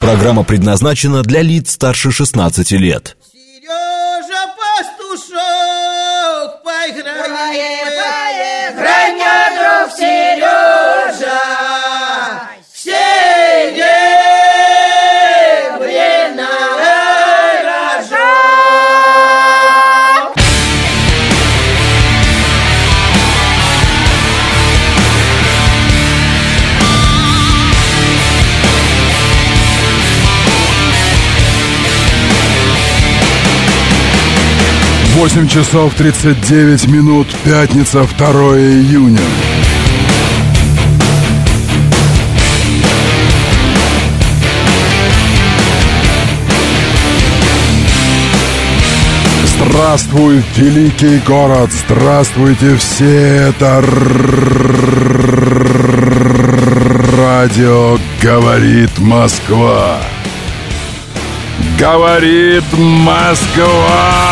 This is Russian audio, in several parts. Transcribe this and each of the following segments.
Программа предназначена для лиц старше 16 лет. Сережа Пастушок, поиграй, мой друг Сережа, серебряный рожок. Восемь часов 39 минут, пятница, 2 июня. Здравствуй, великий город, здравствуйте все, это радио «Говорит Москва». Говорит Москва.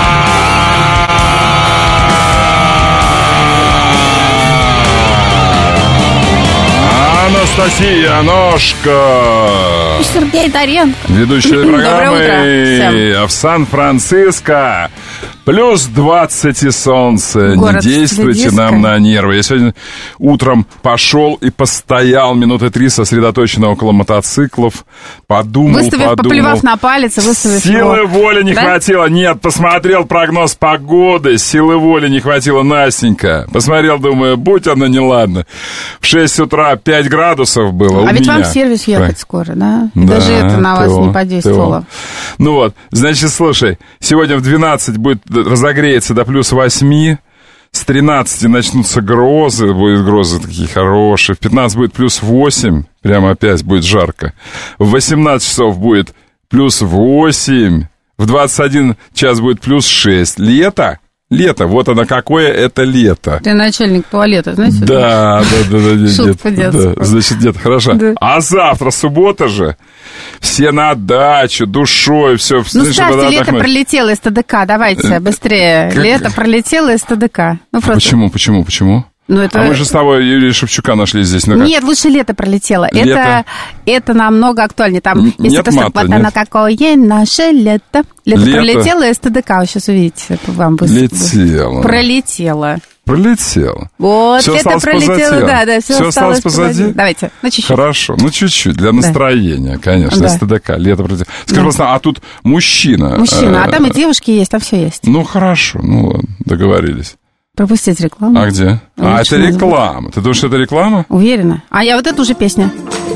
Анастасия Ножко. Сергей Доренко. Ведущая программы в Сан-Франциско. Плюс 20 и солнце. Город Не действуйте Следиска. нам на нервы. Я сегодня утром пошел и постоял минуты 3 сосредоточенно около мотоциклов. Подумал. Поплевав на палец, выставив Силы его. воли не хватило. Нет, посмотрел прогноз погоды. Силы воли не хватило, Настенька. Посмотрел, думаю, будь она неладна. В 6 утра 5 градусов было. А ведь меня. вам в сервис ехать скоро, да? Да, Даже это на вас ТО, не подействовало. ТО. Ну вот, значит, слушай, сегодня в 12 будет разогреется до плюс 8, с 13 начнутся грозы, будут грозы такие хорошие, в 15 будет плюс 8, прямо опять будет жарко, в 18 часов будет плюс 8, в 21 час будет плюс 6. Лето, вот оно какое это лето. Ты начальник туалета, знаете? Да. Шутка детская. Да, значит, где-то хорошо. Да. А завтра, суббота же, все на дачу, душой, все. Ну, ставьте, лето пролетело из ТДК, давайте, быстрее. Лето пролетело из ТДК. Ну, просто... Почему? Ну, это... А мы же с тобой Юрия Шевчука нашли здесь. Ну, Нет, лучше лето пролетело. Это намного актуальнее. Там, если нет просто мата, вот нет? оно какое наше лето. Лето пролетело из ТДК. Вы сейчас увидите. Вам Пролетело. Вот, всё это пролетело, да, все осталось позади. Давайте, чуть-чуть. Хорошо, чуть-чуть, для настроения, конечно, из ТДК, лето пролетело. Скажи, пожалуйста, а тут мужчина, а там и девушки есть, там все есть. Ну, хорошо, ладно, договорились. Пропустить рекламу. А где? Это реклама. Ты думаешь, это реклама? Уверена. А я вот эту уже песня.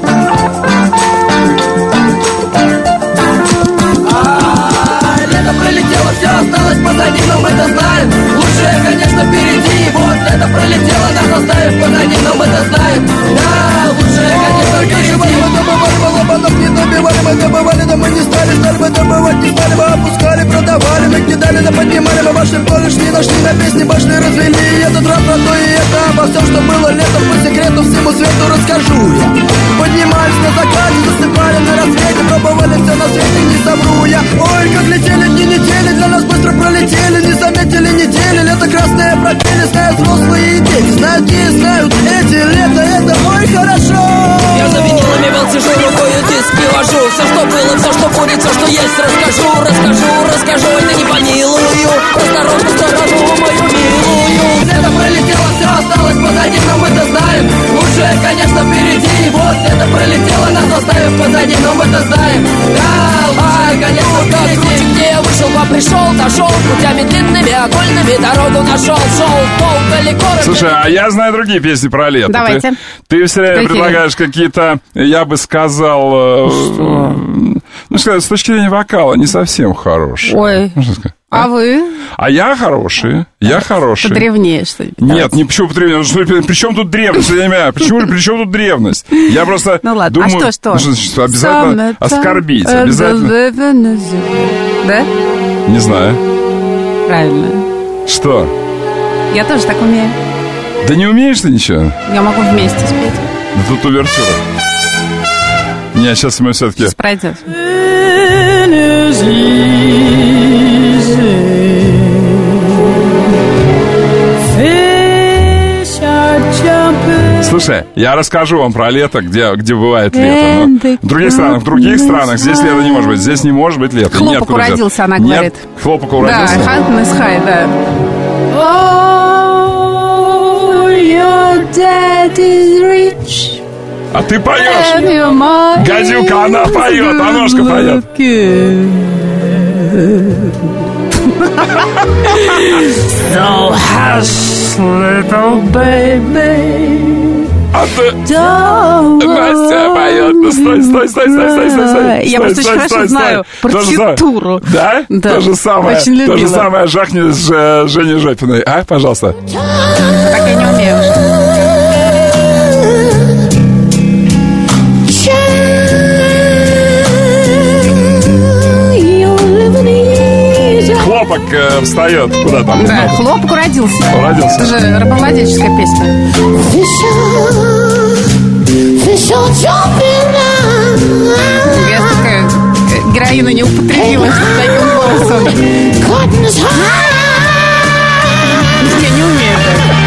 Лето пролетело, все осталось позади, но мы-то знаем. Лучшее, конечно, впереди. Вот это пролетело, нас оставив позади, но мы-то знаем. Да, лучшее, конечно, впереди. Мы добывали, потом не добивали. Мы добывали, да мы не стали бы добывать, не стали бы, опускали, продавали. Мы кидали, да поднимали, мы ваши колледж не нашли, на песни пошли, развели. Этот рap про то и это, обо всем, что было летом, по секрету всему свету расскажу я. Поднимались на закате, засыпали на рассвете, пробовали все на свете, не совру я. Ой, как летели дни, недели, для нас быстро пролетели, не заметили недели. Лето красное пропели, знают взрослые и дети, знают те и знают эти. Лето, это мой хорошо. Я за винилами вел, сижу, рукою диски вожу. Все, что было, все, что будет, все, что есть, расскажу. Это не помилую, осторожно, сторону мою милую. Лето пролетело, все осталось позади, но мы-то знаем. Лучшее, конечно, впереди. Вот это пролетело, нас оставив позади, но мы-то знаем. Да, лучшее, конечно, впереди. Где я вышел, пришел, дошел путями длинными, окольными, дорогу нашел, шел долго ли коротко. Слушай, а я знаю другие песни про лето. Давайте. Ты все время предлагаешь какие-то, я бы сказал, ну, сказать, с точки зрения вокала, не совсем хорошие. Ой, а вы? А я хороший, Подревнее что-нибудь. Нет, не почему подревнее. При чем тут древность? Я не понимаю, при чем тут древность? Я просто ну ладно, думаю, а что? Обязательно оскорбить, обязательно. Да? Не знаю. Правильно. Что? Я тоже так умею. Да не умеешь ты ничего? Я могу вместе спеть. Да тут увертюра. Не, сейчас мы все-таки... Сейчас пройдет. Слушай, я расскажу вам про лето, где бывает лето. Но в других странах здесь лето не может быть. Здесь не может быть лето. Хлопок уродился, она говорит. Хлопок уродился? Да, Hunting is high, да. Oh, your dad is rich. А ты поешь. Гадюка, она поет, Аношка поет. So hush, little baby. А ты... Настя поет. Ну, стой. Я просто очень хорошо знаю партитуру. Да? Да. То же самое. Очень любила. То же самое жахни с Женей Жопиной. А, пожалуйста. Так я не умею уже. Хлопок встает. Куда там? Да, хлопок уродился. Уродился. Это же рабовладельческая песня. Я такая героину не употребила с таким голосом. Я не умею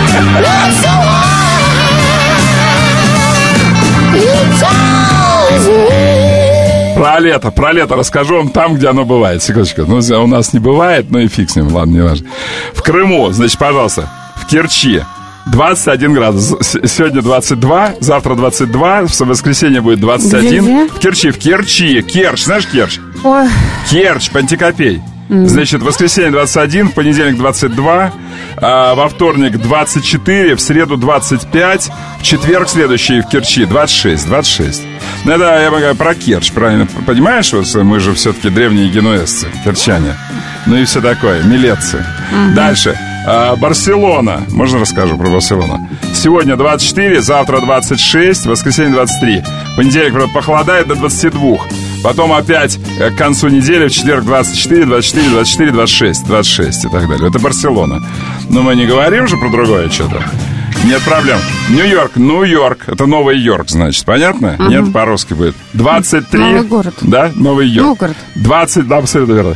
так. Про лето расскажу вам там, где оно бывает. Секундочку. Ну, у нас не бывает, но и фиг с ним, ладно, не важно. В Крыму, значит, пожалуйста, в Керчи 21 градус. Сегодня 22, завтра 22, в воскресенье будет 21. Где? В Керчи. Керчь, знаешь Керчь? Ой. Керчь, Пантикопей. Значит, в воскресенье 21, в понедельник 22, во вторник 24, в среду 25, в четверг следующий в Керчи 26. Ну, это я говорю про Керчь, правильно? Понимаешь, мы же все-таки древние генуэзцы, керчане. Ну и все такое, милетцы. Дальше. Барселона. Можно расскажу про Барселону? Сегодня 24, завтра 26, воскресенье 23. Понедельник, правда, похолодает до 22. Потом опять к концу недели, в четверг 24, 26 и так далее. Это Барселона. Но мы не говорим же про другое что-то. Нет проблем. Нью-Йорк. Это Новый Йорк, значит. Понятно? Нет, по-русски будет. 23. Новый город. Да, Новый Йорк. Новгород. 20, да, абсолютно верно.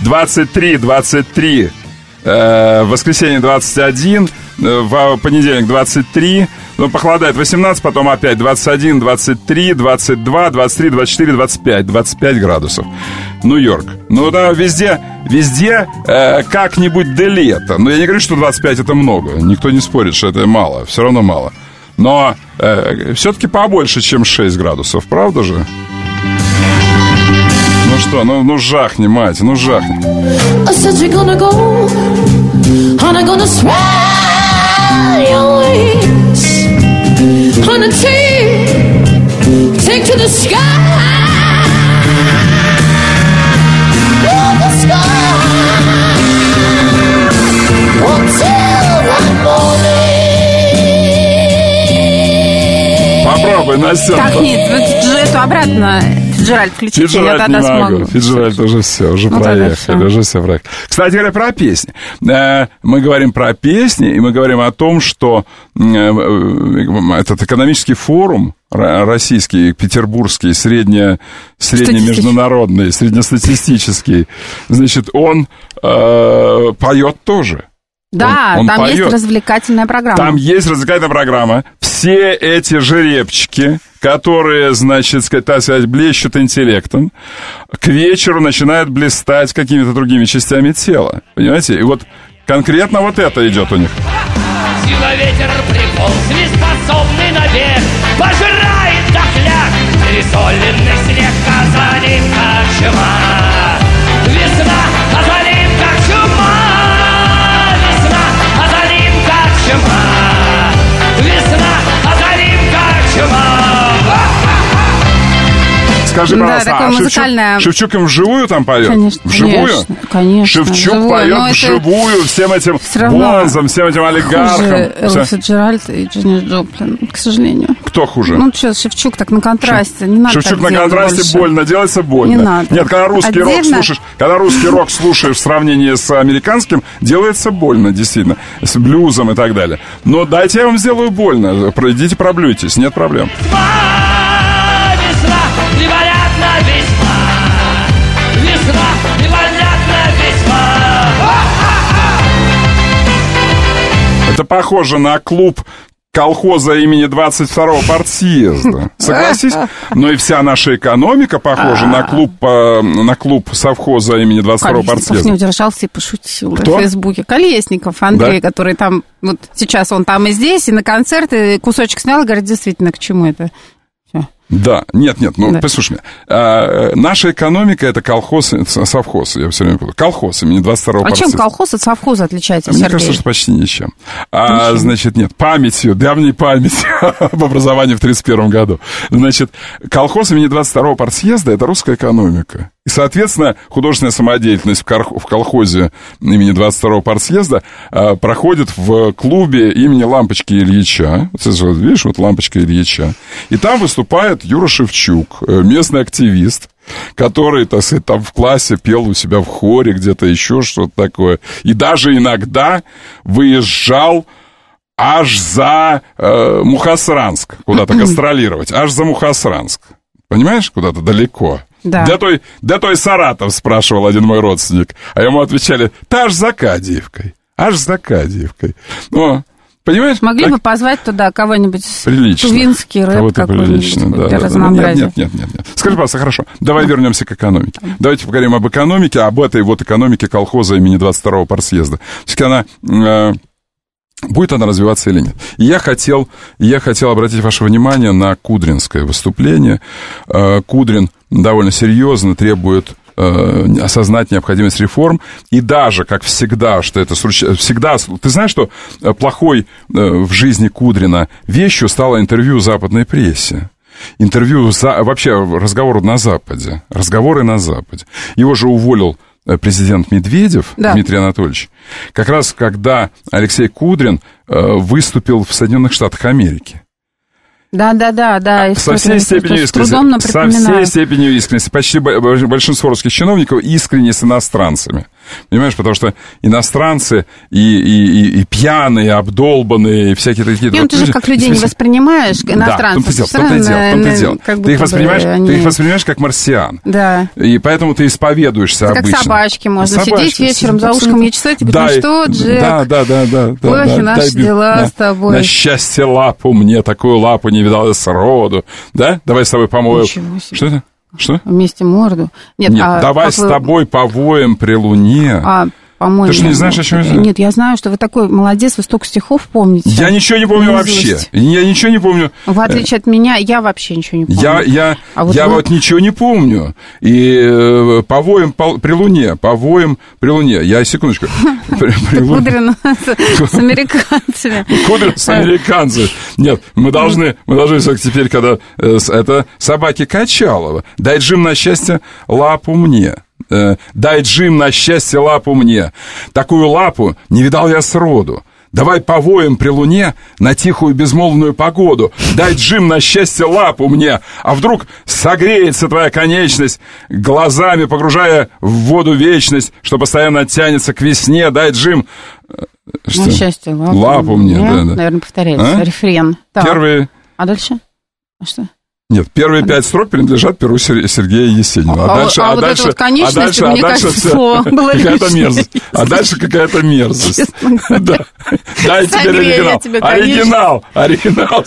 23. В воскресенье 21, в понедельник 23, ну, похолодает 18, потом опять 21, 23, 22, 23, 24, 25 градусов. Нью-Йорк. Ну, да, везде как-нибудь до лета. Но я не говорю, что 25 это много. Никто не спорит, что это мало. Все равно мало. Но все-таки побольше, чем 6 градусов. Правда же? Ну что, ну жахни, мать, ну жахни. Попробуй, Настя. Так, нет, эту обратно, Фиджеральд, включите, я тогда смогу. Фиджеральд уже все, уже проехали, уже все проехали. Кстати говоря, про песни. Мы говорим про песни, и мы говорим о том, что этот экономический форум российский, петербургский, среднемеждународный, среднестатистический, значит, он поет тоже. Да, он там поет. есть развлекательная программа. Там есть развлекательная программа. Все эти жеребчики, которые, значит, так сказать, блещут интеллектом, к вечеру начинают блистать какими-то другими частями тела. Понимаете? И вот конкретно вот это идет у них. Сила ветер приполз, неспособный навек, пожирает дохляк, присоленный снег, Казани как чума. Весна, Казани как чума. Весна, Казани как чума. Весна, Казани как чума. Скажи, пожалуйста, такое музыкальное... Шевчук им вживую там поет? Конечно, вживую? Конечно. Шевчук поет вживую всем этим бонзам, всем этим олигархам. Хуже Фиджеральд и Дженнис Джоплин, к сожалению. Кто хуже? Ну, что, Шевчук так на контрасте. Не надо Шевчук так на контрасте больше. больно, делается больно. Не надо. Нет, когда русский рок Отдельно... слушаешь в сравнении с американским, делается больно, действительно, с блюзом и так далее. Но дайте я вам сделаю больно, идите проблюйтесь, нет проблем. Весна, непонятно весьма. Весна, непонятно весьма. Это похоже на клуб колхоза имени 22-го партсъезда. Согласись? Но и вся наша экономика похожа на клуб совхоза имени 22-го Колесников партсъезда. не удержался и пошутил Кто? в Фейсбуке. Колесников Андрей, Да? который там, вот сейчас он там и здесь, и на концерты кусочек снял и говорит, действительно, к чему это? Да, нет, ну, Да. послушай меня. Наша экономика — это колхоз, совхоз, я все время говорю. Колхоз имени 22-го А чем партсъезда. колхоз от совхоза отличается, Мне Сергей? кажется, что почти ничем. Значит, нет, памятью, давней памятью об образовании в 1931 году. Значит, колхоз имени 22-го партсъезда — это русская экономика. И, соответственно, художественная самодеятельность в колхозе имени 22-го партсъезда проходит в клубе имени Лампочки Ильича. Вот, видишь, вот Лампочка Ильича. И там выступает Юра Шевчук, местный активист, который, так сказать, там в классе пел у себя в хоре, где-то еще что-то такое. И даже иногда выезжал аж за Мухосранск, куда-то гастролировать, аж за Мухосранск. Понимаешь, куда-то далеко. Да. Где той Саратов, спрашивал один мой родственник. А ему отвечали, аж за Кадиевкой. Аж за Кадиевкой. Ну, понимаешь? Могли так бы позвать туда кого-нибудь прилично. тувинский рэп Кого-то прилично, какой-нибудь да. для разнообразия. Нет. Скажи, пожалуйста, хорошо. Давай вернемся к экономике. Давайте поговорим об экономике, об этой вот экономике колхоза имени 22-го партсъезда. Все-таки она... Будет она развиваться или нет? И я хотел обратить ваше внимание на кудринское выступление. Кудрин довольно серьезно требует осознать необходимость реформ. И даже, как всегда, что это всегда... Ты знаешь, что плохой в жизни Кудрина вещью стало интервью в западной прессе? Вообще разговоры на Западе. Его же уволил президент Медведев, да. Дмитрий Анатольевич, как раз когда Алексей Кудрин выступил в Соединенных Штатах Америки. Да. Со всей степенью искренности. Почти большинство русских чиновников искренне с иностранцами. Понимаешь, потому что иностранцы и пьяные, обдолбанные, и всякие такие... Ну, ты же как людей не воспринимаешь, иностранцев. Да, в том-то и дело. Ты их воспринимаешь как марсиан. Да. И поэтому ты исповедуешься это обычно. Как собачки можно сидеть вечером за ушком не чесать и говорить, что, Джек? Да. Ой, наши дела с тобой. На счастье лапу мне, такую лапу не видал я сроду. Да? Давай с тобой помоем. Что это? Что? Вместе морду. Нет, давай с тобой повоем при луне. По-моему... Ты что, не знаешь, о чем это? Нет, я знаю, что вы такой молодец, вы столько стихов помните. Я ничего не помню вообще. Я ничего не помню. В отличие от меня, я вообще ничего не помню. Я вот ничего не помню. И повоем при луне. Я, секундочку. Кудрин с американцами. Кудрин с американцами. Нет, мы должны теперь, когда это собаки Качалова. Дай, Джим, на счастье, лапу мне. Дай, Джим, на счастье, лапу мне. Такую лапу не видал я сроду. Давай повоем при луне на тихую безмолвную погоду. Дай, Джим, на счастье, лапу мне. А вдруг согреется твоя конечность, глазами погружая в воду вечность, что постоянно тянется к весне. Дай, Джим... На счастье, лапу мне. Да. Наверное, повторяется. Рефрен. Так. Первые... А дальше? А что? Нет, первые 5 строк принадлежат перу Сергея Есенина. А дальше, вот конечность, мне кажется, слово было какая-то мерзость. А дальше какая-то мерзость. Да. Дай теперь оригинал. Оригинал.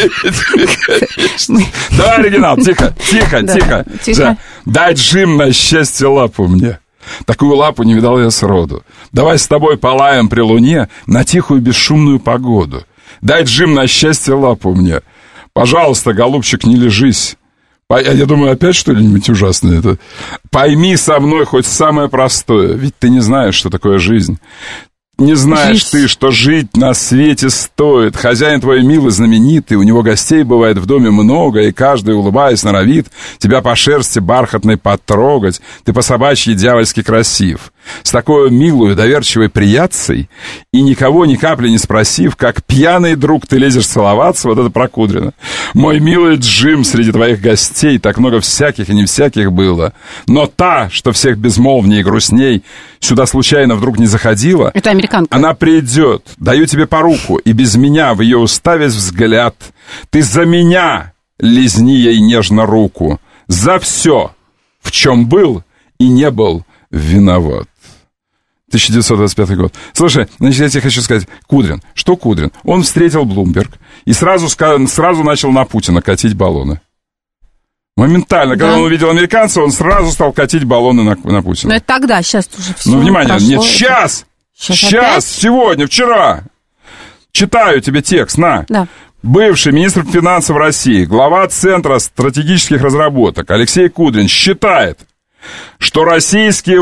Давай оригинал. Тихо. Дай, Джим, на счастье лапу мне. Такую лапу не видал я сроду. Давай с тобой полаем при луне на тихую бесшумную погоду. Дай, Джим, на счастье лапу мне. Пожалуйста, голубчик, не лежись. Я думаю, опять что-нибудь ужасное это. Пойми со мной хоть самое простое, ведь ты не знаешь, что такое жизнь. Не знаешь ты, что жить на свете стоит. Хозяин твой милый, знаменитый, у него гостей бывает в доме много, и каждый, улыбаясь, норовит тебя по шерсти бархатной потрогать. Ты по-собачьи дьявольски красив. С такой милой, доверчивой приятцей, и никого ни капли не спросив, как пьяный друг ты лезешь целоваться, вот это про Кудрина. Мой милый Джим, среди твоих гостей так много всяких и не всяких было, но та, что всех безмолвнее и грустней, сюда случайно вдруг не заходила, это американка. Она придет, даю тебе по руку, и без меня в ее уста весь взгляд. Ты за меня лизни ей нежно руку, за все, в чем был и не был виноват. 1925 год. Слушай, значит, я тебе хочу сказать, Кудрин. Что Кудрин? Он встретил Блумберг и сразу начал на Путина катить баллоны. Моментально, когда он увидел американца, он сразу стал катить баллоны на Путина. Но это тогда, сейчас уже все. Ну, внимание, прошло. нет, сейчас, сегодня, вчера. Читаю тебе текст, на. Да. Бывший министр финансов России, глава Центра стратегических разработок Алексей Кудрин считает, что российские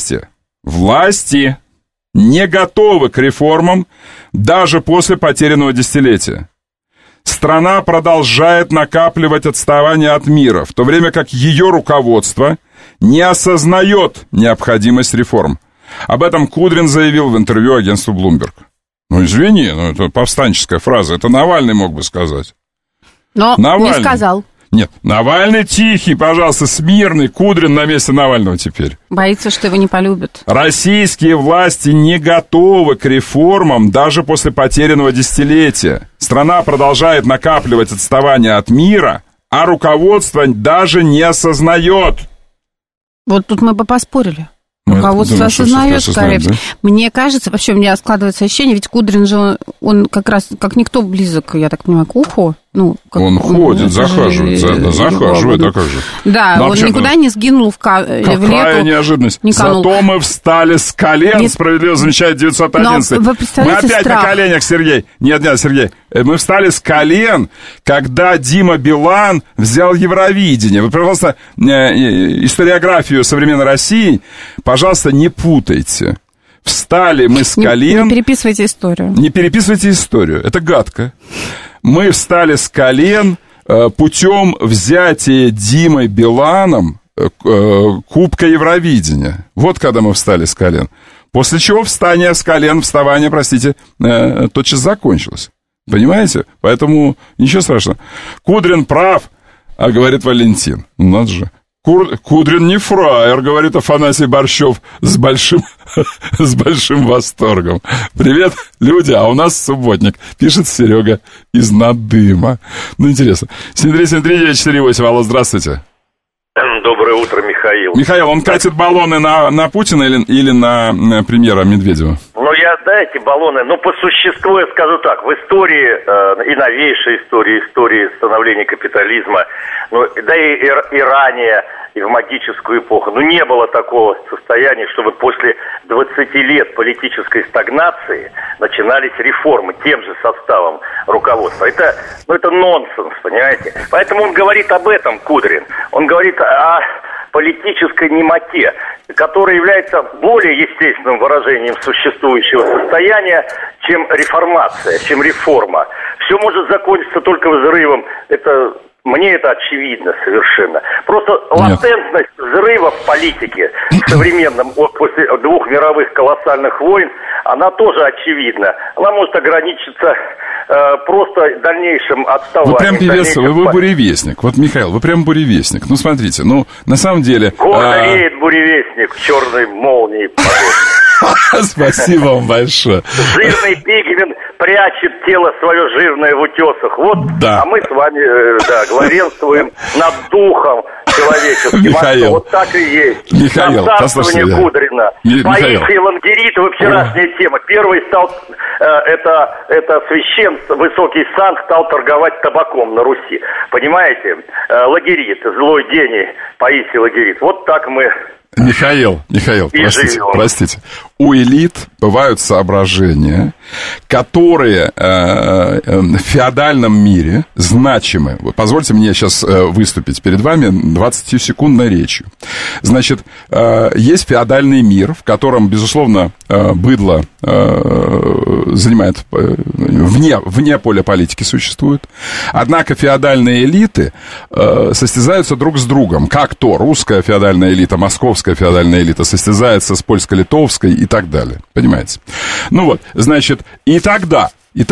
власти не готовы к реформам даже после потерянного десятилетия. Страна продолжает накапливать отставание от мира, в то время как ее руководство не осознает необходимость реформ. Об этом Кудрин заявил в интервью агентству Bloomberg. Ну, извини, это повстанческая фраза, это Навальный мог бы сказать. Но Навальный. не сказал. Нет, Навальный тихий, пожалуйста, смирный, Кудрин на месте Навального теперь. Боится, что его не полюбят. Российские власти не готовы к реформам даже после потерянного десятилетия. Страна продолжает накапливать отставание от мира, а руководство даже не осознает. Вот тут мы бы поспорили. Руководство осознает, скорее всего. Да? Мне кажется, вообще у меня складывается ощущение, ведь Кудрин же, он как раз, как никто близок, я так понимаю, к уху. Ну, как, он ходит, захаживает, а как же? Да, но он никуда не сгинул в лету. Какая неожиданность. Зато мы встали с колен, справедливо замечает 911. Мы опять на коленях, Сергей. Нет, Сергей. Мы встали с колен, когда Дима Билан взял Евровидение. Вы, пожалуйста, историографию современной России, пожалуйста, не путайте. Встали мы с колен... Не переписывайте историю. Не переписывайте историю. Это гадко. Мы встали с колен путем взятия Димой Биланом Кубка Евровидения. Вот когда мы встали с колен. После чего вставание, тотчас закончилось. Понимаете? Поэтому ничего страшного. Кудрин прав, говорит Валентин. Ну, надо же. Кудрин не фраер, говорит Афанасий Борщев с большим восторгом. Привет, люди, а у нас субботник, пишет Серега из Надыма. Ну, интересно. 7373948, алло, здравствуйте. Доброе утро, Михаил. Михаил, он катит баллоны на Путина или на премьера Медведева? Ну, эти баллоны, по существу я скажу так, в истории, и новейшей истории становления капитализма, да и ранее, и в магическую эпоху, не было такого состояния, чтобы после 20 лет политической стагнации начинались реформы тем же составом руководства. Это нонсенс, понимаете? Поэтому он говорит об этом, Кудрин. Он говорит о политической немоте, которая является более естественным выражением существующего состояния, чем реформация, чем реформа. Все может закончиться только взрывом. Мне это очевидно совершенно. Просто латентность взрыва в политике в современном, после 2 мировых колоссальных войн, она тоже очевидна. Она может ограничиться просто дальнейшим отставанием. Вы прям певец, вы буревестник. Вот, Михаил, вы прям буревестник. Ну, смотрите, на самом деле... Гордо реет буревестник в черной молнии. Спасибо вам большое. Жирный пигмент прячет тело свое жирное в утесах. А мы с вами главенствуем над духом человеческим. Михаил. Вот так и есть. Михаил, царствование Кудрина. Паисий Лангеритова, вчерашняя тема. Первый стал, это священство, высокий сан, стал торговать табаком на Руси. Понимаете? Лагерит, злой гений Паисий Лагерит. Вот так мы... Михаил, простите. У элит бывают соображения, которые в феодальном мире значимы. Позвольте мне сейчас выступить перед вами 20-секундной речью. Значит, есть феодальный мир, в котором, безусловно, быдло занимает вне поля политики существует. Однако феодальные элиты состязаются друг с другом. Как то русская феодальная элита, московская феодальная элита состязается с польско-литовской и так далее. Понимаете? Значит, и тогда,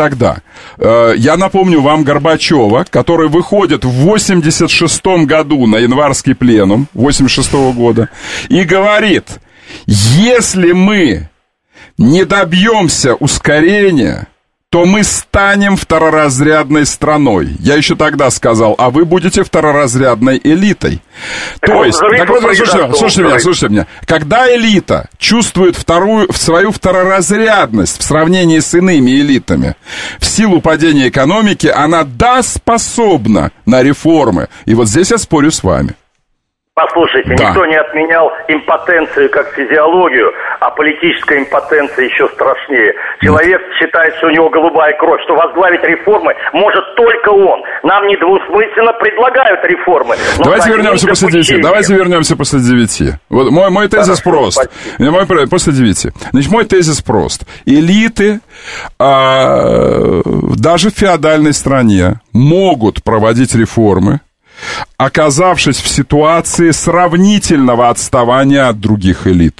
я напомню вам Горбачева, который выходит в 86-м году на январский пленум 86-го года и говорит, если мы не добьемся ускорения, то то мы станем второразрядной страной. Я еще тогда сказал, а вы будете второразрядной элитой. То есть, слушайте меня. Когда элита чувствует свою второразрядность в сравнении с иными элитами, в силу падения экономики, она способна на реформы. И вот здесь я спорю с вами. Послушайте, никто не отменял импотенцию как физиологию, а политическая импотенция еще страшнее. Человек считает, что у него голубая кровь, что возглавить реформы может только он. Нам недвусмысленно предлагают реформы. Давайте вернемся после 9. Вот мой тезис прост. После 9. Значит, мой тезис прост. Элиты даже в феодальной стране могут проводить реформы, оказавшись в ситуации сравнительного отставания от других элит.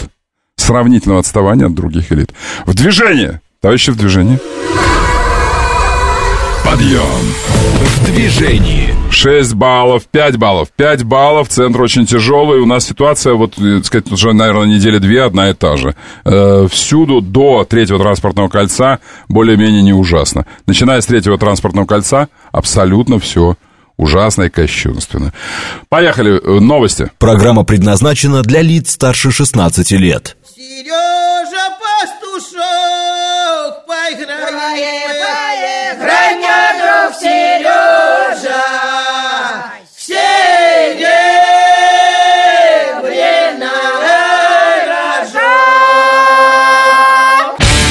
В движении! Товарищи, в движении. Подъем! В движении. 6 баллов, 5 баллов. 5 баллов, центр очень тяжелый. У нас ситуация, сказать, уже, наверное, недели 2 одна и та же. Всюду до 3-го транспортного кольца более-менее не ужасно. Начиная с 3-го транспортного кольца абсолютно все ужасно и кощунственно. Поехали, новости. Программа предназначена для лиц старше 16 лет. Сережа Пастушок, поиграем. Играй, мой друг Сережа, серебряный рожок.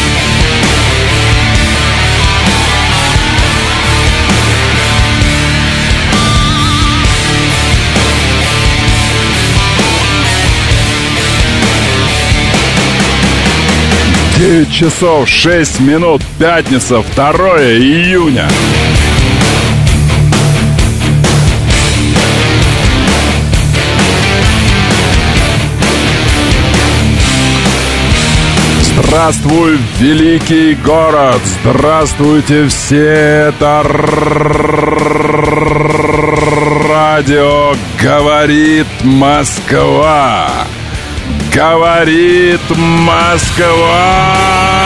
Девять часов 6 минут, пятница, 2 июня. Здравствуй, великий город! Здравствуйте все! Это радио «Говорит Москва». Говорит Москва!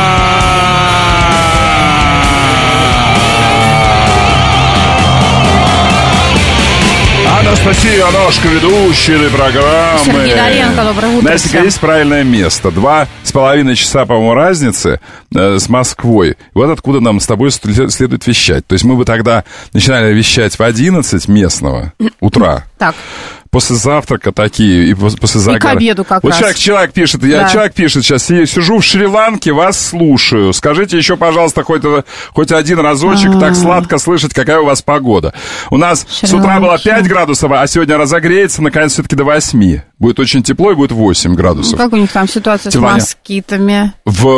Анастасия Аношка, ведущая этой программы. Сергей Доренко, доброе утро. Настя, есть правильное место. 2,5 часа, по-моему, разницы с Москвой. Вот откуда нам с тобой следует вещать. То есть мы бы тогда начинали вещать в 11 местного утра. Так. После завтрака такие, и после загара. И к обеду как раз. Вот человек пишет, человек пишет сейчас, сижу в Шри-Ланке, вас слушаю. Скажите еще, пожалуйста, хоть один разочек, так сладко слышать, какая у вас погода. У нас с утра было 5 градусов, а сегодня разогреется, наконец, все-таки до 8. Будет очень тепло, и будет 8 градусов. Как у них там ситуация с москитами?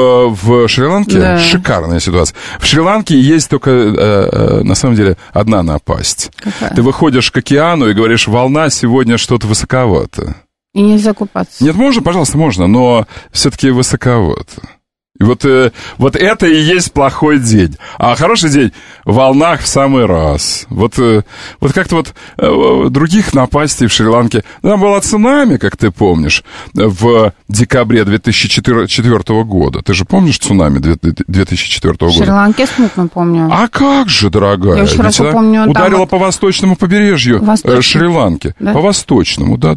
В Шри-Ланке шикарная ситуация. В Шри-Ланке есть только, на самом деле, одна напасть. Какая? Ты выходишь к океану и говоришь, волна сегодня что-то высоковато. И нельзя купаться. Нет, можно, пожалуйста, можно, но все-таки высоковато. И вот это и есть плохой день. А хороший день в волнах в самый раз. Вот как-то других напастей в Шри-Ланке. Там была цунами, как ты помнишь, в декабре 2004 года. Ты же помнишь цунами 2004 года? В Шри-Ланке смутно помню. А как же, дорогая? Я очень хорошо помню. Ударила по восточному побережью Шри-Ланки. Да? По восточному, да.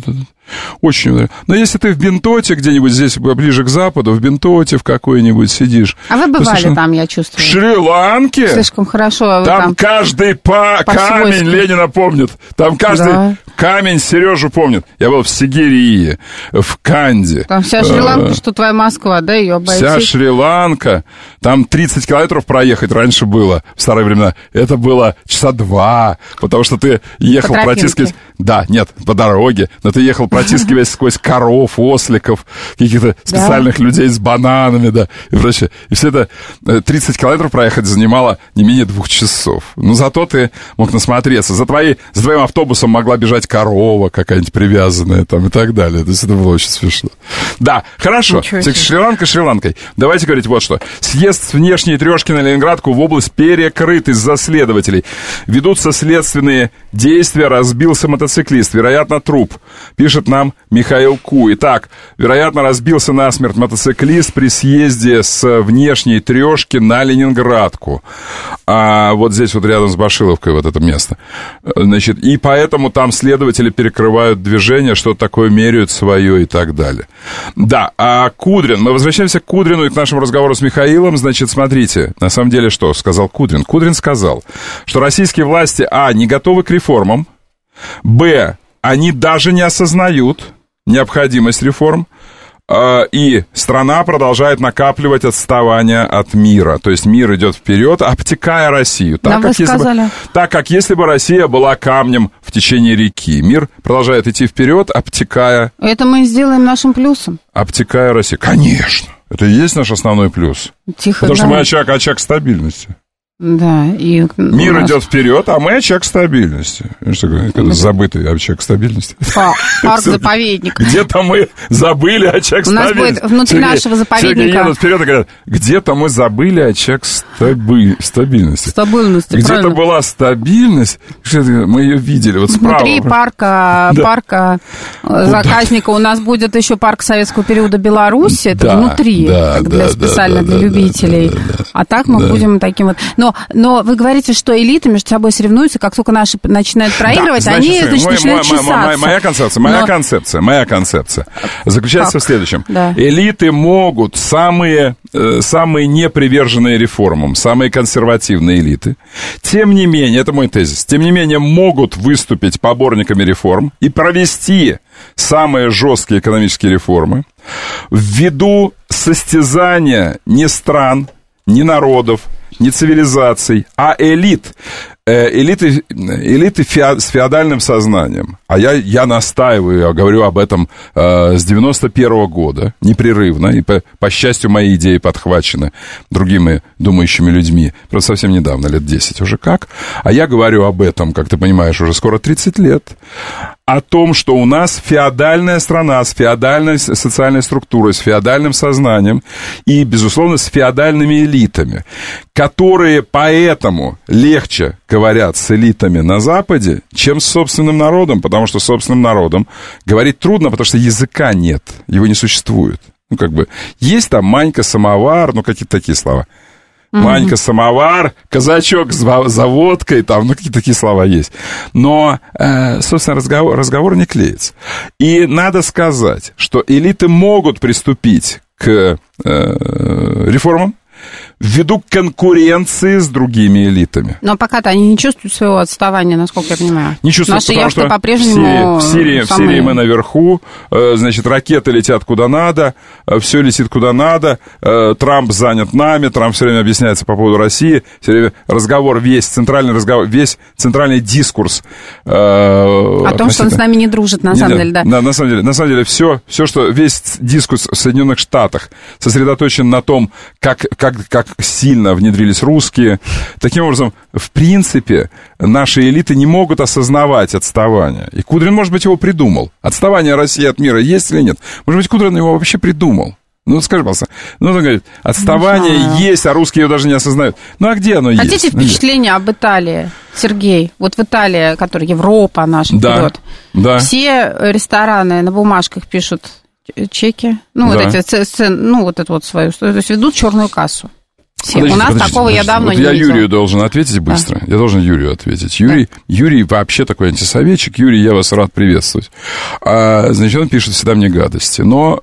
Очень ударила. Но если ты в Бентоте, где-нибудь здесь ближе к западу, в Бентоте в какой-нибудь сидишь... А вы бывали там, я чувствую. В Шри-Ланке? Слишком хорошо. Там каждый камень Ленина помнит. Там каждый камень Сережу помнит. Я был в Сигирии, в Канди. Там вся Шри-Ланка, что твоя Москва, да, ее обойти? Вся Шри-Ланка. Там 30 километров проехать раньше было, в старые времена. Это было часа 2, потому что ты ехал протискиваясь... Да, нет, по дороге. Но ты ехал протискиваясь сквозь коров, осликов, каких-то специальных людей с бананами, да, и прочее. И все это 30 километров проехать занимало не менее 2 часов. Но зато ты мог насмотреться. За твоим автобусом могла бежать корова какая-нибудь привязанная там и так далее. То есть это было очень смешно. Да, хорошо. Шри-Ланкой. Давайте говорить вот что. Съезд с внешней трешки на Ленинградку в область перекрыт из-за следователей. Ведутся следственные действия, разбился мотоциклист, вероятно, труп. Пишет нам Михаил Ку. Итак, вероятно, разбился насмерть мотоциклист при съезде с внешней трешки на Ленинградку. Вот здесь вот рядом с Башиловкой вот это место. Значит, и поэтому там следователи перекрывают движение, что такое меряют свое и так далее. Да, а Кудрин, мы возвращаемся к Кудрину и к нашему разговору с Михаилом. Значит, смотрите, на самом деле что сказал Кудрин? Кудрин сказал, что российские власти, не готовы к реформам, они даже не осознают необходимость реформ, и страна продолжает накапливать отставание от мира. То есть мир идет вперед, обтекая Россию. Так, как если бы Россия была камнем в течение реки. Мир продолжает идти вперед, обтекая... Это мы сделаем нашим плюсом. Обтекая Россию. Конечно. Это и есть наш основной плюс. Потому что мы очаг стабильности. Да, и мир идет вперед, а мы очаг стабильности. Что забытый очаг стабильности. Парк-заповедник. Где-то мы забыли очаг стабильности. У нас будет внутри нашего заповедника. Едут вперед и говорят, где-то мы забыли очаг стабильности. Где-то была стабильность, мы ее видели. Вот внутри парка заказника у нас будет еще парк советского периода Беларуси. Это внутри, специально для любителей. А так мы будем таким вот... Но вы говорите, что элиты между собой соревнуются, как только наши начинают проигрывать, они начинают чесаться. Моя концепция заключается в следующем. Да. Элиты могут, самые неприверженные реформам, самые консервативные элиты, тем не менее, это мой тезис, тем не менее могут выступить поборниками реформ и провести самые жесткие экономические реформы ввиду состязания не стран, не народов, не цивилизаций, а элит. Элиты с феодальным сознанием. А я настаиваю, я говорю об этом с 91-го года, непрерывно, и по счастью, мои идеи подхвачены другими думающими людьми, просто совсем недавно, лет 10 уже как. А я говорю об этом, как ты понимаешь, уже скоро 30 лет, о том, что у нас феодальная страна с феодальной социальной структурой, с феодальным сознанием и, безусловно, с феодальными элитами, которые поэтому легче говорят с элитами на Западе, чем с собственным народом, потому что с собственным народом говорить трудно, потому что языка нет, его не существует. Есть там Манька-самовар, какие-то такие слова. Манька-самовар, казачок за водкой, там, какие-то такие слова есть. Но, собственно, разговор не клеится. И надо сказать, что элиты могут приступить к реформам, ввиду конкуренции с другими элитами. Но пока-то они не чувствуют своего отставания, насколько я понимаю. Не чувствуют, наши потому что по-прежнему в Сирии мы наверху, значит, ракеты летят куда надо, все летит куда надо, Трамп занят нами, Трамп все время объясняется по поводу России, все время весь центральный дискурс. О том, что он с нами не дружит, на самом деле, да. На самом деле, все, что весь дискурс в Соединенных Штатах сосредоточен на том, как сильно внедрились русские. Таким образом, в принципе, наши элиты не могут осознавать отставание. И Кудрин, может быть, его придумал. Отставание России от мира есть или нет? Может быть, Кудрин его вообще придумал. Скажи, пожалуйста. Он говорит, отставание есть, а русские его даже не осознают. А где оно есть? Хотите впечатление об Италии, Сергей? Вот в Италии, которая Европа наша вперед. Да. Все рестораны на бумажках пишут чеки, вот эту вот свою, то есть ведут черную кассу. У нас такого я давно не видел. Я Юрию должен ответить быстро. Да. Я должен Юрию ответить. Юрий вообще такой антисоветчик. Юрий, я вас рад приветствовать. Значит, он пишет всегда мне гадости, но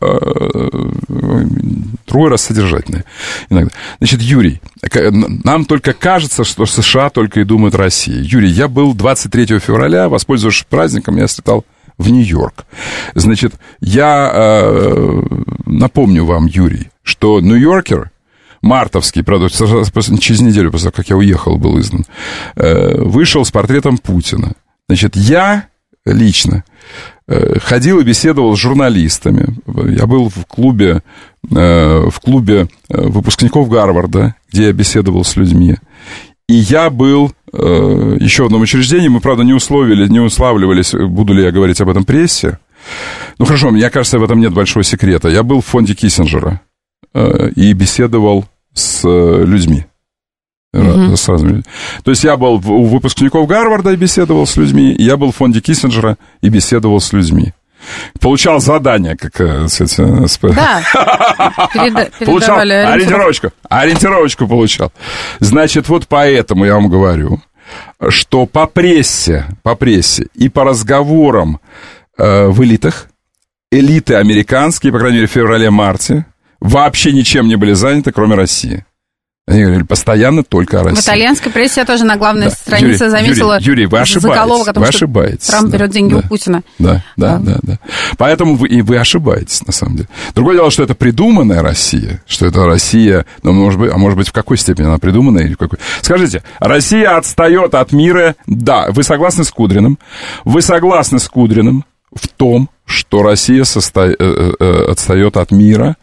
другой раз содержательные иногда. Значит, Юрий, нам только кажется, что США только и думают о России. Юрий, я был 23 февраля, воспользовавшись праздником, я слетал в Нью-Йорк. Значит, я напомню вам, Юрий, что Нью-Йоркер, мартовский продукт, через неделю после того, как я уехал, был издан, вышел с портретом Путина. Значит, я лично ходил и беседовал с журналистами. Я был в клубе выпускников Гарварда, где я беседовал с людьми. И я был еще в одном учреждении, мы, правда, не уславливались, буду ли я говорить об этом прессе, Ну, хорошо, мне кажется, в этом нет большого секрета. Я был в фонде Киссинджера и беседовал с людьми. С разными людьми. То есть я был у выпускников Гарварда и беседовал с людьми, и я был в фонде Киссинджера и беседовал с людьми. Получал задание, как сказать, да. Получал ориентировочку получал. Значит, вот поэтому я вам говорю, что по прессе и по разговорам в элитах, элиты американские, по крайней мере, в феврале-марте, вообще ничем не были заняты, кроме России. Они говорили постоянно только о России. В итальянской прессе я тоже на главной странице заметила Юрий, вы ошибаетесь. Трамп берет деньги у Путина. Да. Поэтому вы ошибаетесь, на самом деле. Другое дело, что это придуманная Россия, что это Россия, но может быть, в какой степени она придуманная или в какой. Скажите, Россия отстает от мира, да, вы согласны с Кудриным? Вы согласны с Кудриным в том, что Россия отстает от мира?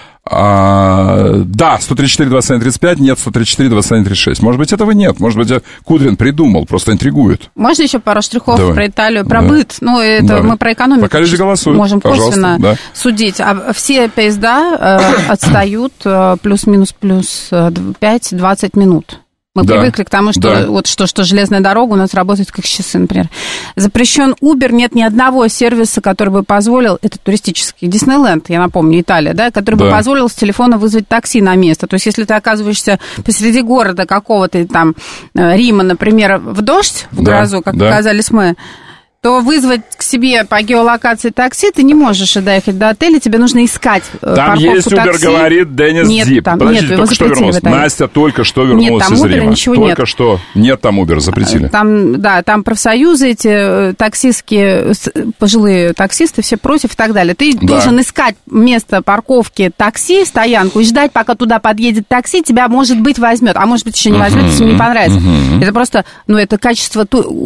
Да, 134-21-35, нет, 134-21-36. Может быть, этого нет. Может быть, Кудрин придумал, просто интригует. Можно еще пару штрихов про Италию, про быт? Ну, это мы про экономику. Пока люди голосуют, можем косвенно судить. А все поезда отстают плюс-минус плюс 5-20 минут. Мы привыкли к тому, что, что железная дорога у нас работает как часы, например. Запрещен Uber, нет ни одного сервиса, который бы позволил, это туристический Диснейленд, я напомню, Италия, да, который бы позволил с телефона вызвать такси на место. То есть, если ты оказываешься посреди города какого-то там Рима, например, в дождь, в грозу, как оказались мы, то вызвать к себе по геолокации такси ты не можешь доехать до отеля, тебе нужно искать там парковку есть Uber, такси. Говорит Денис Дип. Подождите, только что вернулась. Настя только что вернулась из Рима. Только что. Нет там Uber, запретили. Там профсоюзы эти таксистские, пожилые таксисты, все против и так далее. Ты должен искать место парковки такси, стоянку, и ждать, пока туда подъедет такси, тебя, может быть, возьмет, а может быть, еще не возьмет, если не понравится. Это просто, это качество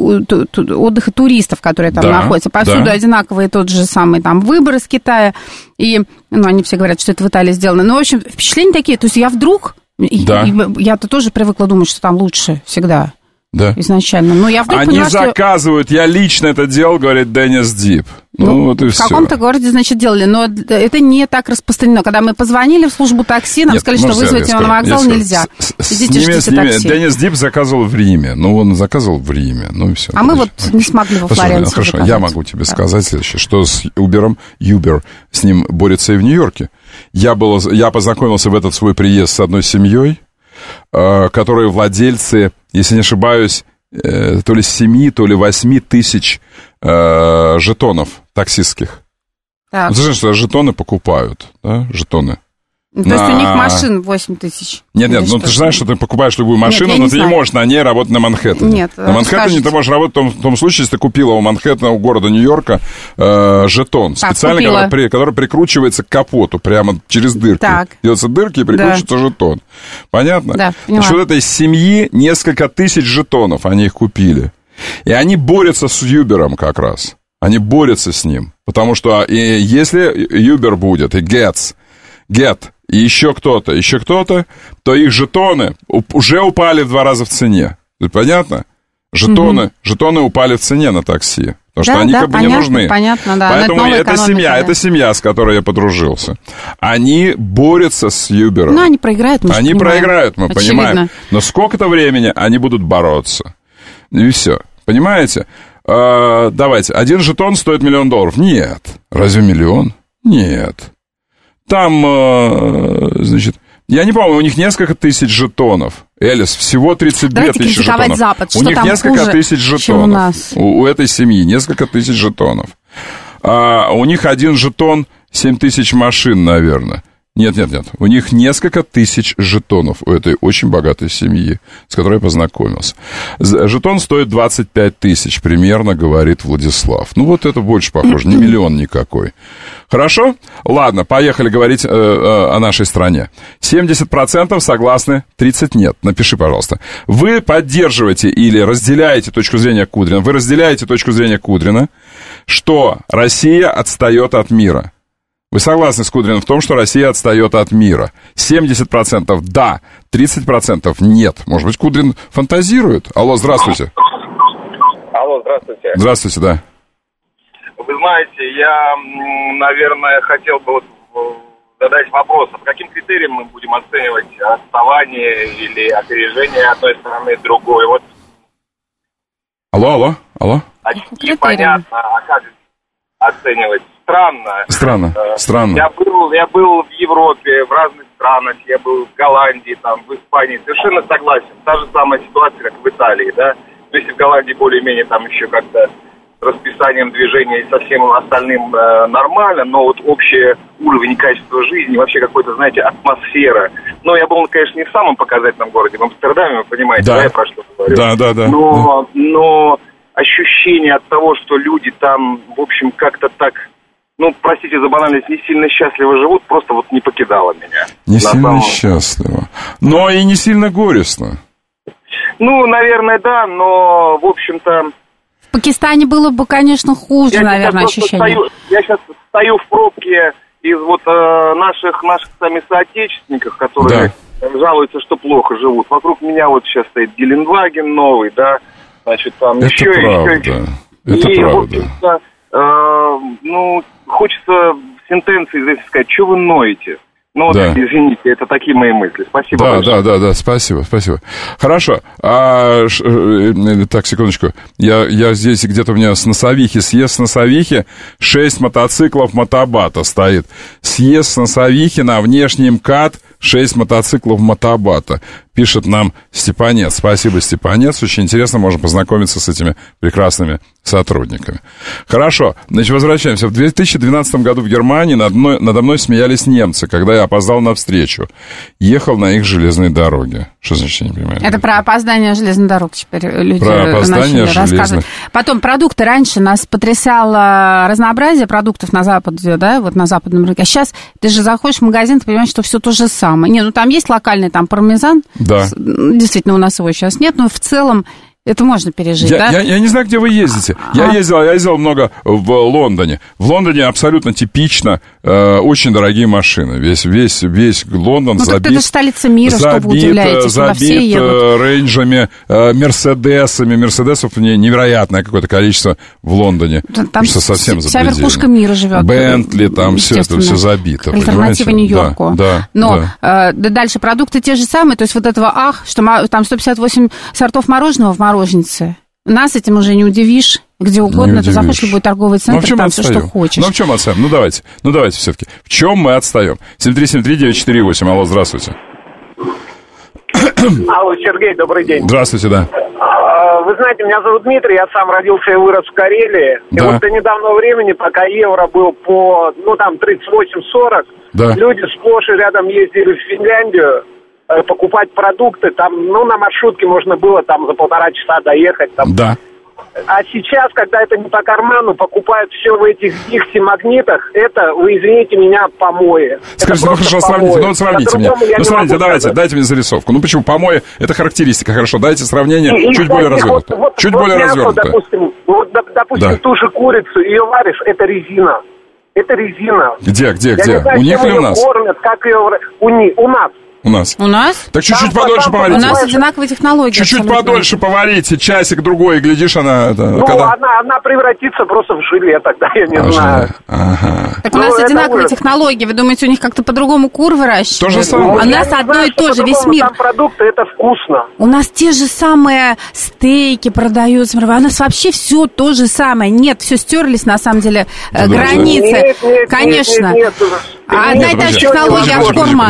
отдыха туристов, которые там находятся. Повсюду одинаковые тот же самый там выбор из Китая. И, они все говорят, что это в Италии сделано. Но, в общем, впечатления такие. То есть я вдруг... Я-то тоже привыкла думать, что там лучше всегда. Да. Изначально. Но я вдруг они поняла, заказывают, я лично это делал, говорит Денис Дип. Вот и в каком-то городе, значит, делали, но это не так распространено. Когда мы позвонили в службу такси, нам сказали, что вызвать его на вокзал нельзя. Идите, ждите такси. Денис Дип заказывал в Риме. Он заказывал в Риме. И все. А мы не смогли во Флоренции хорошо, заказать. Я могу тебе сказать следующее, что с Uber с ним борется и в Нью-Йорке. Я познакомился в этот свой приезд с одной семьей, которые владельцы, если не ошибаюсь, то ли 7, то ли 8 тысяч жетонов таксистских. Ты знаешь, что жетоны покупают, да, жетоны. То есть у них машин 8 тысяч. Нет, ты же знаешь, что ты покупаешь любую машину, но ты не можешь на ней работать на Манхэттене. Нет, на Манхэттене ты можешь работать в том случае, если ты купила у Манхэттена, у города Нью-Йорка жетон, специально, который прикручивается к капоту, прямо через дырки. Так. Делаются дырки и прикручивается жетон. Понятно? Да, поняла. Значит, вот этой семьи несколько тысяч жетонов, они их купили. И они борются с Uber'ом как раз. Они борются с ним. Потому что если Uber будет, и Get, и еще кто-то, то их жетоны уже упали в 2 раза в цене. Понятно? Жетоны упали в цене на такси. Потому что они не нужны. Понятно, да. Поэтому это семья, с которой я подружился. Они борются с Uber'ом. Но они проиграют, мы понимаем. Но сколько-то времени они будут бороться. И все. Понимаете? Давайте. 1 жетон стоит $1 миллион. Нет. Разве миллион? Нет. Там, значит, я не помню, у них несколько тысяч жетонов. Элис, всего 32 тысячи жетонов. Запад, у них несколько тысяч жетонов. У этой семьи несколько тысяч жетонов. У них 1 жетон 7 тысяч машин, наверное. Нет. У них несколько тысяч жетонов у этой очень богатой семьи, с которой я познакомился. Жетон стоит 25 тысяч примерно, говорит Владислав. Вот это больше похоже, не миллион никакой. Хорошо? Ладно, поехали говорить о нашей стране. 70% согласны, 30% нет. Напиши, пожалуйста. Вы поддерживаете или разделяете точку зрения Кудрина? Вы разделяете точку зрения Кудрина, что Россия отстает от мира? Вы согласны с Кудриным в том, что Россия отстает от мира? 70% да, 30% нет. Может быть, Кудрин фантазирует? Алло, здравствуйте. Алло, здравствуйте. Здравствуйте, да. Вы знаете, я, наверное, хотел бы задать вопрос, по каким критериям мы будем оценивать отставание или опережение одной стороны другой? Вот. Алло. Непонятно, а как оценивать? Странно. Странно. Я был в Европе, в разных странах, я был в Голландии, там, в Испании, совершенно согласен. Та же самая ситуация, как в Италии, да? То есть в Голландии более-менее там еще как-то с расписанием движения и со всем остальным нормально, но вот общий уровень качества жизни, вообще какой-то, знаете, атмосфера. Но я был, конечно, не в самом показательном городе, в Амстердаме, вы понимаете, да, я про что говорю. Да. Но ощущение от того, что люди там, в общем, как-то так, простите за банальность, не сильно счастливо живут, просто вот не покидало меня. Не сильно счастливо. Но и не сильно горестно. Наверное, да, но, в общем-то... В Пакистане было бы, конечно, хуже, наверное, ощущение. Я сейчас стою в пробке из вот наших с вами соотечественников, которые жалуются, что плохо живут. Вокруг меня вот сейчас стоит Гелендваген новый, да, значит, там Это правда. Это правда. Хочется сентенции здесь сказать, что вы ноете? Извините, это такие мои мысли. Спасибо. Да, спасибо. Хорошо. Так, секундочку. Я здесь где-то у меня съезд с Носовихи, 6 мотоциклов мотобата стоит. Съезд с Носовихи на внешний МКАД, 6 мотоциклов мотобата. Пишет нам Степанец. Спасибо, Степанец. Очень интересно, можно познакомиться с этими прекрасными сотрудниками. Хорошо, значит, возвращаемся. В 2012 году в Германии надо мной смеялись немцы, когда я опоздал на встречу. Ехал на их железной дороге. Что значит, я не понимаю? Это про опоздание железных дорог теперь люди начали рассказывать. Потом продукты. Раньше нас потрясало разнообразие продуктов на Западе, да, вот на западном рынке. А сейчас ты же заходишь в магазин, ты понимаешь, что все то же самое. Там есть локальный там пармезан. Да. Действительно, у нас его сейчас нет, но в целом это можно пережить, да? Я не знаю, где вы ездите. Я ездил много в Лондоне. В Лондоне абсолютно типично очень дорогие машины. Весь Лондон забит. Это же столица мира, что вы удивляетесь. Забит рейнджами, мерседесами. Мерседесов невероятное какое-то количество в Лондоне. Там совсем вся верхушка мира живет. Бентли, там все это все забито. Альтернатива Нью-Йорку. Но дальше продукты те же самые. То есть вот этого что там 158 сортов мороженого в мороженице. Нас этим уже не удивишь. Где угодно, ты заходишь в любой торговый центр, там все, что хочешь. В чем отстаем? Давайте все-таки. В чем мы отстаем? 7373948. Алло, здравствуйте. Алло, Сергей, добрый день. Здравствуйте, да. Вы знаете, меня зовут Дмитрий, я сам родился и вырос в Карелии. Да. И вот до недавнего времени, пока евро был по, 38-40, люди сплошь и рядом ездили в Финляндию покупать продукты. Там, на маршрутке можно было там за 1,5 часа доехать. Там. Да. А сейчас, когда это не по карману, покупают все в этих Dixie-магнитах, это, вы извините меня, помои. Скажите, хорошо, сравните меня. Давайте, дайте мне зарисовку. Почему помои? Это характеристика, хорошо. Дайте сравнение чуть более развернутое. Чуть более развернутое. Допустим, ту же курицу, ее варишь, это резина. Это резина. Где? У них или у нас? Кормят, как ее... У нас. У нас? Так чуть-чуть подольше поварите. У нас одинаковые технологии. Чуть-чуть подольше поварите, часик-другой, и глядишь, она... она превратится просто в желе тогда, я не знаю. Ага. Так у нас одинаковые технологии. Вы думаете, у них как-то по-другому кур выращивают? То же самое. У нас одно и то же, весь мир. Там продукты, это вкусно. У нас те же самые стейки продаются. У нас вообще все то же самое. Нет, все стерлись, на самом деле, границы. Нет, конечно. Нет. Одна и та же технология шторма.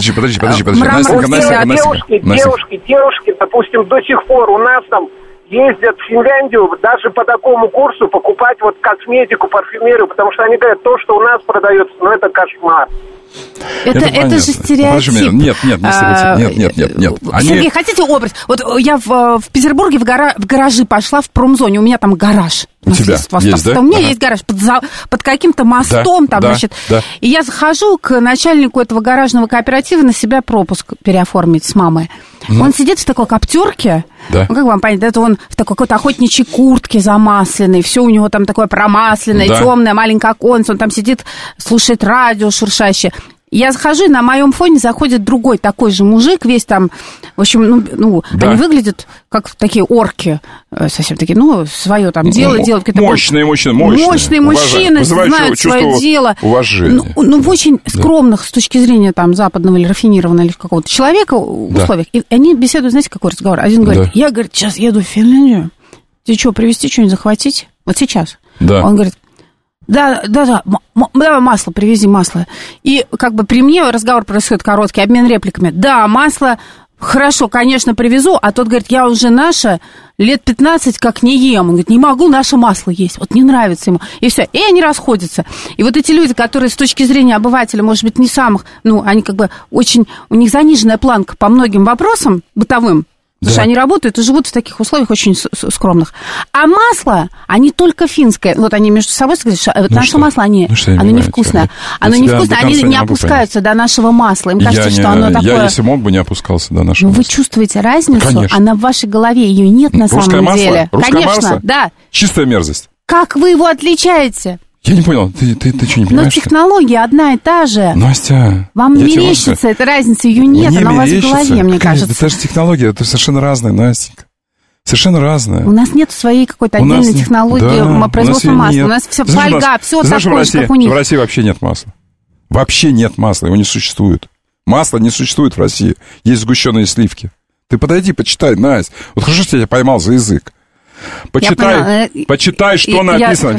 Девушки, допустим, до сих пор у нас там ездят в Финляндию даже по такому курсу покупать вот косметику, парфюмерию, потому что они говорят, то, что у нас продается, это кошмар. Это же стереотип. Нет, стереотип. Сергей, хотите образ? Вот я в Петербурге в гаражи пошла, в промзоне, у меня там гараж. У тебя есть, да? У меня есть гараж под каким-то мостом, значит. И я захожу к начальнику этого гаражного кооператива на себя пропуск переоформить с мамой. Он сидит в такой коптерке. Да. Как вам понять, это он в такой какой-то охотничьей куртке замасленной, все у него там такое промасленное, темное, маленькое оконце, он там сидит, слушает радио шуршащее. Я захожу, и на моем фоне заходит другой такой же мужик, весь там, в общем, да. Они выглядят как такие орки, совсем такие, свое там дело делают. Мощные мужчины, знают свое дело. Уважение. В очень скромных, с точки зрения там западного или рафинированного или какого-то человека условиях. И они беседуют, знаете, какой разговор? Один говорит, я, говорит, сейчас еду в Финляндию. Тебе что, привезти что-нибудь, захватить? Вот сейчас. Да. Он говорит, да, масло, привези масло. И как бы при мне разговор происходит короткий, обмен репликами. Да, масло, хорошо, конечно, привезу. А тот говорит, я уже наше лет 15 как не ем. Он говорит, не могу наше масло есть. Вот не нравится ему. И все. И они расходятся. И вот эти люди, которые с точки зрения обывателя, может быть, не самых, они как бы очень, у них заниженная планка по многим вопросам бытовым. Потому что они работают и живут в таких условиях очень скромных. А масло, они только финское. Вот они между собой говорят, что наше масло, оно невкусное. Оно невкусное, они не опускаются до нашего масла. Им кажется, что оно такое... Я, если мог бы, не опускался до нашего масла. Вы чувствуете разницу? Конечно. Она в вашей голове, ее нет на самом деле. Русское масло? Да. Чистая мерзость. Как вы его отличаете? Я не понял, ты что, не понимаешь? Но технология одна и та же. Настя, вам мерещится эта разница, ее нет, она у вас в голове, мне кажется. Это же технология, это совершенно разная, Настенька. Совершенно разная. У нас нет своей какой-то отдельной технологии производства масла. У нас все фольга, все такое же, как у них. В России вообще нет масла. Вообще нет масла, его не существует. Масла не существует в России. Есть сгущенные сливки. Ты подойди, почитай, Настя. Вот хорошо, что я тебя поймал за язык. Почитай, что написано.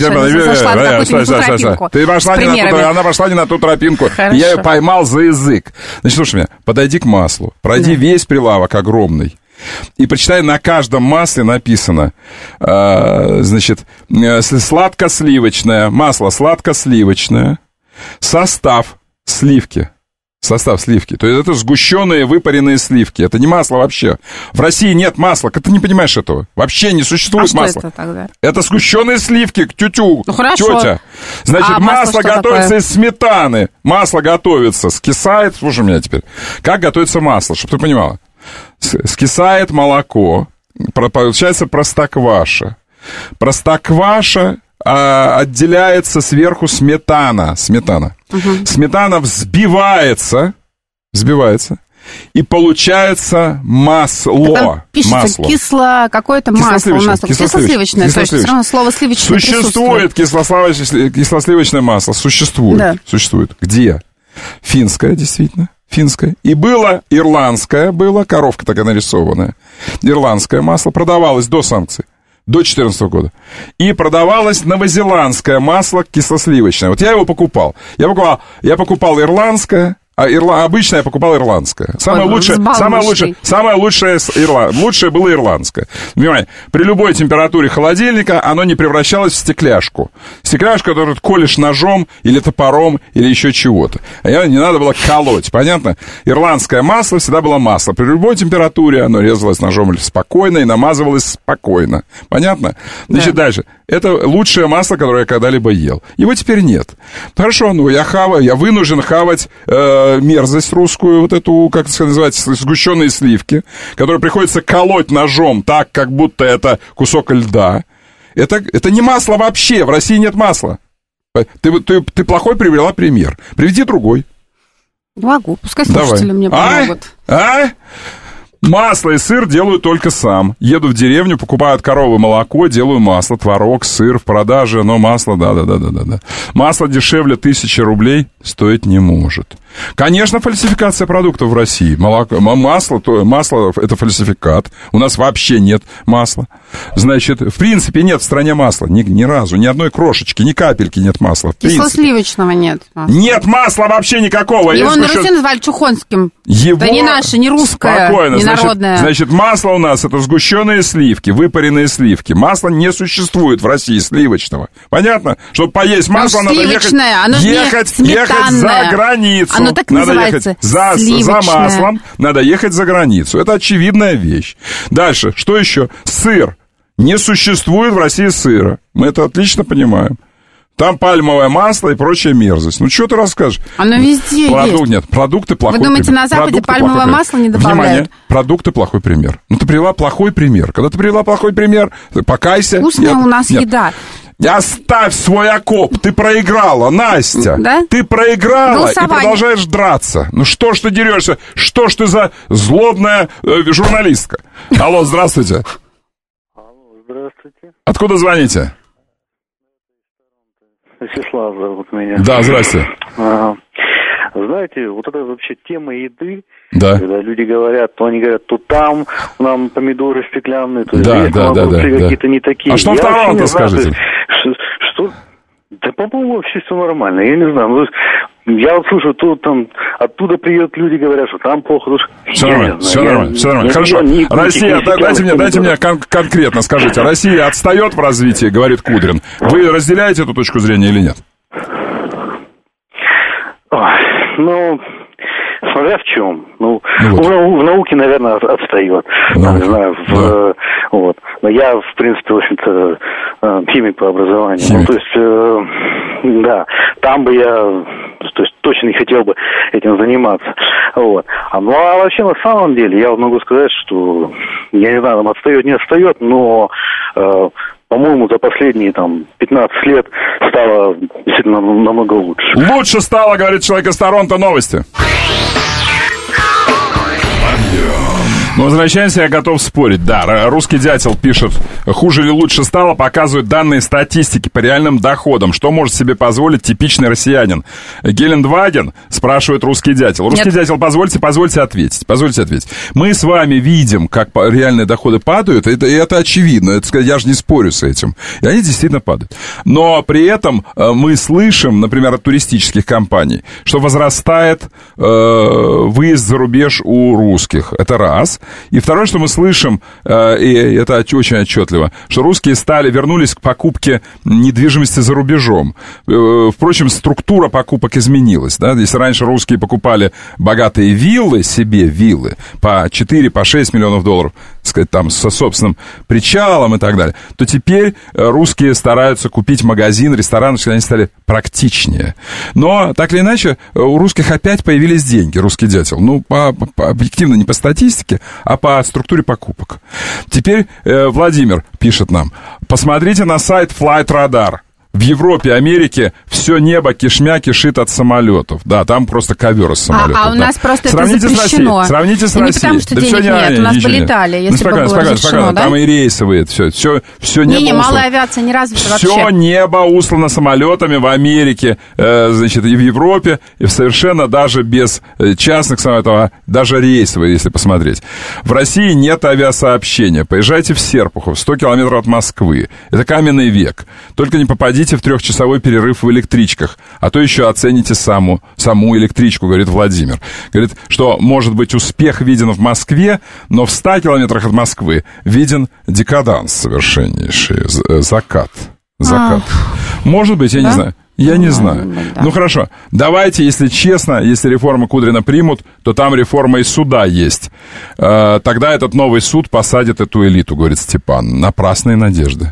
Она пошла не на ту тропинку. Хорошо. Я ее поймал за язык. Значит, слушай меня, подойди к маслу, пройди весь прилавок огромный. И почитай, на каждом масле написано, значит, сладко-сливочное, масло сладко-сливочное, состав сливки. Состав сливки. То есть это сгущенные выпаренные сливки. Это не масло вообще. В России нет масла. Ты не понимаешь этого. Вообще не существует масла. Что это тогда? Это сгущенные сливки, хорошо. тетя. Значит, масло готовится из сметаны. Масло готовится, скисает. Слушай меня теперь. Как готовится масло, чтобы ты понимала. Скисает молоко. Получается простокваша. Простокваша отделяется сверху сметана. Угу. Сметана взбивается, и получается масло. Там пишется какое-то масло у нас. Кислосливочное. То есть все равно слово сливочное существует. Кислосливочное масло. Существует. Да. Существует. Где? Финское, действительно. Финское. И было ирландское, коровка такая нарисованная. Ирландское масло продавалось до санкций. До 2014 года. И продавалось новозеландское масло кислосливочное. Вот я его покупал. Я покупал ирландское, обычно я покупал ирландское. Самое лучшее было ирландское. Понимаете, при любой температуре холодильника оно не превращалось в стекляшку. Стекляшку, которую ты колешь ножом или топором, или еще чего-то. А не надо было колоть, понятно? Ирландское масло всегда было масло. При любой температуре оно резалось ножом спокойно и намазывалось спокойно. Понятно? Значит, дальше. Это лучшее масло, которое я когда-либо ел. Его теперь нет. Хорошо, я вынужден хавать мерзость русскую, вот эту, как это называется, сгущенные сливки, которые приходится колоть ножом так, как будто это кусок льда. Это не масло вообще, в России нет масла. Ты плохой привела пример. Приведи другой. Могу, пускай слушатели мне помогут. Масло и сыр делаю только сам. Еду в деревню, покупаю от коровы молоко, делаю масло, творог, сыр в продаже, но масло, да. Масло дешевле 1000 рублей стоить не может. Конечно, фальсификация продуктов в России. Масло – это фальсификат. У нас вообще нет масла. Значит, в принципе, нет в стране масла. Ни разу, ни одной крошечки, ни капельки нет масла. Кислосливочного нет масла. Нет масла вообще никакого. Его на Руси назвали чухонским. Это не наше, не русское, спокойно, не народное. Значит, масло у нас – это сгущенные сливки, выпаренные сливки. Масла не существует в России сливочного. Понятно? Чтобы поесть масло, надо ехать за границу. Оно так надо называется. Ехать за маслом, надо ехать за границу. Это очевидная вещь. Дальше, что еще? Сыр. Не существует в России сыра. Мы это отлично понимаем. Там пальмовое масло и прочая мерзость. Что ты расскажешь? Оно везде есть. Нет, продукты плохой пример. Вы думаете, на Западе пальмовое масло не добавляют? Внимание, продукты плохой пример. Ты привела плохой пример. Когда ты привела плохой пример, покайся. Вкусная у нас еда. Оставь свой окоп, ты проиграла, Настя. Да? Ты проиграла и Голосование. продолжаешь драться. Ну что ж ты дерешься? Что ж ты за злобная журналистка? Алло, здравствуйте. Алло, здравствуйте. Откуда звоните? Вячеслав зовут меня. Да, здрасте. Знаете, вот это вообще тема еды, да. Когда люди говорят, то они говорят, то там нам помидоры стеклянные, то да, здесь какие-то не такие. А что в Торонто, скажите? Что? Да, по-моему, вообще все нормально, я не знаю. Ну, я вот слышу, то там оттуда приедут люди, говорят, что там плохо. Все нормально. Хорошо. Россия, дайте мне конкретно скажите, Россия отстает в развитии, говорит Кудрин. Вы разделяете эту точку зрения или нет? Ну, смотря в чем. В науке, наверное, отстает. Не знаю, вот. Но я, в принципе, в общем-то, химик по образованию. Ну, то есть, да, там бы я, то есть, точно не хотел бы этим заниматься. Вот. Ну, а вообще, на самом деле, я могу сказать, что, я не знаю, там отстает, не отстает, но... по-моему, за последние 15 лет стало действительно намного лучше. Лучше стало, говорит человек из Торонто. Новости. Но возвращаемся, я готов спорить. Да, русский дятел пишет, хуже или лучше стало, показывают данные статистики по реальным доходам. Что может себе позволить типичный россиянин? Гелендваген, спрашивает русский дятел. Русский дятел, позвольте ответить. Мы с вами видим, как реальные доходы падают, и это очевидно. Я же не спорю с этим. И они действительно падают. Но при этом мы слышим, например, от туристических компаний, что возрастает выезд за рубеж у русских. Это раз. И второе, что мы слышим, и это очень отчетливо, что русские вернулись к покупке недвижимости за рубежом. Впрочем, структура покупок изменилась. Да? Если раньше русские покупали богатые виллы, по 4, по 6 миллионов долларов, сказать, там, со собственным причалом и так далее, то теперь русские стараются купить магазин, ресторан, чтобы они стали практичнее. Но, так или иначе, у русских опять появились деньги, русский дятел. Ну, объективно, не по статистике, а по структуре покупок. Теперь Владимир пишет нам. Посмотрите на сайт Flight Radar. В Европе, Америке все небо кишмя кишит от самолетов. Да, там просто ковер из самолетов. А у нас просто это запрещено. Сравните с Россией. Не потому, что денег нет, у нас бы летали, если бы было разрешено, да? Там и рейсовые, все небо не, малая авиация не развита вообще. Все небо услано самолетами в Америке, значит, и в Европе, и совершенно даже без частных самолетов, а даже рейсовые, если посмотреть. В России нет авиасообщения. Поезжайте в Серпухов, 100 километров от Москвы. Это каменный век. Только не попадите в 3-часовой перерыв в электричках, а то еще оцените саму электричку, говорит Владимир. Говорит, что, может быть, успех виден в Москве, но в 100 километрах от Москвы виден декаданс совершеннейший, закат. Может быть, я не знаю. Я не знаю. Да. Ну, хорошо. Давайте, если честно, если реформу Кудрина примут, то там реформа и суда есть. Тогда этот новый суд посадит эту элиту, говорит Степан. Напрасные надежды.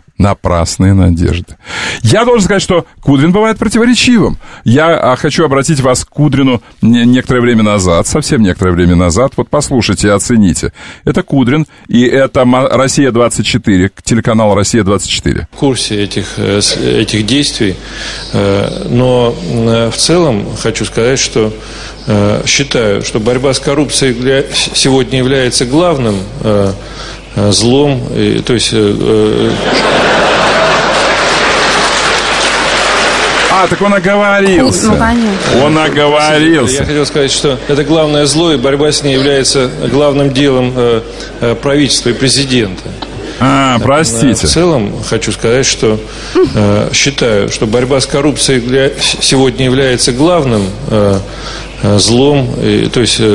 Я должен сказать, что Кудрин бывает противоречивым. Я хочу обратить вас к Кудрину некоторое время назад, совсем некоторое время назад. Вот послушайте и оцените. Это Кудрин, и это «Россия-24», телеканал «Россия-24». В курсе этих действий, но в целом хочу сказать, что считаю, что борьба с коррупцией сегодня является главным злом, то есть... Так он оговорился. Ну, конечно. Он оговорился. Я хотел сказать, что это главное зло, и борьба с ней является главным делом правительства и президента. Простите. В целом хочу сказать, что считаю, что борьба с коррупцией сегодня является главным злом, то есть... Я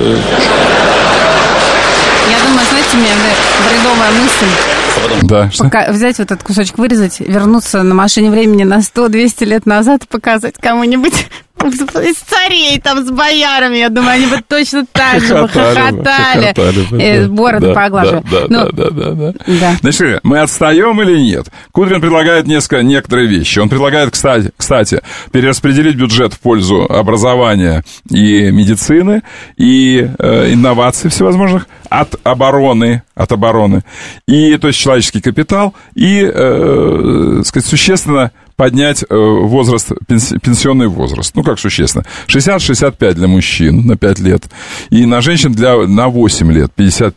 думаю, знаете, у меня бредовая мысль. Да, взять вот этот кусочек, вырезать, вернуться на машине времени на 100-200 лет назад и показать кому-нибудь, из царей там с боярами, я думаю, они бы точно так же хохотали. Бороды поглаживали. Да. Значит, мы отстаем или нет? Кудрин предлагает некоторые вещи. Он предлагает, кстати, перераспределить бюджет в пользу образования и медицины, и инноваций всевозможных от обороны, и, то есть, человеческий капитал, и, сказать, существенно поднять пенсионный возраст. Ну, как существенно? 60-65 для мужчин на 5 лет, и на женщин на 8 лет,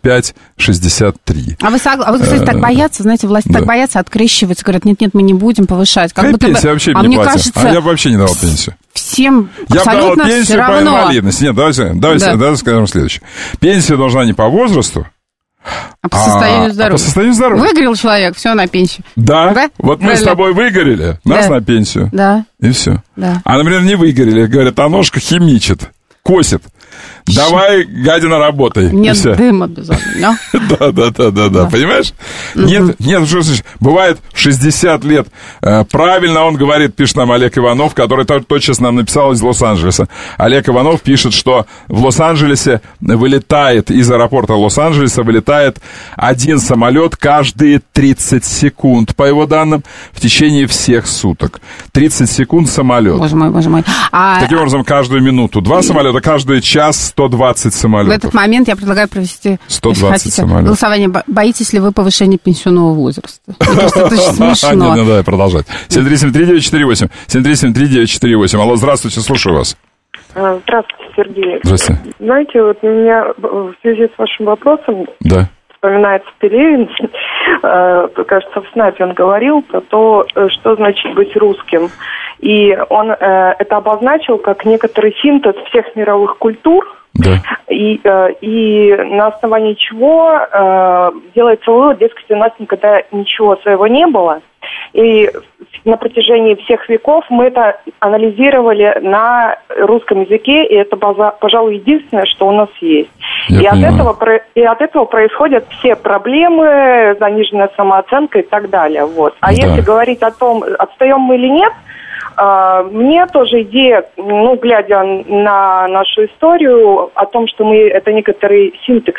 55-63. А вы, кстати, так боятся, знаете, власти так боятся, открещиваются, говорят, нет, мы не будем повышать. Как будто пенсия вообще не платят. Кажется, я бы вообще не давал пенсию. Всем абсолютно я бы давал пенсию по инвалидности. Нет, давайте скажем следующее. Пенсия должна не по возрасту, а по состоянию здоровья. По состоянию здоровья. Выгорел человек, все, на пенсию. Да? Вот мы с тобой выгорели, нас на пенсию. Да. И все. Да. А, например, не выгорели, говорят, а ножка химичит, косит. Давай, гадина, работай. Нет дыма без огня. Да, понимаешь? Нет, что значит, бывает 60 лет. Правильно он говорит, пишет нам Олег Иванов, который тотчас нам написал из Лос-Анджелеса. Олег Иванов пишет, что в Лос-Анджелесе из аэропорта Лос-Анджелеса вылетает один самолет каждые 30 секунд, по его данным, в течение всех суток. 30 секунд самолет. Боже мой. Таким образом, каждую минуту 2 самолета, каждый час 120 самолетов. В этот момент я предлагаю провести 120 самолетов. Голосование. Боитесь ли вы повышения пенсионного возраста? Мне кажется, это очень смешно. Давай продолжать. 7373948. 7373948. Алло, здравствуйте, слушаю вас. Здравствуйте, Сергей. Здравствуйте. Знаете, вот у меня в связи с вашим вопросом вспоминается Пелевин. Кажется, в СНАПе он говорил про то, что значит быть русским. И он это обозначил как некоторый синтез всех мировых культур. Да. И на основании чего делается вывод, дескать, у нас никогда ничего своего не было. И на протяжении всех веков мы это анализировали на русском языке, и это, пожалуй, единственное, что у нас есть. И от этого происходят все проблемы, заниженная самооценка и так далее. Вот. А если говорить о том, отстаем мы или нет, мне тоже идея, глядя на нашу историю, о том, что мы это некоторый синтез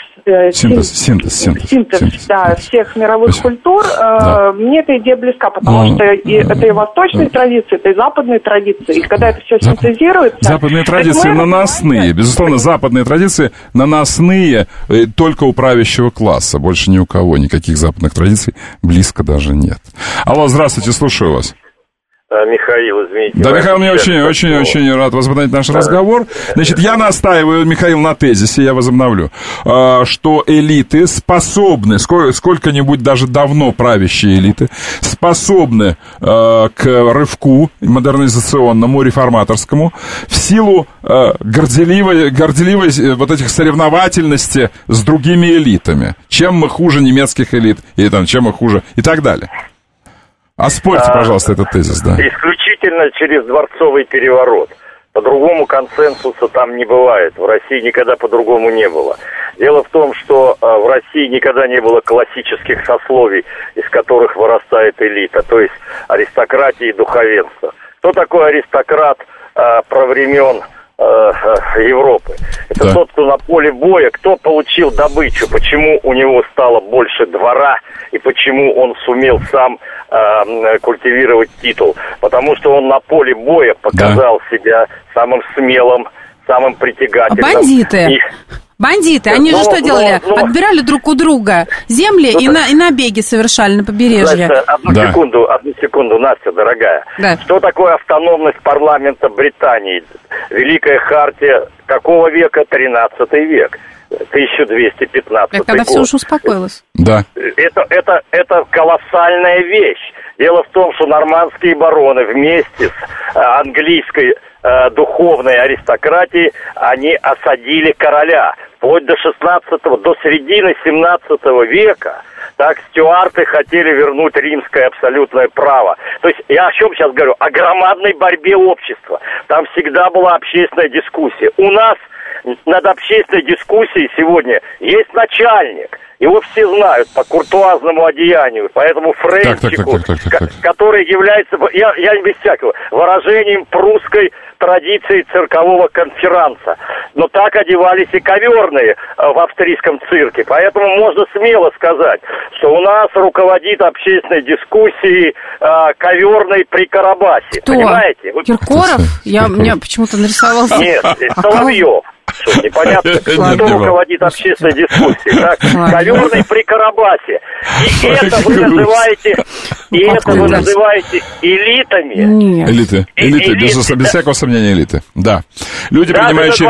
всех мировых культур, мне эта идея близка, потому что это и восточные традиции, это и западные традиции, и когда это все синтезируется... Западные традиции наносные, безусловно, западные традиции наносные только у правящего класса, больше ни у кого никаких западных традиций близко даже нет. Алло, здравствуйте, слушаю вас. Михаил, извините. Да, Михаил, мне очень рад возобновить наш разговор. Значит, я настаиваю, Михаил, на тезисе, я возобновлю, что элиты способны, сколько-нибудь даже давно правящие элиты, способны к рывку модернизационному, реформаторскому, в силу горделивой вот этих соревновательности с другими элитами. Чем мы хуже немецких элит, или там, чем мы хуже, и так далее. Оспорьте, пожалуйста, этот тезис, да. Исключительно через дворцовый переворот. По-другому консенсуса там не бывает. В России никогда по-другому не было. Дело в том, что в России никогда не было классических сословий, из которых вырастает элита, то есть аристократия и духовенство. Кто такой аристократ про времен Европы? Это тот, кто на поле боя, кто получил добычу, почему у него стало больше двора и почему он сумел сам культивировать титул. Потому что он на поле боя показал себя самым смелым, самым притягательным. Бандиты, они же что делали? Отбирали друг у друга земли и набеги совершали на побережье. Одну секунду, Настя, дорогая. Да. Что такое автономность парламента Британии? Великая хартия какого века? 13 век. 1215 когда год. все уже успокоилось. Да. Это колоссальная вещь. Дело в том, что нормандские бароны вместе с английской духовной аристократией, они осадили короля. Вплоть до середины 17 века. Так стюарты хотели вернуть римское абсолютное право. То есть я о чем сейчас говорю? О громадной борьбе общества. Там всегда была общественная дискуссия. У нас над общественной дискуссией сегодня есть начальник. Его все знают по куртуазному одеянию, поэтому френчику, который является, я без всякого, выражением прусской традиции циркового конферанса. Но так одевались и коверные в австрийском цирке. Поэтому можно смело сказать, что у нас руководит общественной дискуссией коверный при Карабасе. Кто? Понимаете? Киркоров? Меня почему-то нарисовался. Нет, Соловьев. Что, непонятно, кто руководит общественной дискуссией. Так? Коверный при Карабасе. И это вы называете элитами. Нет. Элиты, без всякого сомнения, элиты. Да. Люди, принимающие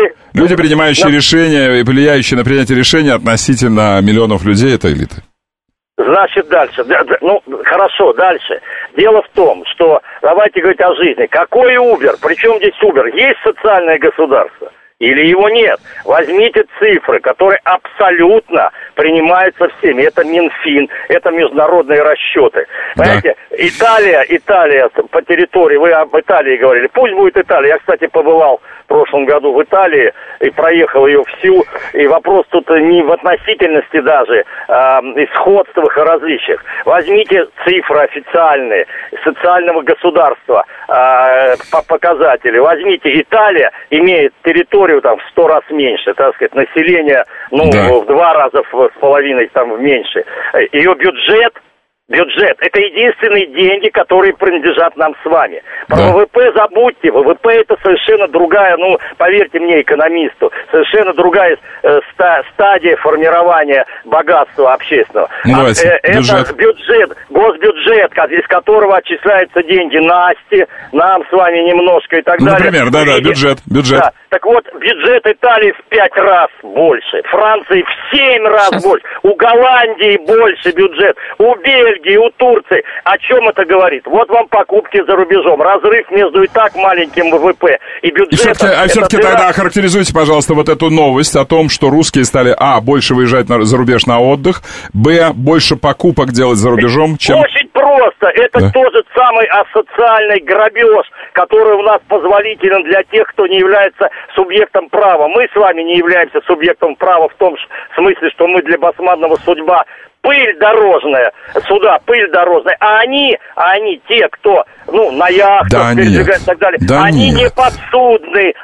решения и влияющие на принятие решений относительно миллионов людей, это элиты. Значит, дальше. Ну, хорошо, дальше. Дело в том, что, давайте говорить о жизни. Какой Uber? Причем здесь Uber? Есть социальное государство? Или его нет? Возьмите цифры, которые абсолютно принимаются всеми. Это Минфин, это международные расчеты. Понимаете, Италия по территории, вы об Италии говорили, пусть будет Италия. Я, кстати, побывал в прошлом году в Италии и проехал ее всю. И вопрос тут не в относительности даже, и сходствах и различиях. Возьмите цифры официальные социального государства, показатели. Возьмите, Италия имеет территорию там в 100 раз меньше, так сказать, население, в 2 раза с половиной там меньше. Ее бюджет, это единственные деньги, которые принадлежат нам с вами. Про ВВП забудьте, ВВП это совершенно другая, поверьте мне, экономисту, совершенно другая стадия формирования богатства общественного. Это бюджет, госбюджет, из которого отчисляются деньги Насте, нам с вами немножко и так далее. Например, бюджет. Да. Так вот, бюджет Италии в 5 раз больше, Франции в 7 раз больше, у Голландии больше бюджет, у Бельгии, у Турции. О чем это говорит? Вот вам покупки за рубежом. Разрыв между и так маленьким ВВП и бюджетом. А все-таки тогда охарактеризуйте, пожалуйста, вот эту новость о том, что русские стали, больше выезжать за рубеж на отдых, больше покупок делать за рубежом, чем... Очень просто. Это тот самый асоциальный грабеж, который у нас позволителен для тех, кто не является субъектом права. Мы с вами не являемся субъектом права в том смысле, что мы для Басманного судьба пыль дорожная, пыль дорожная, а они те, кто, на яхтах передвигают и так далее, они не подсудны,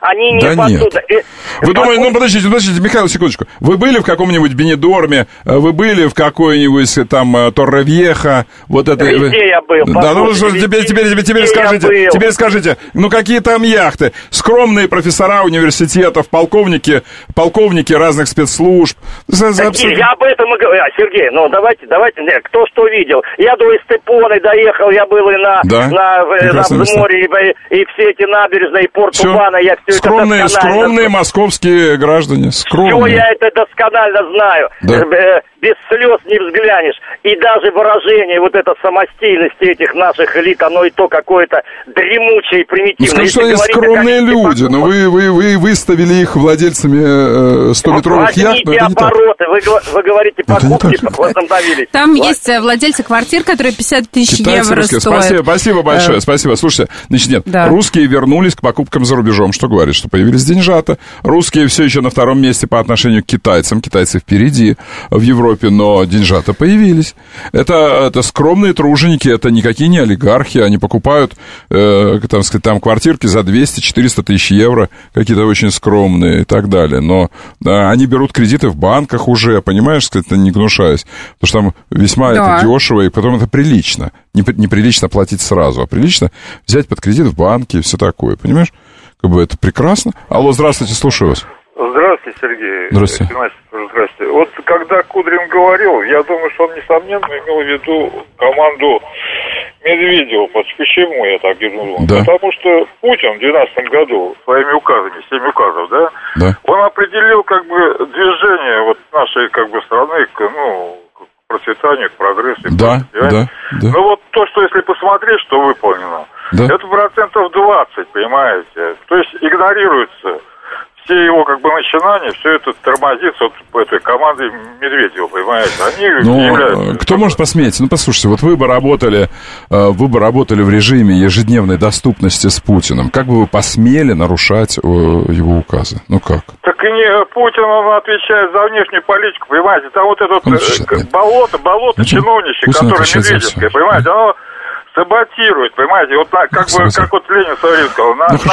Вы думаете, подождите, Михаил, секундочку, вы были в каком-нибудь Бенедорме, вы были в какой-нибудь там Торревьеха, вот это... Везде я был. Да, теперь скажите, какие там яхты? Скромные профессора университетов, полковники разных спецслужб. Я об этом и говорю, Сергей, давайте, кто что видел. Я до Эстепоны доехал, я был и на море, и все эти набережные, и порт Убана, я все это досконально... Скромные московские граждане, скромные. Все я это досконально знаю. Да. Без слез не взглянешь. И даже выражение вот этой самостийности этих наших элит, оно и то какое-то дремучее и примитивное. Скажите, что они скромные люди, но вы выставили их владельцами 100-метровых яхт, но это не обороты. Вы говорите покупки, возобновились. Там есть владельцы квартир, которые 50 тысяч евро стоят. Спасибо большое, спасибо. Слушайте, русские вернулись к покупкам за рубежом, что говорит, что появились деньжата. Русские все еще на втором месте по отношению к китайцам. Китайцы впереди в Европе, но деньжата появились. Это скромные труженики, это никакие не олигархи, они покупают там квартирки за 200-400 тысяч евро, какие-то очень скромные и так далее. Но они берут кредиты в банках уже, понимаешь, не гнушаясь, потому что там весьма это дешево, и потом это прилично. Неприлично платить сразу, а прилично взять под кредит в банке и все такое, понимаешь? Это прекрасно. Алло, здравствуйте, слушаю вас. Здравствуйте, Сергей. Здравствуйте. Здравствуйте. Вот когда Кудрин говорил, я думаю, что он, несомненно, имел в виду команду Медведева. Почему я так думаю? Да. Потому что Путин в 2012 году своими указами, 7 указов, он определил движение нашей страны к процветанию, к прогрессу. Да. Ну то, что если посмотреть, что выполнено, это 20%, понимаете? То есть игнорируется все его начинания, все это тормозится по этой команде Медведева, понимаете? Они являются... Кто может посмеяться? Послушайте, вы бы работали в режиме ежедневной доступности с Путиным. Как бы вы посмели нарушать его указы? Как? Путин, он отвечает за внешнюю политику, понимаете? Там вот это болото чиновничье, которое Медведевское, понимаете, оно саботирует, понимаете? Вот так, как вот Ленин в свое время сказал.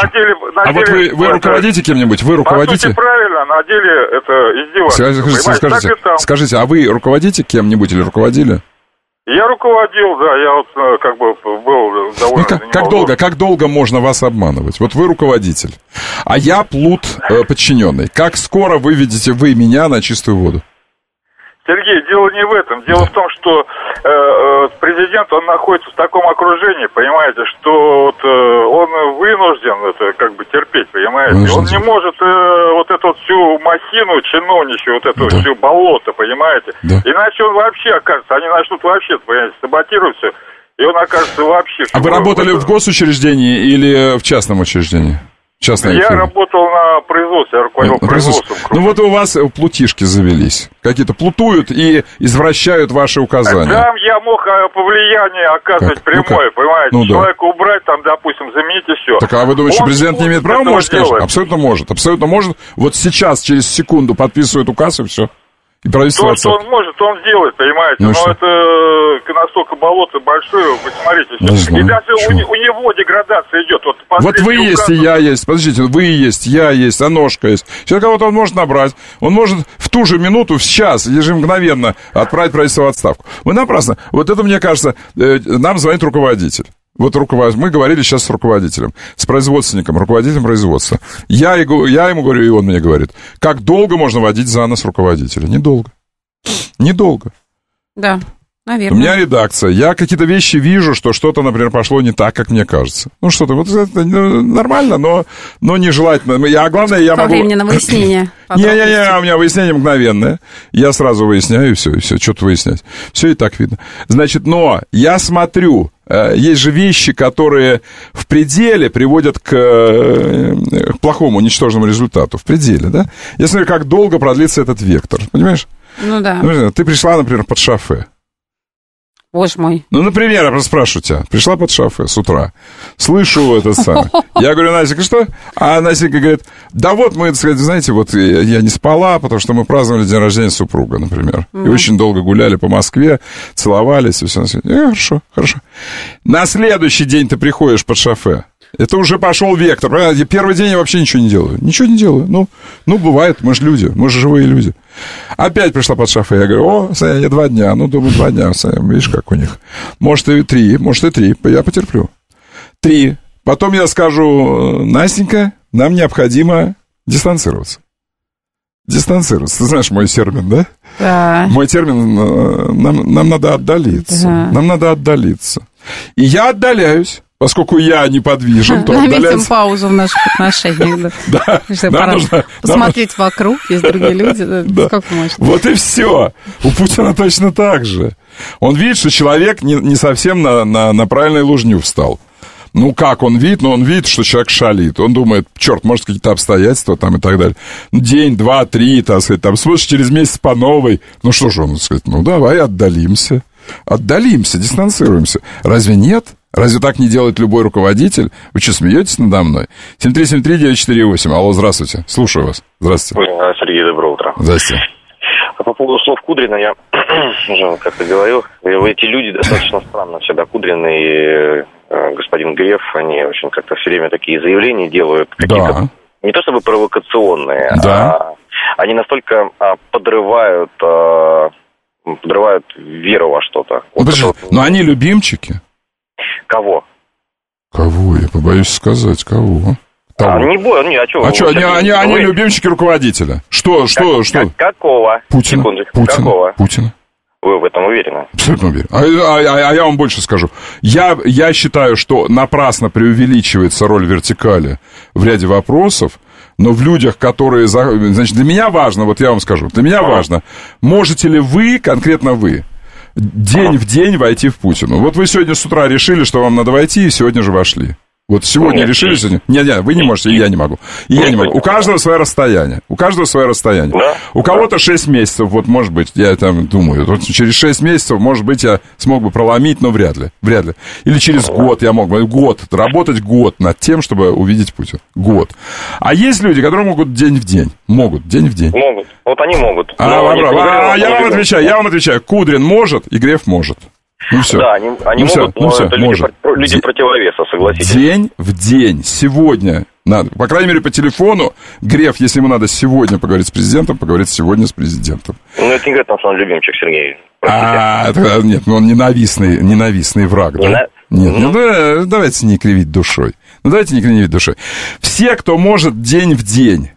А вот вы руководите кем-нибудь? Вы руководите? По сути, правильно, на деле это издевательство. Скажите, а вы руководите кем-нибудь или руководили? Я руководил, да, я вот как бы был довольно... Как долго можно вас обманывать? Вот вы руководитель, а я плут подчиненный. Как скоро выведете вы меня на чистую воду? Сергей, дело не в этом. Дело в том, что президент, он находится в таком окружении, понимаете, что вот, он вынужден это как бы терпеть, понимаете. Он не может вот эту вот всю махину чиновничью, вот эту всю болото, понимаете. Иначе он вообще окажется, они начнут вообще, понимаете, саботировать все, и он окажется вообще... А вы работали в госучреждении или в частном учреждении? Я работал на производстве, я руководил производством. Ну вот у вас плутишки завелись. Какие-то плутуют и извращают ваши указания. Там я мог повлияние оказывать прямое, понимаете? Человека убрать, там, допустим, заменить и все. Так, а вы думаете, что президент не имеет права, может сказать? Абсолютно может. Абсолютно может. Вот сейчас, через секунду подписывает указ, и все. И то, что он может, он делает, понимаете. Но это настолько болото большое, вы смотрите. И даже у него деградация идет. Вот вы есть, и я есть. Подождите, вы есть, я есть, Аношка есть. Сейчас кого-то он может набрать. Он может в ту же минуту, сейчас, ежемгновенно отправить правительство в отставку. Вы напрасно. Вот это, мне кажется, нам звонит руководитель. Вот мы говорили сейчас с руководителем, с производственником, руководителем производства. Я ему говорю, и он мне говорит, как долго можно водить за нос руководителя? Недолго. Недолго. Да, наверное. У меня редакция. Я какие-то вещи вижу, что что-то, например, пошло не так, как мне кажется. Ну, что-то, вот это нормально, но нежелательно. А главное, я могу... времени на выяснение. Не-не-не, у меня выяснение мгновенное. Я сразу выясняю, и все, что-то выяснять. Все и так видно. Значит, но я смотрю... Есть же вещи, которые в пределе приводят к плохому, ничтожному результату. В пределе, да? Я смотрю, как долго продлится этот вектор. Понимаешь? Ну да. Ты пришла, например, под шофе. Боже мой. Ну, например, я просто спрашиваю тебя. Пришла под шофе с утра. Слышу это самое. Я говорю, Настенька, что? А Настенька говорит, да вот мы, так сказать, знаете, вот я не спала, потому что мы праздновали день рождения супруга, например. И очень долго гуляли по Москве, целовались и все на свете. Хорошо. На следующий день ты приходишь под шофе. Это уже пошел вектор. Первый день я вообще ничего не делаю. Ничего не делаю. Ну, бывает, мы же люди, мы же живые люди. Опять пришла под шофе. Я говорю, я 2 дня. Ну, думаю, 2 дня. Видишь, как у них. Может, и 3. Я потерплю. 3. Потом я скажу, Настенька, нам необходимо дистанцироваться. Ты знаешь мой термин, да? Да. Мой термин, нам надо отдалиться. Да. Нам надо отдалиться. И я отдаляюсь. Поскольку я неподвижен, то наметим паузу в наших отношениях. Да. Пора посмотреть вокруг, есть другие люди. Вот и все. У Путина точно так же. Он видит, что человек не совсем на правильной лужню встал. Ну, как он видит? Он видит, что человек шалит. Он думает, черт, может, какие-то обстоятельства там и так далее. День, 2, 3, так сказать, там, смотришь, через месяц по новой. Ну, что же он, так сказать, давай отдалимся. Дистанцируемся. Разве нет? Разве так не делает любой руководитель? Вы что, смеетесь надо мной? 7373948. Алло, здравствуйте. Слушаю вас. Здравствуйте. Сергей, доброе утро. Здравствуйте. По поводу слов Кудрина я уже как-то говорил. Эти люди достаточно странно всегда. Кудрин и господин Греф, они, в общем, как-то все время такие заявления делают. Какие-то, не то чтобы провокационные, а они настолько подрывают веру во что-то. Но они любимчики. Кого? Кого? Я побоюсь сказать, кого? Они любимчики руководителя. Что? Какого? Путина. Какого? Путина. Вы в этом уверены? Абсолютно уверен. А я вам больше скажу. Я считаю, что напрасно преувеличивается роль вертикали в ряде вопросов, но в людях, которые... Значит, для меня важно, вот я вам скажу, важно, можете ли вы, конкретно вы, день в день войти в Путину. Вот вы сегодня с утра решили, что вам надо войти, и сегодня же вошли. Вот сегодня решили сегодня. Нет, вы не можете, и я не могу. И я не могу. У каждого свое расстояние. Да? У кого-то 6 месяцев, вот, может быть, я там думаю, вот через 6 месяцев, может быть, я смог бы проломить, но вряд ли. Или через год я мог бы, работать год над тем, чтобы увидеть Путина. Год. А есть люди, которые могут день в день. Могут. Вот они могут. Я вам отвечаю. Кудрин может, и Греф может. Ну, все. Да, они могут, но это люди противовеса, согласитесь. День в день. Сегодня надо. По крайней мере, по телефону Греф, если ему надо сегодня поговорить с президентом, поговорит сегодня с президентом. Ну, это не говорит, потому что он любимчик, Сергей. Нет, он ненавистный враг, да? Нет, давайте не кривить душой. Все, кто может день в день,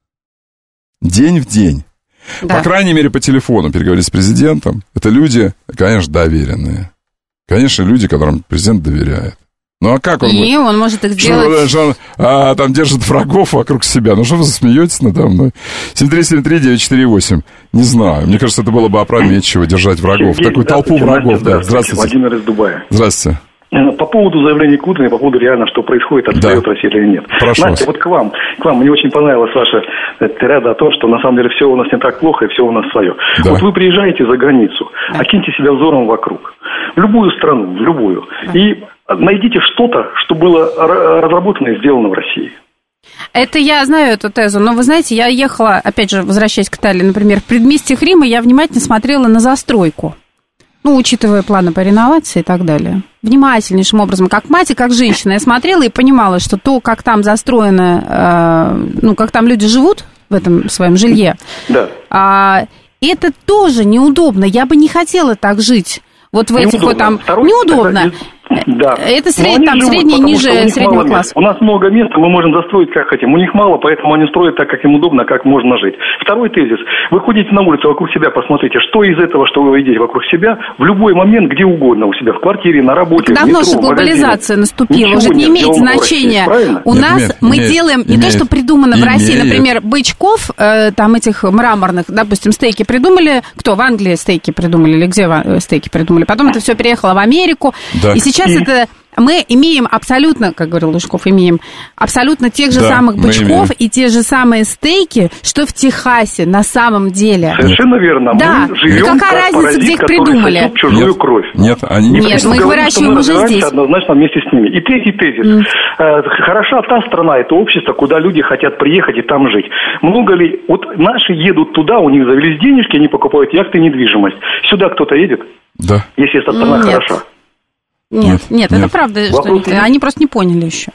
да. По крайней мере, по телефону переговорить с президентом, это люди, конечно, доверенные. Конечно, люди, которым президент доверяет. Ну, а как он... он может их сделать... Что он там держит врагов вокруг себя. Ну, что вы засмеетесь надо мной? 7373948. Не знаю. Мне кажется, это было бы опрометчиво держать врагов. Такую толпу врагов. Да. Здравствуйте. Владимир из Дубая. Здравствуйте. По поводу заявления Кудрина, по поводу реально, что происходит, отстает Россия или нет. Прошу Настя, вот к вам, мне очень понравилась ваша тирада о том, что на самом деле все у нас не так плохо и все у нас свое. Да. Вот вы приезжаете за границу, окиньте себя взором вокруг, в любую страну, и найдите что-то, что было разработано и сделано в России. Это я знаю эту тезу, но вы знаете, я ехала, опять же, возвращаясь к Таллину, например, в предместьях Рима, я внимательно смотрела на застройку. Учитывая планы по реновации и так далее. Внимательнейшим образом, как мать и как женщина. Я смотрела и понимала, что то, как там застроено, как там люди живут в этом своем жилье, это тоже неудобно. Я бы не хотела так жить. Вот в этих вот там... Неудобно. Да. Это средний, ниже среднего класса. У нас много места, мы можем застроить как хотим. У них мало, поэтому они строят так, как им удобно, как можно жить. Второй тезис. Вы ходите на улицу вокруг себя, посмотрите, что из этого, что вы видите вокруг себя, в любой момент, где угодно у себя, в квартире, на работе, давно в метро, же глобализация наступила, уже не имеет значения. У нас мы делаем не то, что придумано в России, например, бычков, там этих мраморных, допустим, стейки придумали. Кто? В Англии стейки придумали или где стейки придумали? Потом это все переехало в Америку. И сейчас это мы имеем абсолютно, как говорил Лужков, имеем абсолютно тех же самых бычков и те же самые стейки, что в Техасе на самом деле. Совершенно верно. Да. Мы живем какая разница, где их придумали? Чужую кровь. Нет, мы их выращиваем уже здесь. Однозначно вместе с ними. И третий тезис. Хороша та страна, это общество, куда люди хотят приехать и там жить. Много ли... Вот наши едут туда, у них завелись денежки, они покупают яхты и недвижимость. Сюда кто-то едет? Да. Если эта страна хороша. Нет, это правда, что они просто не поняли еще.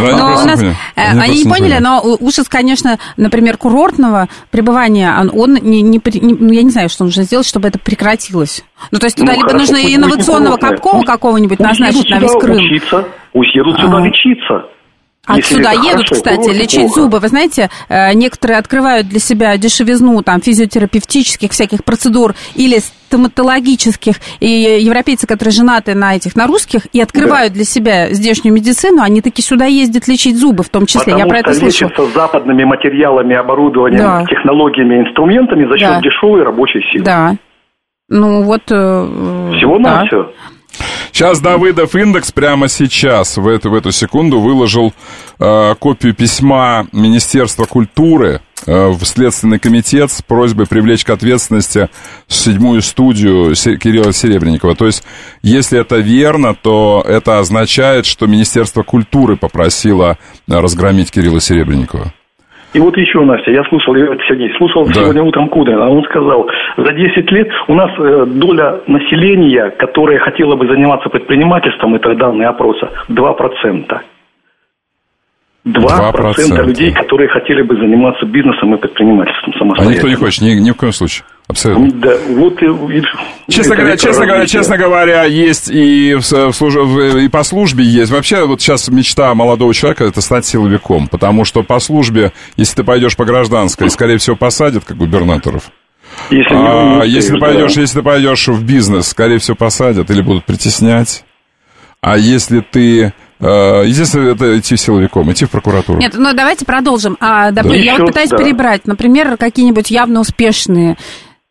Они не поняли, но ужас, конечно, например, курортного пребывания, он я не знаю, что нужно сделать, чтобы это прекратилось. То есть туда либо нужно инновационного Капкова какого-нибудь назначить на весь Крым. Уедут сюда лечиться. Отсюда едут, кстати, лечить зубы. Вы знаете, некоторые открывают для себя дешевизну там, физиотерапевтических всяких процедур или стоматологических. И европейцы, которые женаты на русских, и открывают для себя здешнюю медицину, они таки сюда ездят лечить зубы, в том числе. Я про это слышала. Потому что лечатся западными материалами, оборудованием, технологиями, инструментами за счет дешевой рабочей силы. Да. Всего-навсего. Сейчас Давыдов Индекс прямо сейчас, в эту секунду, выложил копию письма Министерства культуры в Следственный комитет с просьбой привлечь к ответственности 7-ю студию Кирилла Серебренникова. То есть, если это верно, то это означает, что Министерство культуры попросило разгромить Кирилла Серебренникова. И вот еще, Настя, я слушал сегодня утром Кудрина, он сказал, за 10 лет у нас доля населения, которое хотело бы заниматься предпринимательством, это данные опроса, 2%. 2% людей, которые хотели бы заниматься бизнесом и предпринимательством самостоятельно. А никто не хочет, ни в коем случае. Абсолютно. Да, вот честно говоря, есть и по службе есть. Вообще, вот сейчас мечта молодого человека — это стать силовиком. Потому что по службе, если ты пойдешь по гражданской, скорее всего, посадят, как губернаторов. Если ты пойдешь в бизнес, скорее всего, посадят или будут притеснять. А если ты... Единственное, это идти силовиком, идти в прокуратуру. Нет, давайте продолжим. Я вот пытаюсь перебрать, например, какие-нибудь явно успешные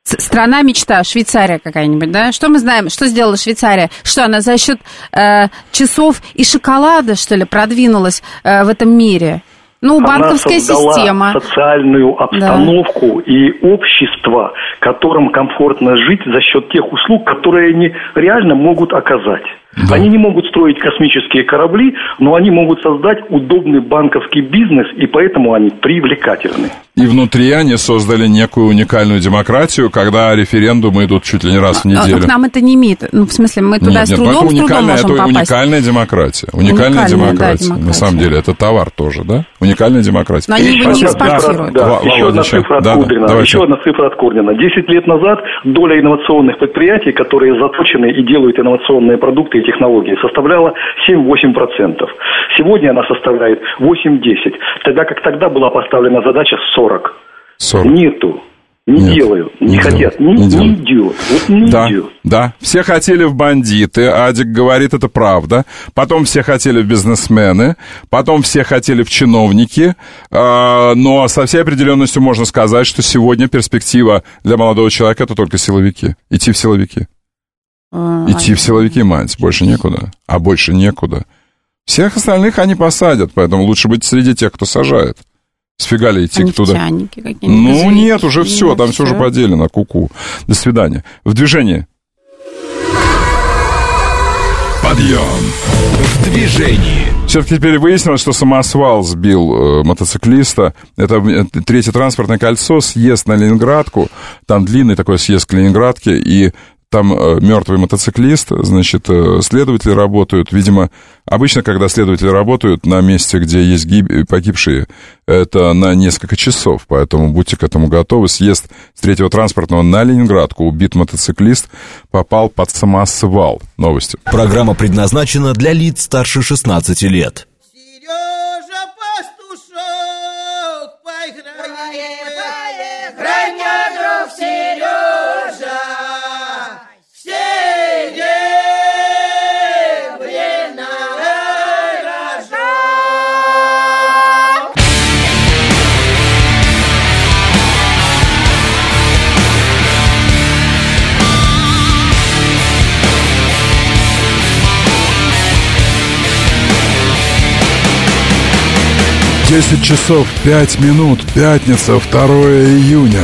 Страна мечта, Швейцария какая-нибудь, да? Что мы знаем, что сделала Швейцария? Что она за счет часов и шоколада, что ли, продвинулась в этом мире? Ну, банковская система. Она создала социальную обстановку и общество, которым комфортно жить за счет тех услуг, которые они реально могут оказать. Да. Они не могут строить космические корабли, но они могут создать удобный банковский бизнес, и поэтому они привлекательны. И внутри они создали некую уникальную демократию, когда референдумы идут чуть ли не раз в неделю. К нам это не имеет. Ну, в смысле, мы туда с трудом можем попасть. Это уникальная демократия. Уникальная демократия. Да, на самом деле, это товар тоже, да? Уникальная демократия. Но они его не экспортируют. Да. Еще одна цифра от Кудрина. Еще одна цифра от Кудрина. 10 лет назад доля инновационных предприятий, которые заточены и делают инновационные продукты и технологии, составляла 7-8%. Сегодня она составляет 8-10%. Тогда как тогда была поставлена задача 40. Нету. Не делают, не хотят, не идет. Вот не идет. Да, все хотели в бандиты, Адик говорит, это правда. Потом все хотели в бизнесмены, потом все хотели в чиновники. Но со всей определенностью можно сказать, что сегодня перспектива для молодого человека — это только силовики. Идти в силовики. Идти в силовики, мать, больше некуда. А больше некуда. Всех остальных они посадят, поэтому лучше быть среди тех, кто сажает. Сфига ли идти туда? Ну, нет, уже все, там все уже поделено, ку-ку. До свидания. В движении. Подъем. В движении. Все-таки теперь выяснилось, что самосвал сбил мотоциклиста. Это третье транспортное кольцо, съезд на Ленинградку. Там длинный такой съезд к Ленинградке, и там мертвый мотоциклист, значит, следователи работают. Видимо, обычно, когда следователи работают на месте, где есть погибшие, это на несколько часов, поэтому будьте к этому готовы. Съезд с третьего транспортного на Ленинградку. Убит мотоциклист, попал под самосвал. Новости. Программа предназначена для лиц старше 16 лет. Сережа Пастушок, поиграй, мой друг Сережа. Десять часов 5 минут, пятница, 2 июня.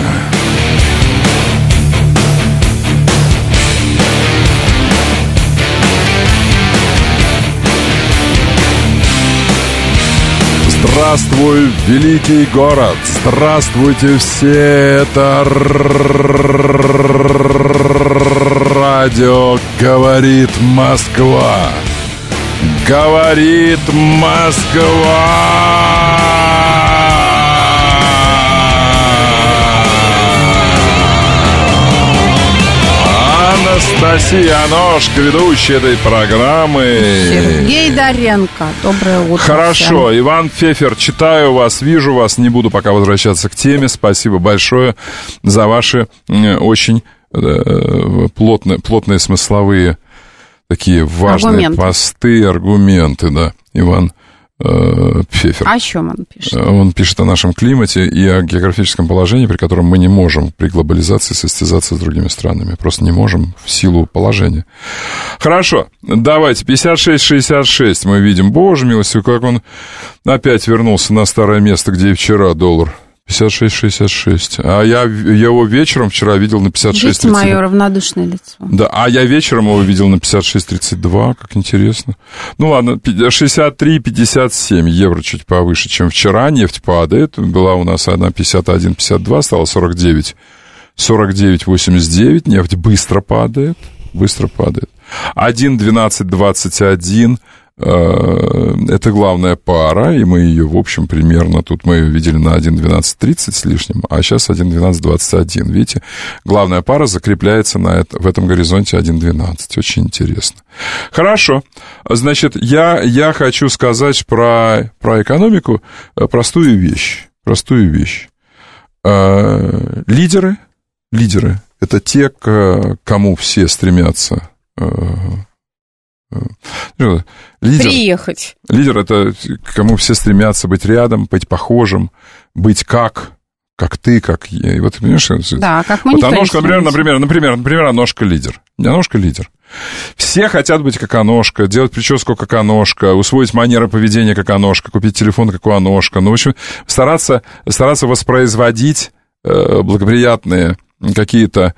Здравствуй, великий город! Здравствуйте все! Это радио «Говорит Москва». Говорит Москва! Анастасия Аношка, ведущая этой программы. Сергей Доренко. Доброе утро. Хорошо, всем. Иван Фефер, читаю вас, вижу вас, не буду пока возвращаться к теме. Спасибо большое за ваши очень плотные смысловые такие важные посты, аргументы, да, Иван Фефер. О чем он пишет? Он пишет о нашем климате и о географическом положении, при котором мы не можем при глобализации состязаться с другими странами. Просто не можем в силу положения. Хорошо, давайте, 56-66 мы видим. Боже милостивый, как он опять вернулся на старое место, где и вчера доллар. 56-66. А я его вечером вчера видел на 56-32. Видите мое равнодушное лицо. Да, а я вечером его видел на 56-32, как интересно. Ну ладно, 63-57 евро, чуть повыше, чем вчера. Нефть падает. Была у нас одна 51-52, стала 49. 49-89. Нефть быстро падает. 1.12.21. Это главная пара, и мы ее, в общем, примерно, тут мы ее видели на 1.12.30 с лишним, а сейчас 1.12.21. Видите, главная пара закрепляется в этом горизонте 1.12. Очень интересно. Хорошо. Значит, я хочу сказать про экономику простую вещь. Лидеры — это те, к кому все стремятся. Приехать. Лидер — это к кому все стремятся быть рядом, быть похожим, быть как как ты, как я. И вот, понимаешь, да, как мы вот Аношка, например, Аношка лидер. Аношка лидер. Все хотят быть как Аношка, делать прическу как Аношка, усвоить манеры поведения как Аношка, купить телефон как у Аношка. Ну, в общем, стараться воспроизводить благоприятные какие-то,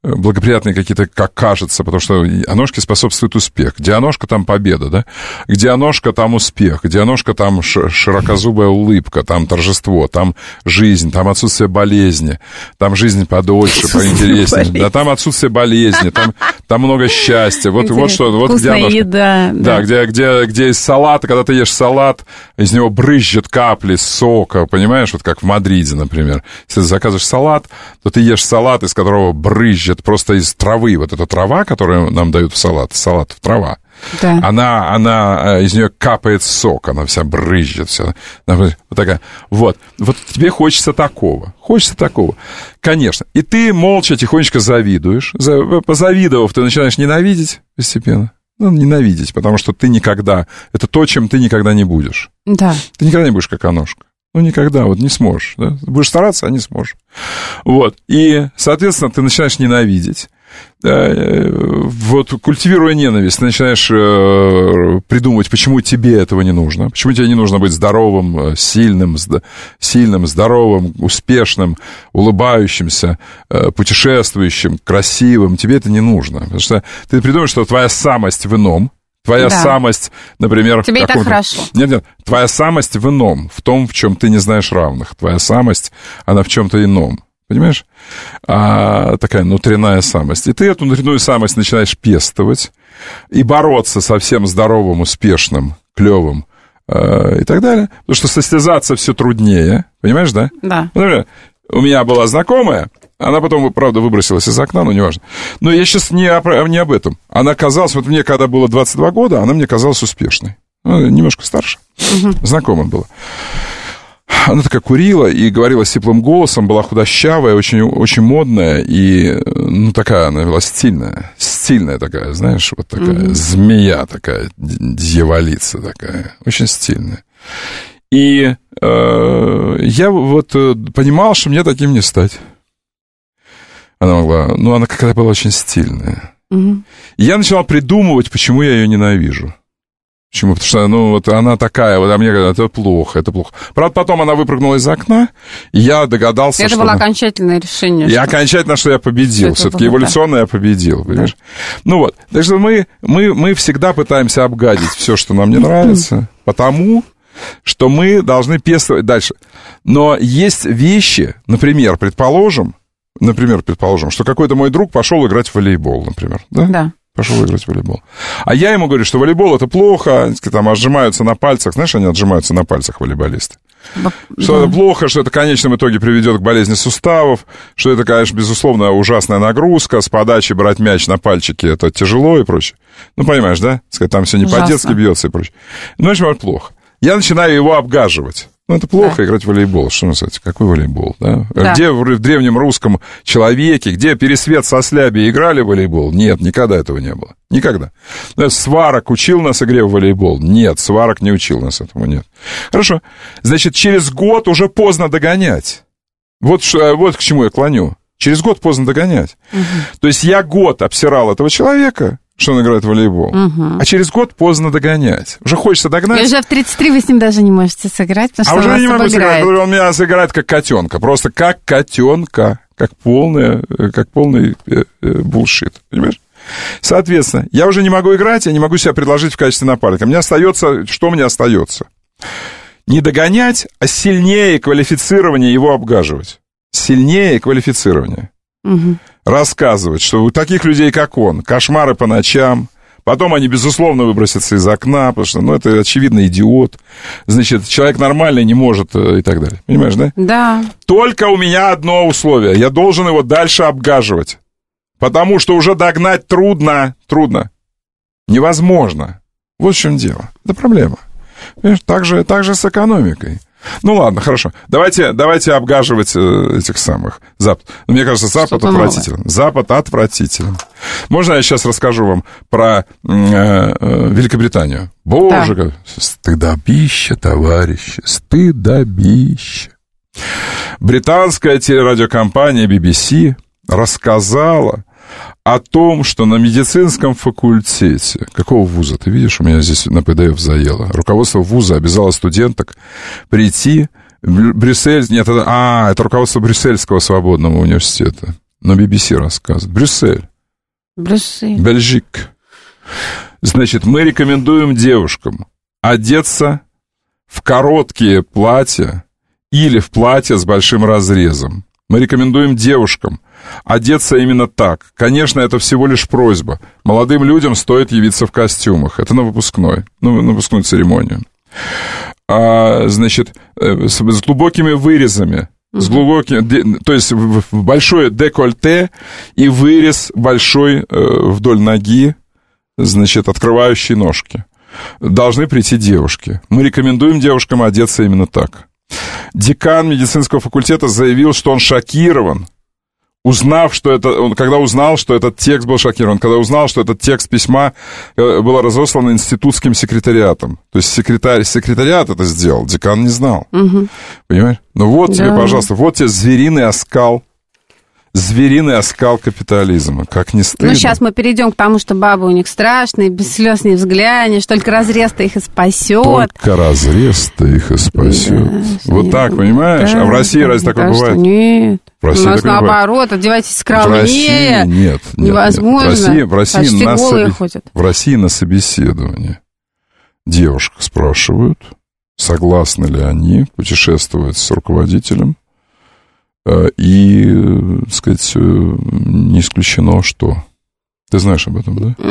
как кажется, потому что Аношке способствует успех. Где Аношка, там победа, да? Где Аношка, там успех. Где Аношка, там широкозубая улыбка, там торжество, там жизнь, там отсутствие болезни, там жизнь подольше, поинтереснее. Да, там отсутствие болезни, там много счастья. Вот что, вот где Аношка. Еда, да, где из салата, когда ты ешь салат, из него брызжет капли сока, понимаешь, вот как в Мадриде, например. Если ты заказываешь салат, то ты ешь салат, из которого брызжет просто из травы. Вот эта трава, которую нам дают в салат трава, да. Она из нее капает сок, она вся брызжет, вся, вот такая. Вот тебе хочется такого, конечно. И ты молча тихонечко завидуешь, позавидовав, ты начинаешь ненавидеть постепенно. Ненавидеть, потому что ты никогда, это то, чем ты никогда не будешь. Да. Ты никогда не будешь как Аношка. Никогда, не сможешь, да? Будешь стараться, а не сможешь. И, соответственно, ты начинаешь ненавидеть. Культивируя ненависть, ты начинаешь придумывать, почему тебе этого не нужно, почему тебе не нужно быть здоровым, сильным, здоровым, успешным, улыбающимся, путешествующим, красивым. Тебе это не нужно, потому что ты придумаешь, что твоя самость в ином. Твоя самость, например... Тебе и так хорошо. Нет, твоя самость в ином, в том, в чем ты не знаешь равных. Твоя самость, она в чем-то ином. Понимаешь? Такая внутренняя самость. И ты эту внутреннюю самость начинаешь пестовать и бороться со всем здоровым, успешным, клевым и так далее. Потому что состязаться все труднее. Понимаешь, да? Да. Например, у меня была знакомая, она потом, правда, выбросилась из окна, но неважно. Но я сейчас не об этом. Она казалась, мне когда было 22 года, она мне казалась успешной. Немножко старше. Знакомая была. Она такая курила и говорила сиплым голосом, была худощавая, очень, очень модная и, такая она была стильная такая, знаешь, вот такая змея такая, дьяволица такая, очень стильная. И я понимал, что мне таким не стать. Она могла, она какая-то была очень стильная. И я начал придумывать, почему я ее ненавижу. Почему? Потому что, она такая, а мне говорят, это плохо. Правда, потом она выпрыгнула из окна, и я догадался, это было окончательное решение. Окончательно, что я победил. Все-таки эволюционно я победил, понимаешь? Да. Так что мы всегда пытаемся обгадить все, что нам не нравится, потому что мы должны пестовать дальше. Но есть вещи, например, предположим, что какой-то мой друг пошел играть в волейбол, например, да? Да. Пошел играть в волейбол. А я ему говорю, что волейбол это плохо, там отжимаются на пальцах. Знаешь, они отжимаются на пальцах, волейболисты. Что это плохо, что это в конечном итоге приведет к болезни суставов, что это, конечно, безусловно, ужасная нагрузка, с подачи брать мяч на пальчики это тяжело и прочее. Понимаешь, да? Там все не по-детски бьется и прочее. В общем, это плохо. Я начинаю его обгаживать. Это плохо играть в волейбол. Что называется? Какой волейбол? Да? Где в древнем русском человеке, где Пересвет со Слябей играли в волейбол? Нет, никогда этого не было. Никогда. Сварог учил нас игре в волейбол? Нет, Сварог не учил нас этому, нет. Хорошо. Значит, через год уже поздно догонять. Вот к чему я клоню. Через год поздно догонять. То есть я год обсирал этого человека, что он играет в волейбол. А через год поздно догонять. Уже хочется догнать. И уже в 33 вы с ним даже не можете сыграть, потому что он вас не могу сыграть. Он меня сыграет как котенка. Просто как котенка. Как полный булшит. Понимаешь? Соответственно, я уже не могу играть, я не могу себя предложить в качестве напарника. Мне остается... Что мне остается? Не догонять, а сильнее квалифицирование его обгаживать. Сильнее квалифицирование. Рассказывать, что у таких людей, как он, кошмары по ночам, потом они, безусловно, выбросятся из окна, потому что, это, очевидно, идиот. Значит, человек нормальный не может и так далее. Понимаешь, да? Да. Только у меня одно условие. Я должен его дальше обгаживать. Потому что уже догнать трудно. Невозможно. Вот в чем дело. Это проблема. Понимаешь, так же с экономикой. Ладно, хорошо. Давайте обгаживать этих самых Запад. Мне кажется, Запад отвратителен. Запад отвратителен. Можно я сейчас расскажу вам про Великобританию? Боже, стыдобище, товарищи, стыдобище. Британская телерадиокомпания BBC рассказала о том, что на медицинском факультете... Какого вуза? Ты видишь, у меня здесь на PDF заело. Руководство вуза обязало студенток прийти в Брюссель... Нет, это руководство Брюссельского свободного университета. Но BBC рассказывает. Брюссель. Бельгик. Значит, мы рекомендуем девушкам одеться в короткие платья или в платье с большим разрезом. Мы рекомендуем девушкам одеться именно так. Конечно, это всего лишь просьба. Молодым людям стоит явиться в костюмах. Это на выпускную церемонию. Значит, с глубокими вырезами. То есть в большое декольте и вырез большой вдоль ноги, значит, открывающий ножки. Должны прийти девушки. Мы рекомендуем девушкам одеться именно так. Декан медицинского факультета заявил, что он шокирован, когда узнал, что этот текст был шокирован, когда узнал, что этот текст письма был разослан институтским секретариатом. То есть секретариат это сделал, декан не знал. Угу. Понимаешь? Ну вот тебе, пожалуйста, вот тебе звериный оскал капитализма. Как не стыдно. Ну, сейчас мы перейдем к тому, что бабы у них страшные, без слез не взглянешь, только разрез-то их и спасет. Только разрез-то их и спасет. Да, вот так, понимаешь? Да, а в России разве такое бывает? Нет. В России у нас наоборот, одевайтесь скромнее. В России нет. Невозможно. В России на собеседовании девушек спрашивают, согласны ли они путешествовать с руководителем. И, так сказать, не исключено, что... Ты знаешь об этом, да?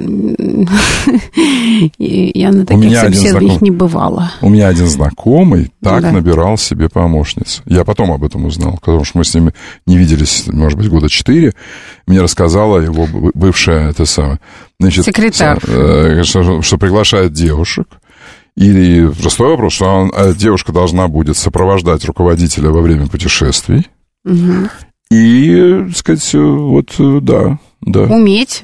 Я на таких собеседованиях не бывала. У меня один знакомый так набирал себе помощниц. Я потом об этом узнал, потому что мы с ним не виделись, может быть, года 4. Мне рассказала его бывшая, секретарь, что приглашает девушек. И простой вопрос, что девушка должна будет сопровождать руководителя во время путешествий. Угу. И, так сказать, да. Уметь,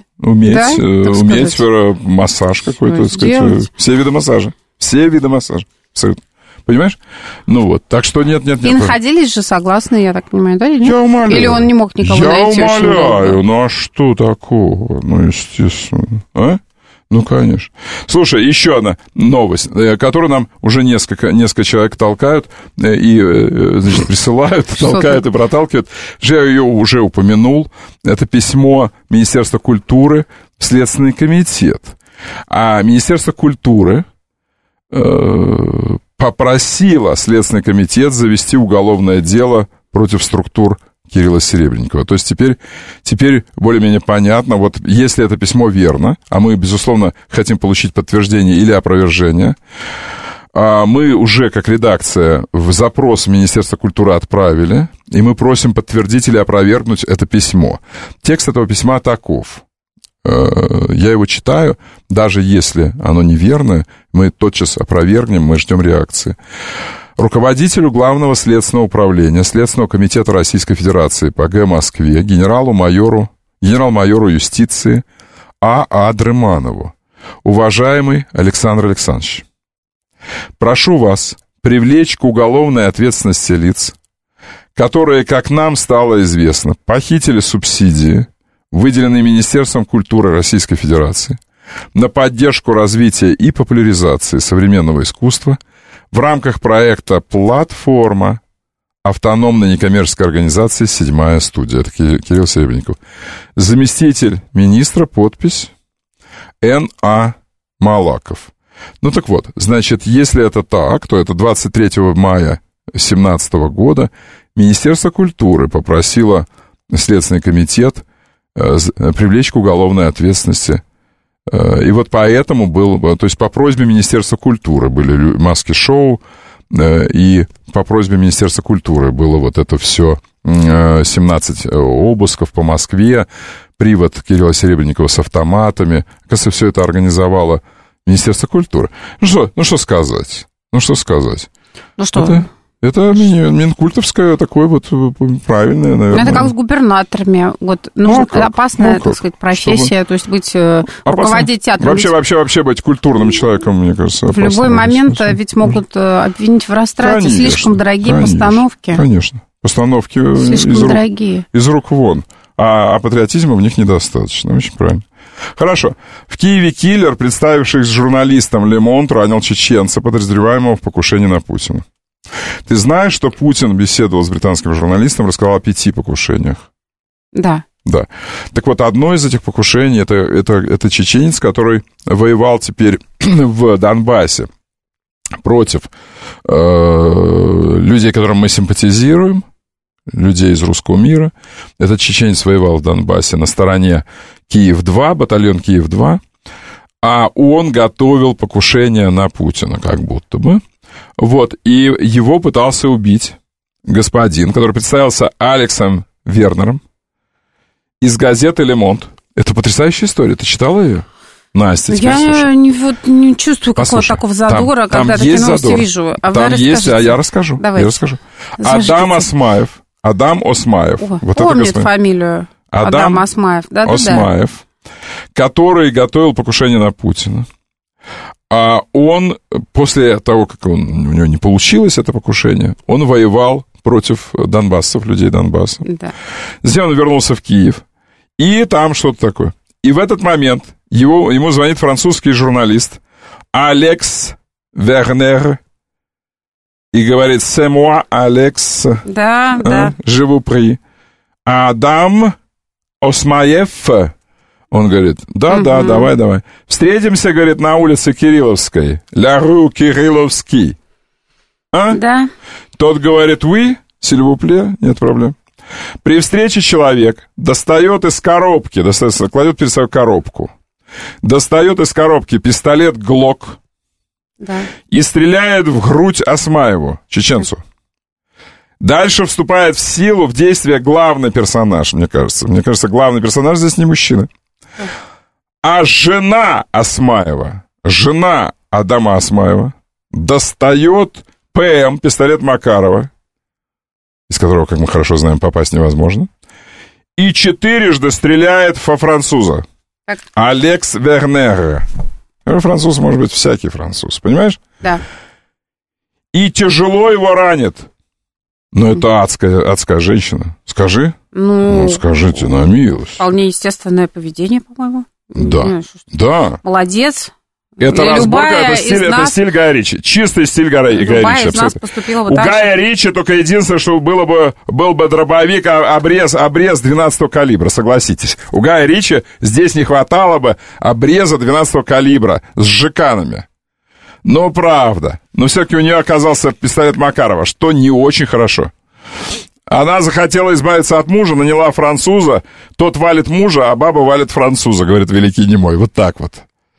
массаж какой-то, так сказать. Все виды массажа. Абсолютно. Понимаешь? Ну вот, так что нет. И находились же согласны, я так понимаю, да? Я умоляю. Или он не мог никого найти? Я умоляю, ну а что такого? Ну, естественно. А? Ну, конечно. Слушай, еще одна новость, которую нам уже несколько человек толкают и, значит, присылают, толкают и проталкивают. Я ее уже упомянул. Это письмо Министерства культуры в Следственный комитет. А Министерство культуры попросило Следственный комитет завести уголовное дело против структур Кирилла Серебренникова. То есть теперь более-менее понятно, вот если это письмо верно, а мы, безусловно, хотим получить подтверждение или опровержение, мы уже, как редакция, в запрос Министерства культуры отправили, и мы просим подтвердить или опровергнуть это письмо. Текст этого письма таков. Я его читаю, даже если оно неверное, мы тотчас опровергнем, мы ждем реакции. Руководителю Главного следственного управления Следственного комитета Российской Федерации по Г. Москве генерал-майору юстиции А.А. Дрыманову. Уважаемый Александр Александрович, прошу вас привлечь к уголовной ответственности лиц, которые, как нам стало известно, похитили субсидии, выделенные Министерством культуры Российской Федерации, на поддержку развития и популяризации современного искусства в рамках проекта «Платформа» автономной некоммерческой организации «Седьмая студия». Это Кирилл Серебренников. Заместитель министра, подпись Н.А. Малаков. Ну так вот, значит, если это так, то это 23 мая 2017 года Министерство культуры попросило Следственный комитет привлечь к уголовной ответственности. И вот поэтому то есть по просьбе Министерства культуры были маски-шоу, и по просьбе Министерства культуры было вот это все 17 обысков по Москве, привод Кирилла Серебренникова с автоматами. Оказывается, все это организовало Министерство культуры. Ну что сказать? Ну что? Это минкультовское такое вот правильное, наверное. Это как с губернаторами. Вот, это опасная, так сказать, профессия, то есть быть руководить театром. Вообще быть культурным человеком, мне кажется, опасно. В любой момент ведь могут обвинить в растрате. Слишком дорогие постановки. Конечно. Постановки дорогие. Из рук вон. А патриотизма в них недостаточно. Очень правильно. Хорошо. В Киеве киллер, представившись журналистом Le Monde, ранил чеченца, подозреваемого в покушении на Путина. Ты знаешь, что Путин беседовал с британским журналистом, рассказал о 5 покушениях? Да. Да. Так вот, одно из этих покушений, это чеченец, который воевал теперь в Донбассе против людей, которым мы симпатизируем, людей из русского мира. Этот чеченец воевал в Донбассе на стороне Киев-2, батальон Киев-2, а он готовил покушение на Путина, как будто бы. Вот, и его пытался убить господин, который представился Алексом Вернером из газеты «Le Monde». Это потрясающая история. Ты читала ее? Настя, я не чувствую какого-то такого задора, когда такие новости вижу. Там есть, я расскажу. Давайте. Я расскажу. Адам Осмаев. Вот помнит фамилию. Адам Осмаев. Осмаев, который готовил покушение на Путина. А он, после того, как у него не получилось это покушение, он воевал против донбассцев, людей Донбасса. Да. Затем он вернулся в Киев. И там что-то такое. И в этот момент ему звонит французский журналист Алекс Вернер и говорит: «C'est moi, Алекс». Да. Je vous prie. Адам Осмаев. Он говорит: да, давай. Встретимся, говорит, на улице Кирилловской. La rue Кирилловский. Да. Тот говорит: oui, s'il vous plaît, нет проблем. При встрече человек достает из коробки, кладет перед собой коробку, достает из коробки пистолет Глок и стреляет в грудь Осмаеву, чеченцу. Дальше вступает в действие главный персонаж, мне кажется. Мне кажется, главный персонаж здесь не мужчина. А жена Осмаева, жена Адама Осмаева, достает ПМ, пистолет Макарова, из которого, как мы хорошо знаем, попасть невозможно, и 4-жды стреляет во француза. Алекс Вернер. Француз может быть всякий француз, понимаешь? Да. И тяжело его ранит. Но это адская женщина. Скажи. Ну, скажите на милость. Вполне естественное поведение, по-моему. Да. Молодец. Это разборка, это стиль Гая Ричи. Чистый стиль Гая Ричи. Из нас поступила вот у так Гая Ричи только единственное, что был бы дробовик, обрез 12-го калибра, согласитесь. У Гая Ричи здесь не хватало бы обреза 12-го калибра с жиканами. Но правда. Но все-таки у нее оказался пистолет Макарова, что не очень хорошо. Она захотела избавиться от мужа, наняла француза. Тот валит мужа, а баба валит француза, говорит великий немой. Вот так вот.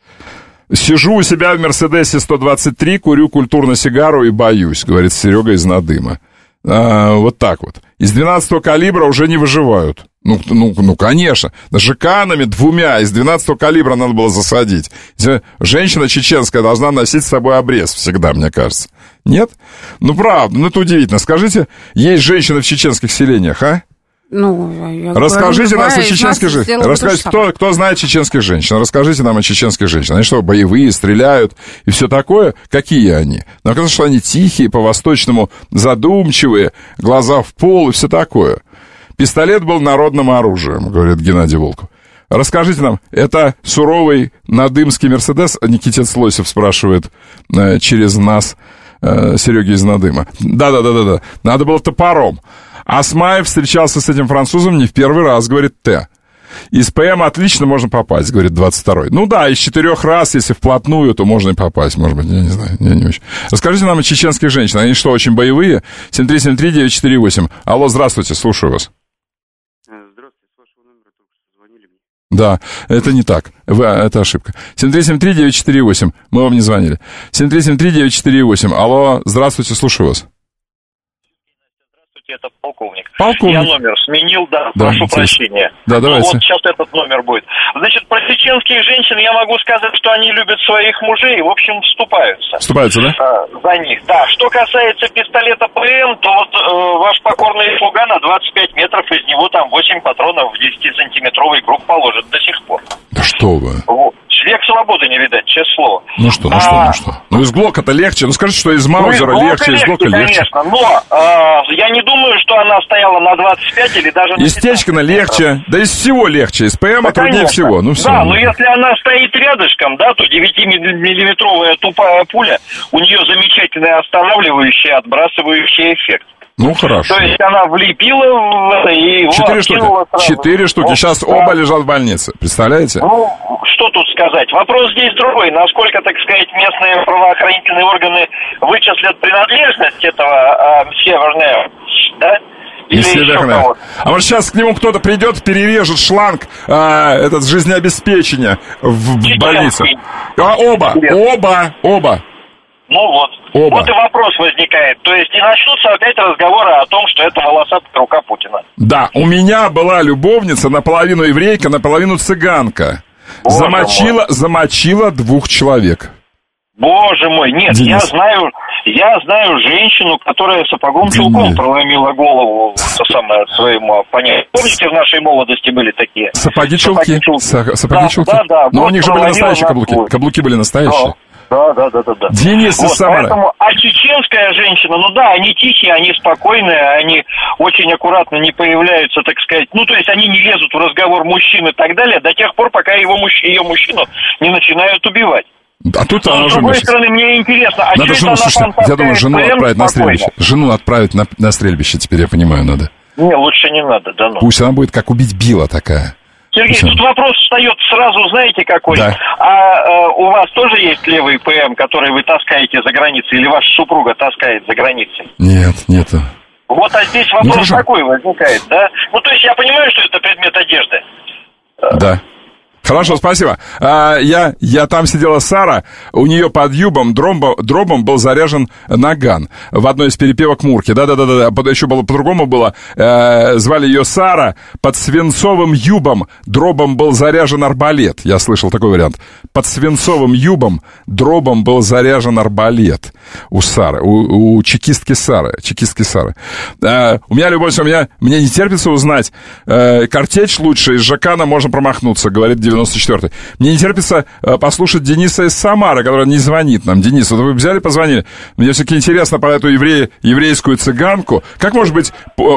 Сижу у себя в Мерседесе 123, курю культурно сигару и боюсь, говорит Серега из Надыма. Вот так вот. Из 12-го калибра уже не выживают. Ну, конечно. Жиканами 2 из 12-го калибра надо было засадить. Женщина чеченская должна носить с собой обрез всегда, мне кажется. Нет? Ну, правда, это удивительно. Скажите, есть женщины в чеченских селениях, а? Расскажите нам о чеченских женщинах. Расскажите, кто знает чеченских женщин. Расскажите нам о чеченских женщинах. Они что, боевые, стреляют и все такое? Какие они? Нам кажется, что они тихие, по-восточному задумчивые, глаза в пол и все такое. Пистолет был народным оружием, говорит Геннадий Волков. Расскажите нам, это суровый надымский Мерседес? Никитец Лосев спрашивает через нас Сереги из Надыма. Да. Надо было топором. Осмаев встречался с этим французом не в первый раз, говорит Т. Из ПМ отлично можно попасть, говорит 22-й. Ну да, из 4 раз, если вплотную, то можно и попасть, может быть, я не знаю, я не очень. Расскажите нам о чеченских женщинах. Они что, очень боевые? 7373948. Алло, здравствуйте, слушаю вас. Здравствуйте, с вашего номера только что звонили мне. Да, это не так. Это ошибка. 7373948. Мы вам не звонили. 7373948. Алло, здравствуйте, слушаю вас. Это полковник. Полковник. Я номер сменил, да, Да, прошу интересно. прощения. Да, давайте. Вот сейчас этот номер будет. Значит, про чеченских женщин я могу сказать, что они любят своих мужей и, в общем, вступаются. Вступаются, да? За них, да. Что касается пистолета ПМ, то вот ваш покорный слуга на 25 метров, из него там 8 патронов в 10-сантиметровый круг положит до сих пор. Да что вы. Вот. Век свободы не видать, честное слово. Ну что. Ну из Глока-то легче. Ну скажите, что из Маузера легче, из Глока легче. Конечно, но я не думаю, что она стояла на 25 или даже на 15. Из Течкина легче, да из всего легче, из ПМа труднее всего. Ну все. Да, но если она стоит рядышком, да, то 9-миллиметровая тупая пуля, у нее замечательный останавливающий, отбрасывающий эффект. Ну, хорошо. То есть она влепила в это и его 4 штуки. сразу. 4 штуки. Вот, сейчас оба лежат в больнице. Представляете? Ну, что тут сказать? Вопрос здесь другой. Насколько, так сказать, местные правоохранительные органы вычислят принадлежность этого северного, да? Или еще а может сейчас к нему кто-то придет, перережет шланг этот жизнеобеспечения в больнице? Оба. Ну вот. Оба. Вот и вопрос возникает. То есть и начнутся опять разговоры о том, что это волосатая рука Путина. Да, у меня была любовница наполовину еврейка, наполовину цыганка. Замочила 2 человек. Боже мой, нет, я знаю женщину, которая сапогом-чулком проломила голову своему оппоненту. Помните, в нашей молодости были такие? Сапоги-чулки. Да. Но у них же были настоящие каблуки. Каблуки были настоящие. Да. Денис из Самары. Поэтому, чеченская женщина, ну да, они тихие, они спокойные, они очень аккуратно не появляются, так сказать, ну то есть они не лезут в разговор мужчин и так далее до тех пор, пока ее мужчину не начинают убивать. А тут но, с другой стороны, мне интересно, надо жену, слушайте, я думаю, жену отправить на стрельбище. Жену отправить на стрельбище, теперь я понимаю, надо. Не, лучше не надо, да ну. Пусть она будет как убить Билла такая. Сергей, тут вопрос встает сразу, знаете, какой? Да. У вас тоже есть левый ПМ, который вы таскаете за границей, или ваша супруга таскает за границей? Нет. Вот, а здесь вопрос такой возникает, да? Ну, то есть я понимаю, что это предмет одежды. Да. Хорошо, спасибо. Я там сидела Сара, у нее под юбом дробом был заряжен наган в одной из перепевок Мурки. Да. Еще было по-другому было. Звали ее Сара, под свинцовым юбом дробом был заряжен арбалет. Я слышал такой вариант. Под свинцовым юбом дробом был заряжен арбалет у Сары, у чекистки Сары. У меня любовь, мне не терпится узнать. Картечь лучше, из Жакана можно промахнуться, говорит 94-й. Мне не терпится послушать Дениса из Самары, который не звонит нам. Денис, вот вы взяли, позвонили. Мне все-таки интересно про эту еврейскую цыганку. Как может быть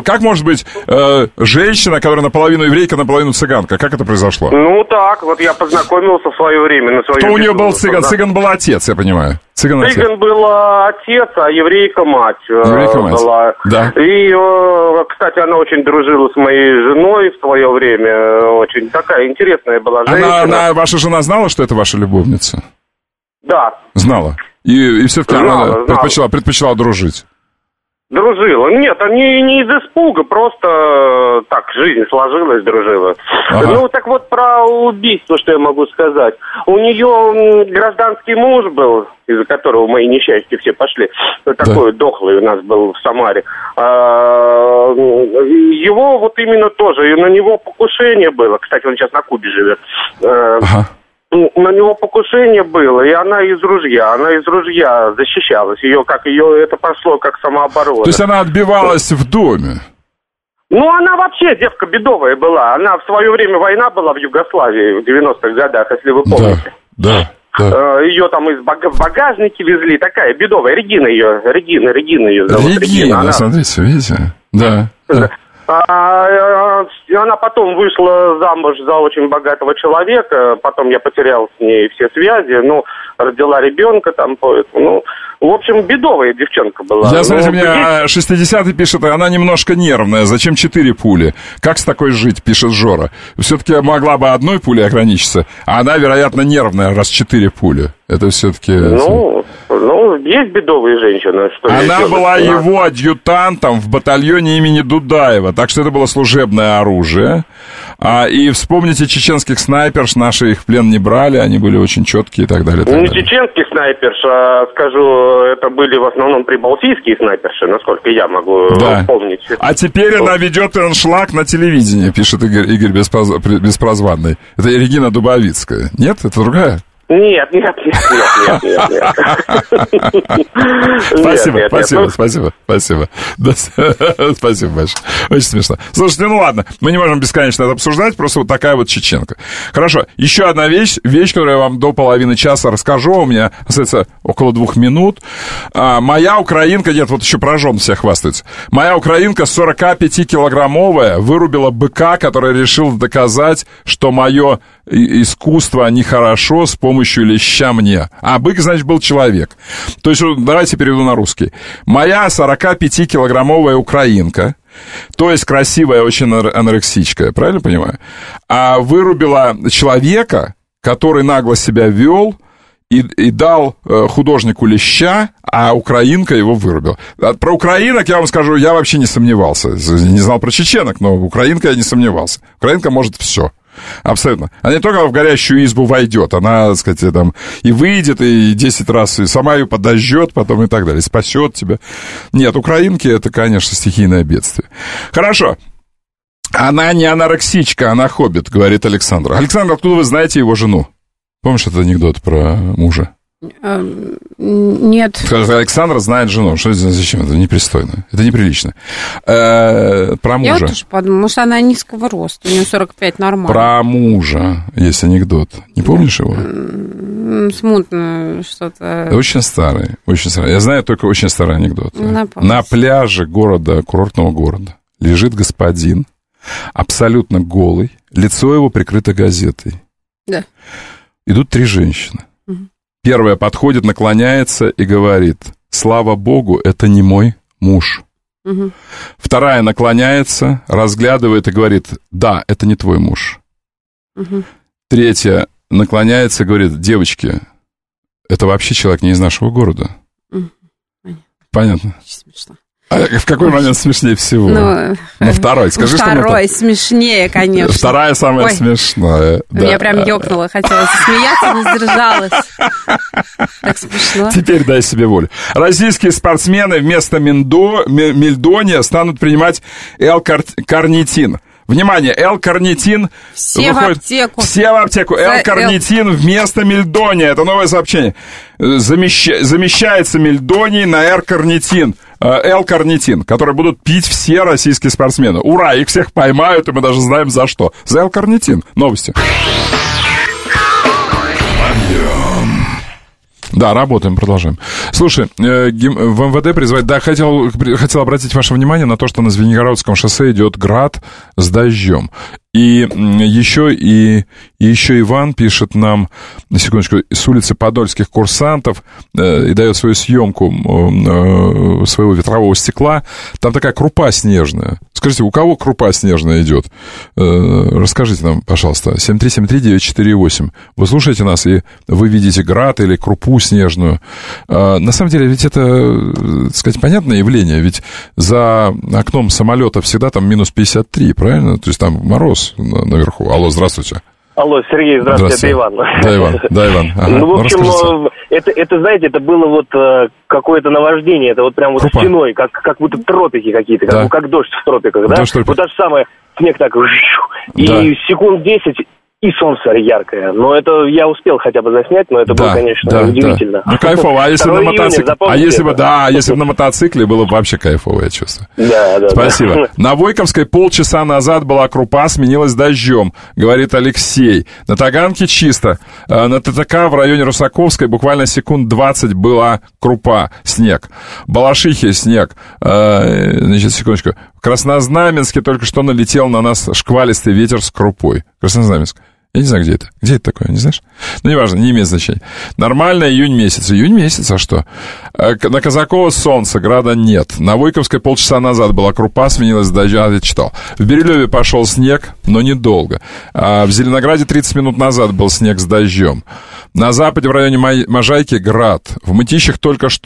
женщина, которая наполовину еврейка, наполовину цыганка? Как это произошло? Ну так, вот я познакомился в свое время на своем. Кто у нее был цыган? Да? Цыган был отец, я понимаю. Цыган был отец, а еврейка мать. Была. Да. И, кстати, она очень дружила с моей женой в свое время. Очень такая интересная была женщина. Ваша жена знала, что это ваша любовница? Да. Знала. И все-таки она предпочла дружить. Дружила. Нет, не из испуга, просто так, жизнь сложилась, дружила. Ага. Ну, так вот, про убийство, что я могу сказать. У нее гражданский муж был, из-за которого мои несчастья все пошли. Такой дохлый у нас был в Самаре. Его вот именно тоже, и на него покушение было. Кстати, он сейчас на Кубе живет. Ага. На него покушение было, и она из ружья защищалась. Ее это пошло как самооборона. То есть она отбивалась в доме? Ну, она вообще девка бедовая была. Она в свое время, война была в Югославии в 90-х годах, если вы помните. Да. Ее там из багажники везли, такая бедовая. Регина ее зовут. Регина, смотрите, видите? Да. Она потом вышла замуж за очень богатого человека, потом я потерял с ней все связи, родила ребенка там, поэтому, в общем, бедовая девчонка была. Знаете, мне 60-й пишет, она немножко нервная, зачем 4 пули? Как с такой жить, пишет Жора. Все-таки могла бы одной пулей ограничиться, а она, вероятно, нервная, раз 4 пули. Это все-таки... есть бедовые женщины. Она была его адъютантом в батальоне имени Дудаева, так что это было служебное оружие. оружие. И вспомните чеченских снайперш, наши их в плен не брали, они были очень четкие и так далее. Не чеченских снайперш, а, скажу, это были в основном прибалтийские снайперши, насколько я могу помнить. А теперь она ведет аншлаг на телевидении, пишет Игорь Беспрозванный. Это Регина Дубовицкая. Нет, это другая? Нет. Спасибо. Спасибо большое. Очень смешно. Слушайте, ну ладно, мы не можем бесконечно это обсуждать, просто вот такая вот чеченка. Хорошо, еще одна вещь, которую я вам до половины часа расскажу, у меня остается около 2 минут. Моя украинка, нет, вот еще про жен все хвастаются. Моя украинка 45-килограммовая вырубила быка, который решил доказать, что мое искусство нехорошо с помощью леща мне. А бык, значит, был человек. То есть, давайте переведу на русский. Моя 45-килограммовая украинка, то есть красивая очень анорексичка, правильно понимаю? Вырубила человека, который нагло себя вел и дал художнику леща, а украинка его вырубила. Про украинок я вам скажу, я вообще не сомневался. Не знал про чеченок, но украинка я не сомневался. Украинка может все. Абсолютно. Она не только в горящую избу войдет, она, так сказать, там и выйдет, и 10 раз, и сама ее подожжет, потом и так далее, спасет тебя. Нет, украинки — это, конечно, стихийное бедствие. Хорошо. Она не анорексичка, она хоббит, говорит Александр. Александр, откуда вы знаете его жену? Помнишь этот анекдот про мужа? Нет. Скажи, Александр знает жену. Что это, зачем? Это непристойно. Это неприлично. Про мужа. Я вот тоже подумала, может, она низкого роста. У нее 45 нормально. Про мужа есть анекдот. Не помнишь его? Смутно что-то. Очень старый. Очень старый. Я знаю только очень старый анекдот. На пляже курортного города лежит господин, абсолютно голый, лицо его прикрыто газетой. Да. Идут 3 женщины. Первая подходит, наклоняется и говорит: слава богу, это не мой муж. Вторая наклоняется, разглядывает и говорит: да, это не твой муж. Третья наклоняется и говорит: девочки, это вообще человек не из нашего города. Понятно? Очень смешно. А в какой момент смешнее всего? На второй. Скажи, второй смешнее, конечно. Вторая самая смешная. Меня прям ёкнуло. Хотелось смеяться, не сдержалась. Так смешно. Теперь дай себе волю. Российские спортсмены вместо мельдония станут принимать L-карнитин. Внимание, L-карнитин все выходит... Все в аптеку. L-карнитин вместо мельдония. Это новое сообщение. Замещается мельдоний на L-карнитин. L-карнитин, который будут пить все российские спортсмены. Ура, их всех поймают, и мы даже знаем за что. За L-карнитин. Новости. Да, работаем, продолжаем. Слушай, в МВД призывать... Да, хотел обратить ваше внимание на то, что на Звенигородском шоссе идет град с дождем. И еще Иван пишет нам, на секундочку, с улицы подольских курсантов и дает свою съемку своего ветрового стекла. Там такая крупа снежная. Скажите, у кого крупа снежная идет? Расскажите нам, пожалуйста. 7373948. Вы слушаете нас, и вы видите град или крупу снежную. На самом деле, ведь это, так сказать, понятное явление. Ведь за окном самолета всегда там минус 53, правильно? То есть там мороз наверху. Алло, здравствуйте. Алло, Сергей, здравствуйте, это Иван. Да, Иван. Ага. Ну, в общем, это, знаете, это было вот какое-то наваждение, это вот прям вот стеной, как будто тропики какие-то, как дождь в тропиках, да? Вот то же самое, снег так, и секунд 10... И солнце яркое. Но это я успел хотя бы заснять, но это было, конечно, удивительно. Ну, кайфово. А если на мотоцикле? Если бы на мотоцикле, было бы вообще кайфовое чувство. Да. Спасибо. На Войковской полчаса назад была крупа, сменилась дождем, говорит Алексей. На Таганке чисто. На ТТК в районе Русаковской буквально секунд 20 была крупа, снег. В Балашихе снег. Значит, секундочку. В Краснознаменске только что налетел на нас шквалистый ветер с крупой. Краснознаменск. Я не знаю, где это. Где это такое, не знаешь? Ну, неважно, не имеет значения. Нормально, июнь месяц. Июнь месяц, а что? На Казакова солнца, града нет. На Войковской полчаса назад была крупа, сменилась дождем, я читал. В Бирюлеве пошел снег, но недолго. А в Зеленограде 30 минут назад был снег с дождем. На западе в районе Можайки град. В Мытищах только что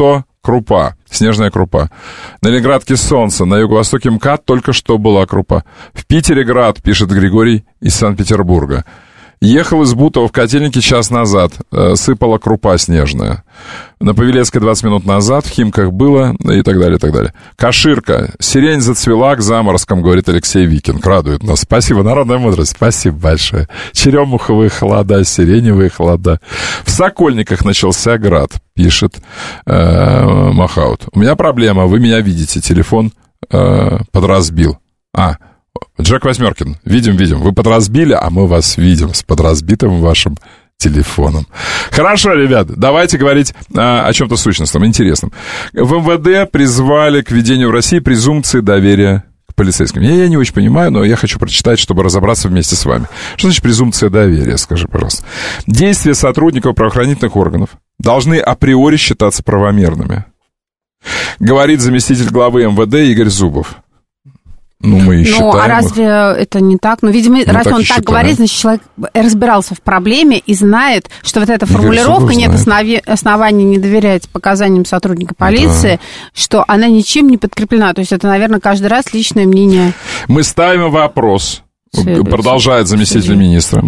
крупа, снежная крупа. На Ленинградке солнце, на юго-востоке МКАД только что была крупа. В Питере град, пишет Григорий из Санкт-Петербурга. Ехал из Бутова в Котельники час назад, сыпала крупа снежная. На Павелецкой 20 минут назад, в Химках было, и так далее, и так далее. Каширка, сирень зацвела к заморозкам, говорит Алексей Викинг, радует нас. Спасибо, народная мудрость, спасибо большое. Черемуховые холода, сиреневые холода. В Сокольниках начался град, пишет Махаут. У меня проблема, вы меня видите, телефон подразбил. Джек Восьмеркин, видим, вы подразбили, а мы вас видим с подразбитым вашим телефоном. Хорошо, ребят, давайте говорить о чем-то сущностном, интересном. В МВД призвали к введению в России презумпции доверия к полицейским. Я не очень понимаю, но я хочу прочитать, чтобы разобраться вместе с вами. Что значит презумпция доверия, скажи, пожалуйста. Действия сотрудников правоохранительных органов должны априори считаться правомерными, говорит заместитель главы МВД Игорь Зубов. Мы и считаем. А разве это не так? Видимо, раз он так говорит, значит, человек разбирался в проблеме и знает, что вот эта формулировка, нет оснований не доверять показаниям сотрудника полиции, что она ничем не подкреплена. То есть это, наверное, каждый раз личное мнение. Мы ставим вопрос, продолжает заместитель министра,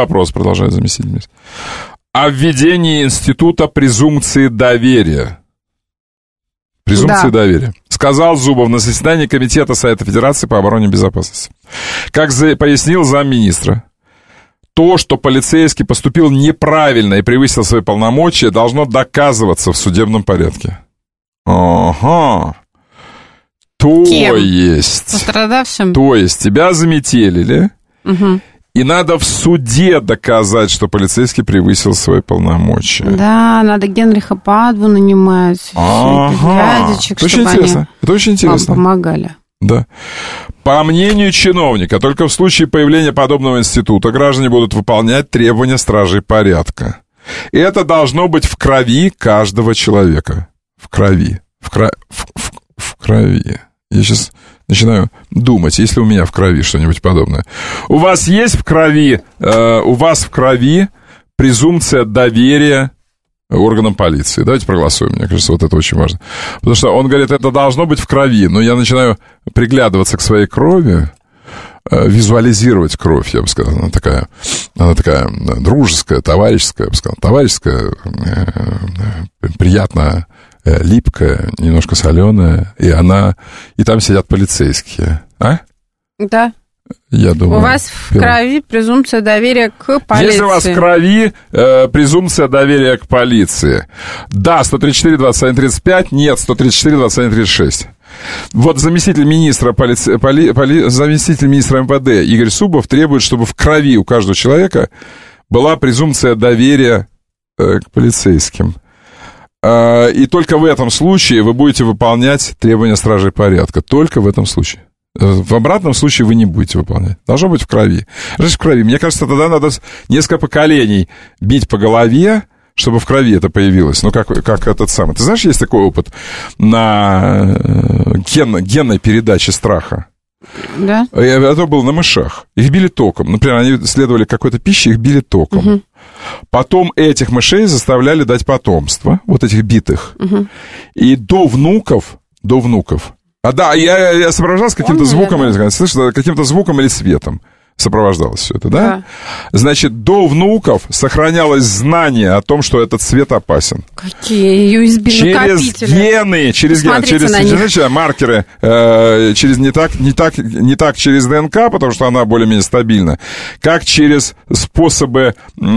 о введении института презумпции доверия. Доверия. Сказал Зубов на заседании Комитета Совета Федерации по обороне и безопасности. Как пояснил замминистра, то, что полицейский поступил неправильно и превысил свои полномочия, должно доказываться в судебном порядке. Ага. Кем? Пострадавшим? То есть тебя заметелили, и надо в суде доказать, что полицейский превысил свои полномочия. Да, надо Генриха Падву нанимать. Дядечек, это очень интересно. Это очень интересно. Вам помогали. Да. По мнению чиновника, только в случае появления подобного института граждане будут выполнять требования стражей порядка. И это должно быть в крови каждого человека. В крови. В крови. Я сейчас начинаю думать, есть ли у меня в крови что-нибудь подобное. У вас есть в крови, презумпция доверия органам полиции? Давайте проголосуем, мне кажется, вот это очень важно. Потому что он говорит, это должно быть в крови, но я начинаю приглядываться к своей крови, визуализировать кровь, я бы сказал. Она такая дружеская, товарищеская, я бы сказал, приятная, липкая, немножко соленая, и там сидят полицейские. Да. Я думаю. У вас в крови презумпция доверия к полиции. Если у вас в крови презумпция доверия к полиции. Да, 134-21-35, нет, 134-21-36. Вот заместитель министра МВД Игорь Зубов требует, чтобы в крови у каждого человека была презумпция доверия к полицейским. И только в этом случае вы будете выполнять требования стражей порядка. Только в этом случае. В обратном случае вы не будете выполнять. Должно быть в крови. Значит, в крови. Мне кажется, тогда надо несколько поколений бить по голове, чтобы в крови это появилось. Как этот самый. Ты знаешь, есть такой опыт на генной передаче страха? Да. Это было на мышах. Их били током. Например, они следовали какой-то пище, их били током. Угу. Потом этих мышей заставляли дать потомство, вот этих битых. Угу. И до внуков. Да, я сопровождался каким-то звуком, каким-то звуком или светом. Сопровождалось все это, да? Значит, до внуков сохранялось знание о том, что этот цвет опасен. Какие USB-накопители. Через маркеры, не так через ДНК, потому что она более-менее стабильна, как через способы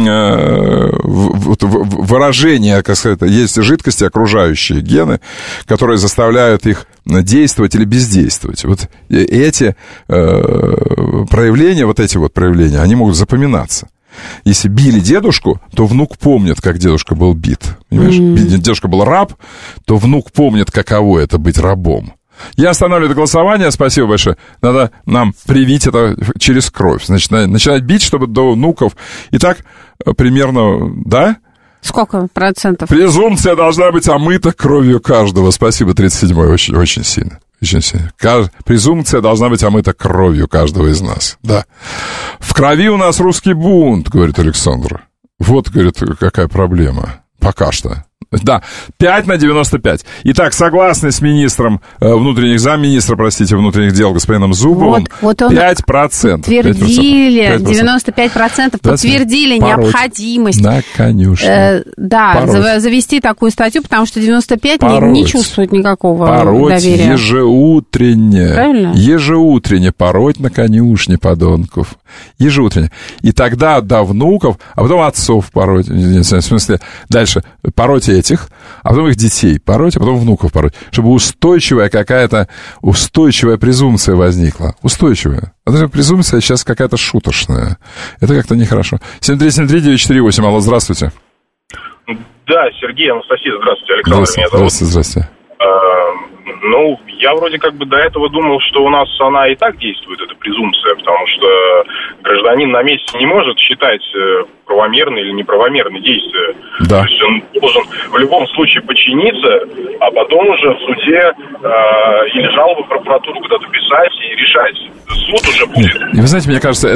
выражения, как сказать, есть жидкости, окружающие гены, которые заставляют их действовать или бездействовать. Вот эти проявления, проявления, они могут запоминаться. Если били дедушку, то внук помнит, как дедушка был бит. Понимаешь? Дедушка был раб, то внук помнит, каково это быть рабом. Я останавливаю это голосование, спасибо большое. Надо нам привить это через кровь. Значит, начинать бить, чтобы до внуков. И так примерно, да? Сколько процентов? Презумпция должна быть омыта кровью каждого. Спасибо, 37-й, очень, очень сильно. Очень сильно. Презумпция должна быть омыта кровью каждого из нас. Да. В крови у нас русский бунт, говорит Александр. Вот, говорит, какая проблема. Пока что. Да, 5 на 95. Итак, согласны с министром замминистра внутренних дел господином Зубовым, вот он 5%. Подтвердили, 95% подтвердили необходимость. На конюшне. Завести такую статью, потому что 95% не чувствует никакого доверия. Ежеутренне. Правильно? Ежеутренне пороть на конюшне подонков. Ежеутренне. И тогда до внуков, а потом отцов пороть. В смысле, дальше пороть этих, а потом их детей пороть, а потом внуков пороть. Чтобы устойчивая презумпция возникла. Устойчивая. А даже презумпция сейчас какая-то шуточная. Это как-то нехорошо. 7373948. Алло, здравствуйте. Да, Сергей, Анастасия, здравствуйте. Александр меня зовут. Здравствуйте. Я вроде как бы до этого думал, что у нас она и так действует, эта презумпция, потому что гражданин на месте не может считать правомерные или неправомерные действия. Да. То есть он должен в любом случае подчиниться, а потом уже в суде или жалобы в прокуратуру куда-то писать и решать. Суд уже будет. И вы знаете, мне кажется,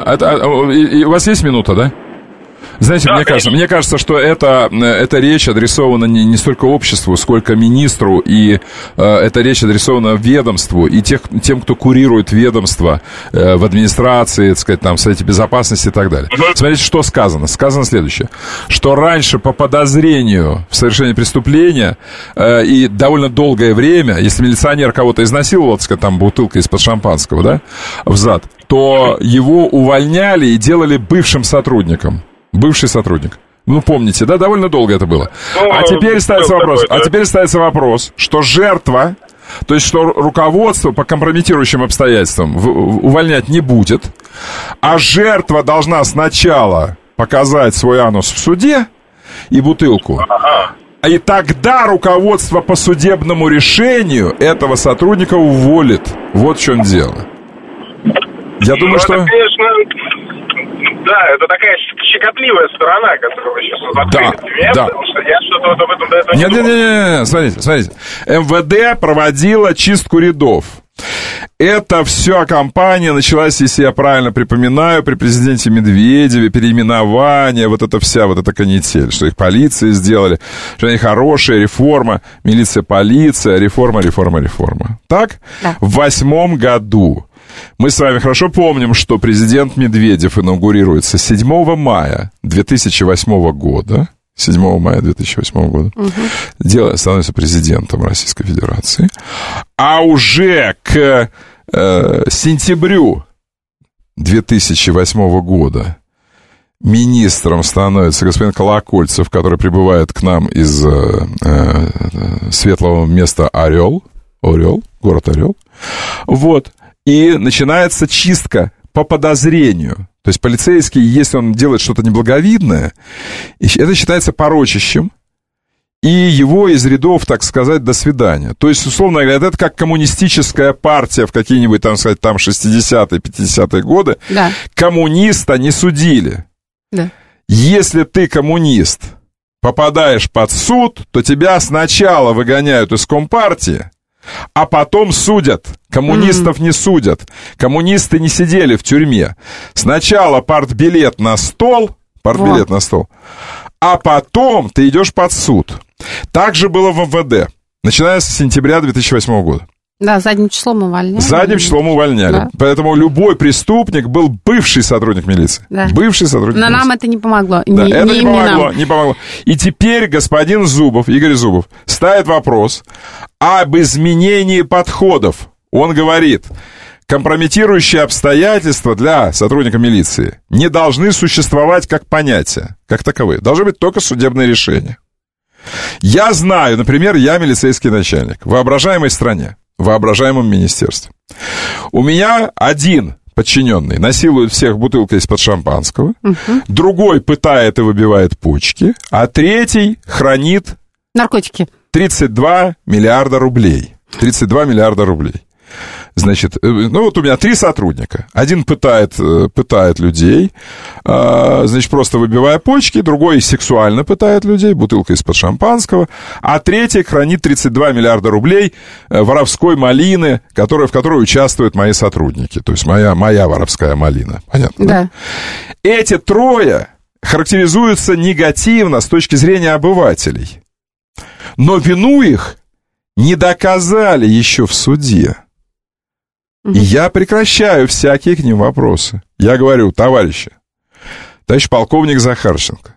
у вас есть минута, да? Знаете, да, мне кажется, что эта речь адресована не столько обществу, сколько министру, и эта речь адресована ведомству и тем, кто курирует ведомство в администрации, так сказать, там, в Совете Безопасности и так далее. Смотрите, что сказано. Сказано следующее, что раньше по подозрению в совершении преступления и довольно долгое время, если милиционер кого-то изнасиловал, так сказать, там, бутылкой из-под шампанского, да, взад, то его увольняли и делали бывшим сотрудником. Бывший сотрудник. Ну, помните, да, довольно долго это было. А теперь ставится вопрос, что жертва, то есть, что руководство по компрометирующим обстоятельствам увольнять не будет, а жертва должна сначала показать свой анус в суде и бутылку, и тогда руководство по судебному решению этого сотрудника уволит. Вот в чем дело. Я думаю, что... Конечно... Да, это такая щекотливая сторона, которую вы сейчас открыли. Да. Потому что я что-то вот об этом до этого не думал. Не, смотрите. МВД проводила чистку рядов. Эта вся кампания началась, если я правильно припоминаю, при президенте Медведеве, переименование, вот эта канитель, что их полиции сделали, что они хорошая реформа, милиция-полиция, реформа. Так? Да. В 2008 году мы с вами хорошо помним, что президент Медведев инаугурируется 7 мая 2008 года. 7 мая 2008 года. Становится президентом Российской Федерации. А уже к сентябрю 2008 года министром становится господин Колокольцев, который прибывает к нам из светлого места Орел, город Орел. Вот. И начинается чистка по подозрению. То есть полицейский, если он делает что-то неблаговидное, это считается порочащим, и его из рядов, так сказать, до свидания. То есть, условно говоря, это как коммунистическая партия в какие-нибудь, там сказать, там 60-е, 50-е годы. Да. Коммуниста не судили. Да. Если ты коммунист, попадаешь под суд, то тебя сначала выгоняют из компартии, а потом судят. Коммунистов не судят. Коммунисты не сидели в тюрьме. Сначала партбилет на стол, а потом ты идешь под суд. Так же было в МВД, начиная с сентября 2008 года. Да, задним числом увольняли. Да. Поэтому любой преступник был бывший сотрудник милиции. Да. Бывший сотрудник милиции. Но нам это не помогло. Да, не помогло. И теперь господин Зубов, Игорь Зубов, ставит вопрос об изменении подходов. Он говорит, компрометирующие обстоятельства для сотрудника милиции не должны существовать как понятие, как таковые. Должны быть только судебные решения. Я знаю, например, я милицейский начальник в воображаемой стране, в воображаемом министерстве. У меня один подчиненный насилует всех бутылкой из-под шампанского, другой пытает и выбивает почки, а третий хранит... наркотики. 32 миллиарда рублей. 32 миллиарда рублей. Значит, ну вот у меня 3 сотрудника. Один пытает людей, значит, просто выбивая почки, другой сексуально пытает людей, бутылкой из-под шампанского, а третий хранит 32 миллиарда рублей воровской малины, в которой участвуют мои сотрудники. То есть моя воровская малина. Понятно? Да. Эти трое характеризуются негативно с точки зрения обывателей. Но вину их не доказали еще в суде. И я прекращаю всякие к ним вопросы. Я говорю: товарищи, товарищ полковник Захарченко,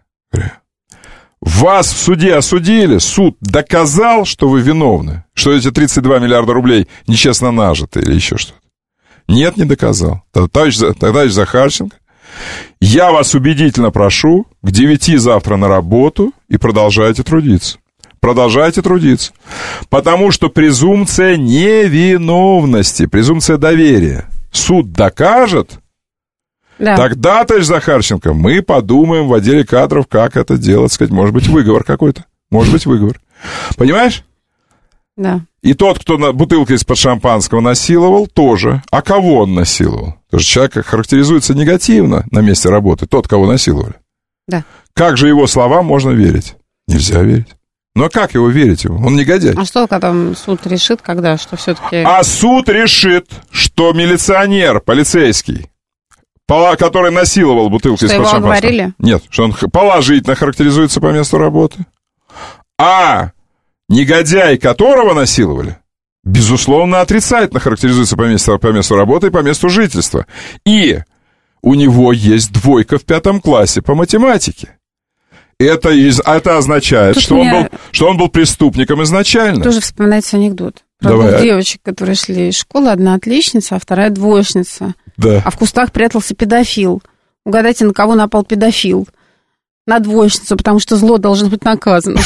вас в суде осудили, суд доказал, что вы виновны, что эти 32 миллиарда рублей нечестно нажиты или еще что-то. Нет, не доказал. Товарищ Захарченко, я вас убедительно прошу к 9 завтра на работу и продолжайте трудиться. Продолжайте трудиться. Потому что презумпция невиновности, презумпция доверия. Суд докажет, тогда, товарищ Захарченко, мы подумаем в отделе кадров, как это делать, сказать, может быть, выговор какой-то. Может быть, выговор. Понимаешь? Да. И тот, кто бутылкой из-под шампанского насиловал, тоже. А кого он насиловал? Потому что человек характеризуется негативно на месте работы, тот, кого насиловали. Да. Как же его словам можно верить? Нельзя верить. Ну, а как его верить ему? Он негодяй. А что, когда суд решит, когда, что все-таки... А суд решит, что милиционер, полицейский, который насиловал бутылку из-под шампанского... Что его оговорили? Нет, что он положительно характеризуется по месту работы. А негодяй, которого насиловали, безусловно, отрицательно характеризуется по месту работы и по месту жительства. И у него есть 2 в 5 классе по математике. Это означает, что он был преступником изначально. Тоже вспоминается анекдот. Про 2 девочек, которые шли из школы. Одна отличница, а вторая двоечница. Да. А в кустах прятался педофил. Угадайте, на кого напал педофил? На двоечницу, потому что зло должно быть наказано.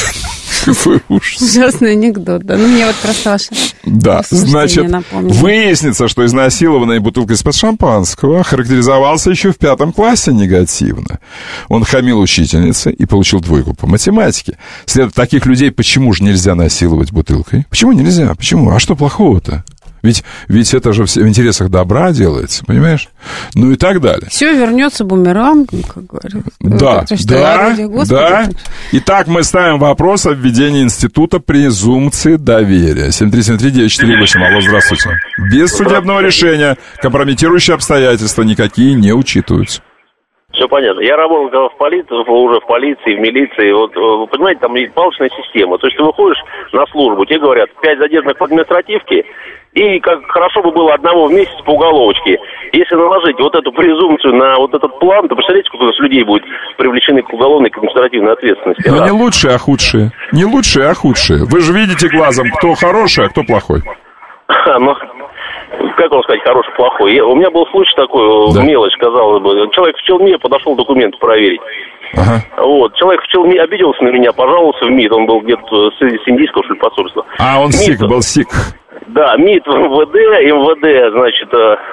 Ужасный анекдот, да. Ну, мне вот просто ваше... Да, значит, выяснится, что изнасилованная бутылка из-под шампанского характеризовался еще в 5 классе негативно. Он хамил учительнице и получил 2 по математике. Следует, таких людей почему же нельзя насиловать бутылкой? Почему нельзя? Почему? А что плохого-то? Ведь это же в интересах добра делается, понимаешь? Ну и так далее. Все вернется бумерангом, как говорят. Да. Итак, мы ставим вопрос о введении института презумпции доверия. 7373948. Алло, здравствуйте. Без судебного решения компрометирующие обстоятельства никакие не учитываются. Все понятно. Я работал уже в полиции, в милиции. Вот, вы понимаете, там палочная система. То есть ты выходишь на службу, тебе говорят, 5 задержанных по административке, и как хорошо бы было одного в месяц по уголовочке. Если наложить вот эту презумпцию на вот этот план, то представляете, сколько у нас людей будет привлечены к уголовной, к административной ответственности. Но не лучшие, а худшие. Не лучшие, а худшие. Вы же видите глазом, кто хороший, а кто плохой. Ну, как вам сказать, хороший, плохой? У меня был случай такой, мелочь, казалось бы. Человек в челме подошел документы проверить. Ага. Вот, человек в челме обиделся на меня, пожаловался в МИД. Он был где-то с индийского, что ли, посольства. А, он СИК был, СИК. Да, МИД, МВД, значит,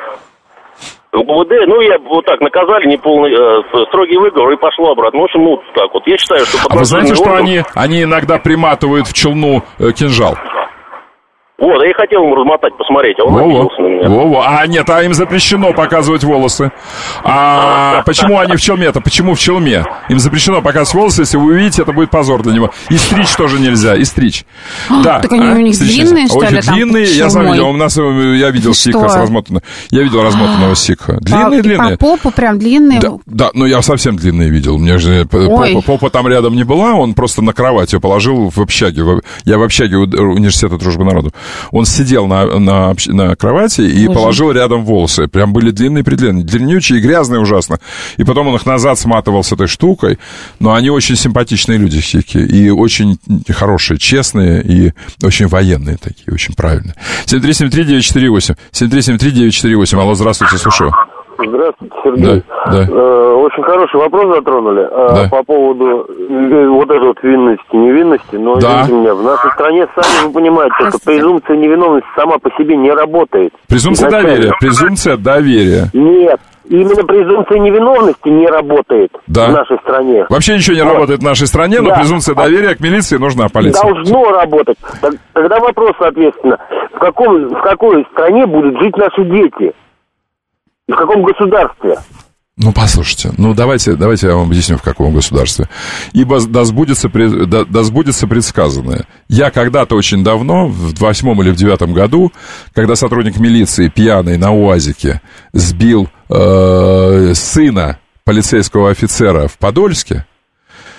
МВД, ну, я вот так наказали, неполный, строгий выговор, и пошло обратно. В общем, ну, так вот, я считаю, что... А вы знаете, что они иногда приматывают в челну кинжал? Вот, я и хотел ему размотать, посмотреть, а он обиделся на меня. А нет, им запрещено показывать волосы. Почему они в челме-то? Почему в челме? Им запрещено показывать волосы, если вы увидите, это будет позор для него. И стричь тоже нельзя, и стричь. Да. Так они у них длинные, что ли? Очень длинные, я сам видел. Я видел сикха с размотанного. Я видел размотанного сикха. Длинные. По попу прям длинные? Да, но я совсем длинные видел. У меня же попа там рядом не была, он просто на кровать ее положил в общаге. Я в общаге университета Дружбы народу. Он сидел на кровати и положил рядом волосы. Прям были длинные-предлинные, длиннючие и грязные ужасно. И потом он их назад сматывал с этой штукой. Но они очень симпатичные люди, сикхи. И очень хорошие, честные и очень военные такие, очень правильные. 7373948. 7373948. Алло, здравствуйте, слушаю. Здравствуйте, Сергей. Да. Очень хороший вопрос затронули по поводу вот этой вот винности, невинности. Но, извините меня, в нашей стране, сами вы понимаете, что презумпция невиновности сама по себе не работает. Презумпция доверия. Нет. Именно презумпция невиновности не работает в нашей стране. Вообще ничего не работает в нашей стране, но презумпция доверия к милиции нужна, полиции. Должно работать. Тогда вопрос, соответственно, в какой стране будут жить наши дети? И в каком государстве? Ну, послушайте, давайте я вам объясню, в каком государстве. Ибо да сбудется предсказанное. Я когда-то очень давно, в 2008 или в 2009 году, когда сотрудник милиции пьяный на УАЗике сбил сына полицейского офицера в Подольске,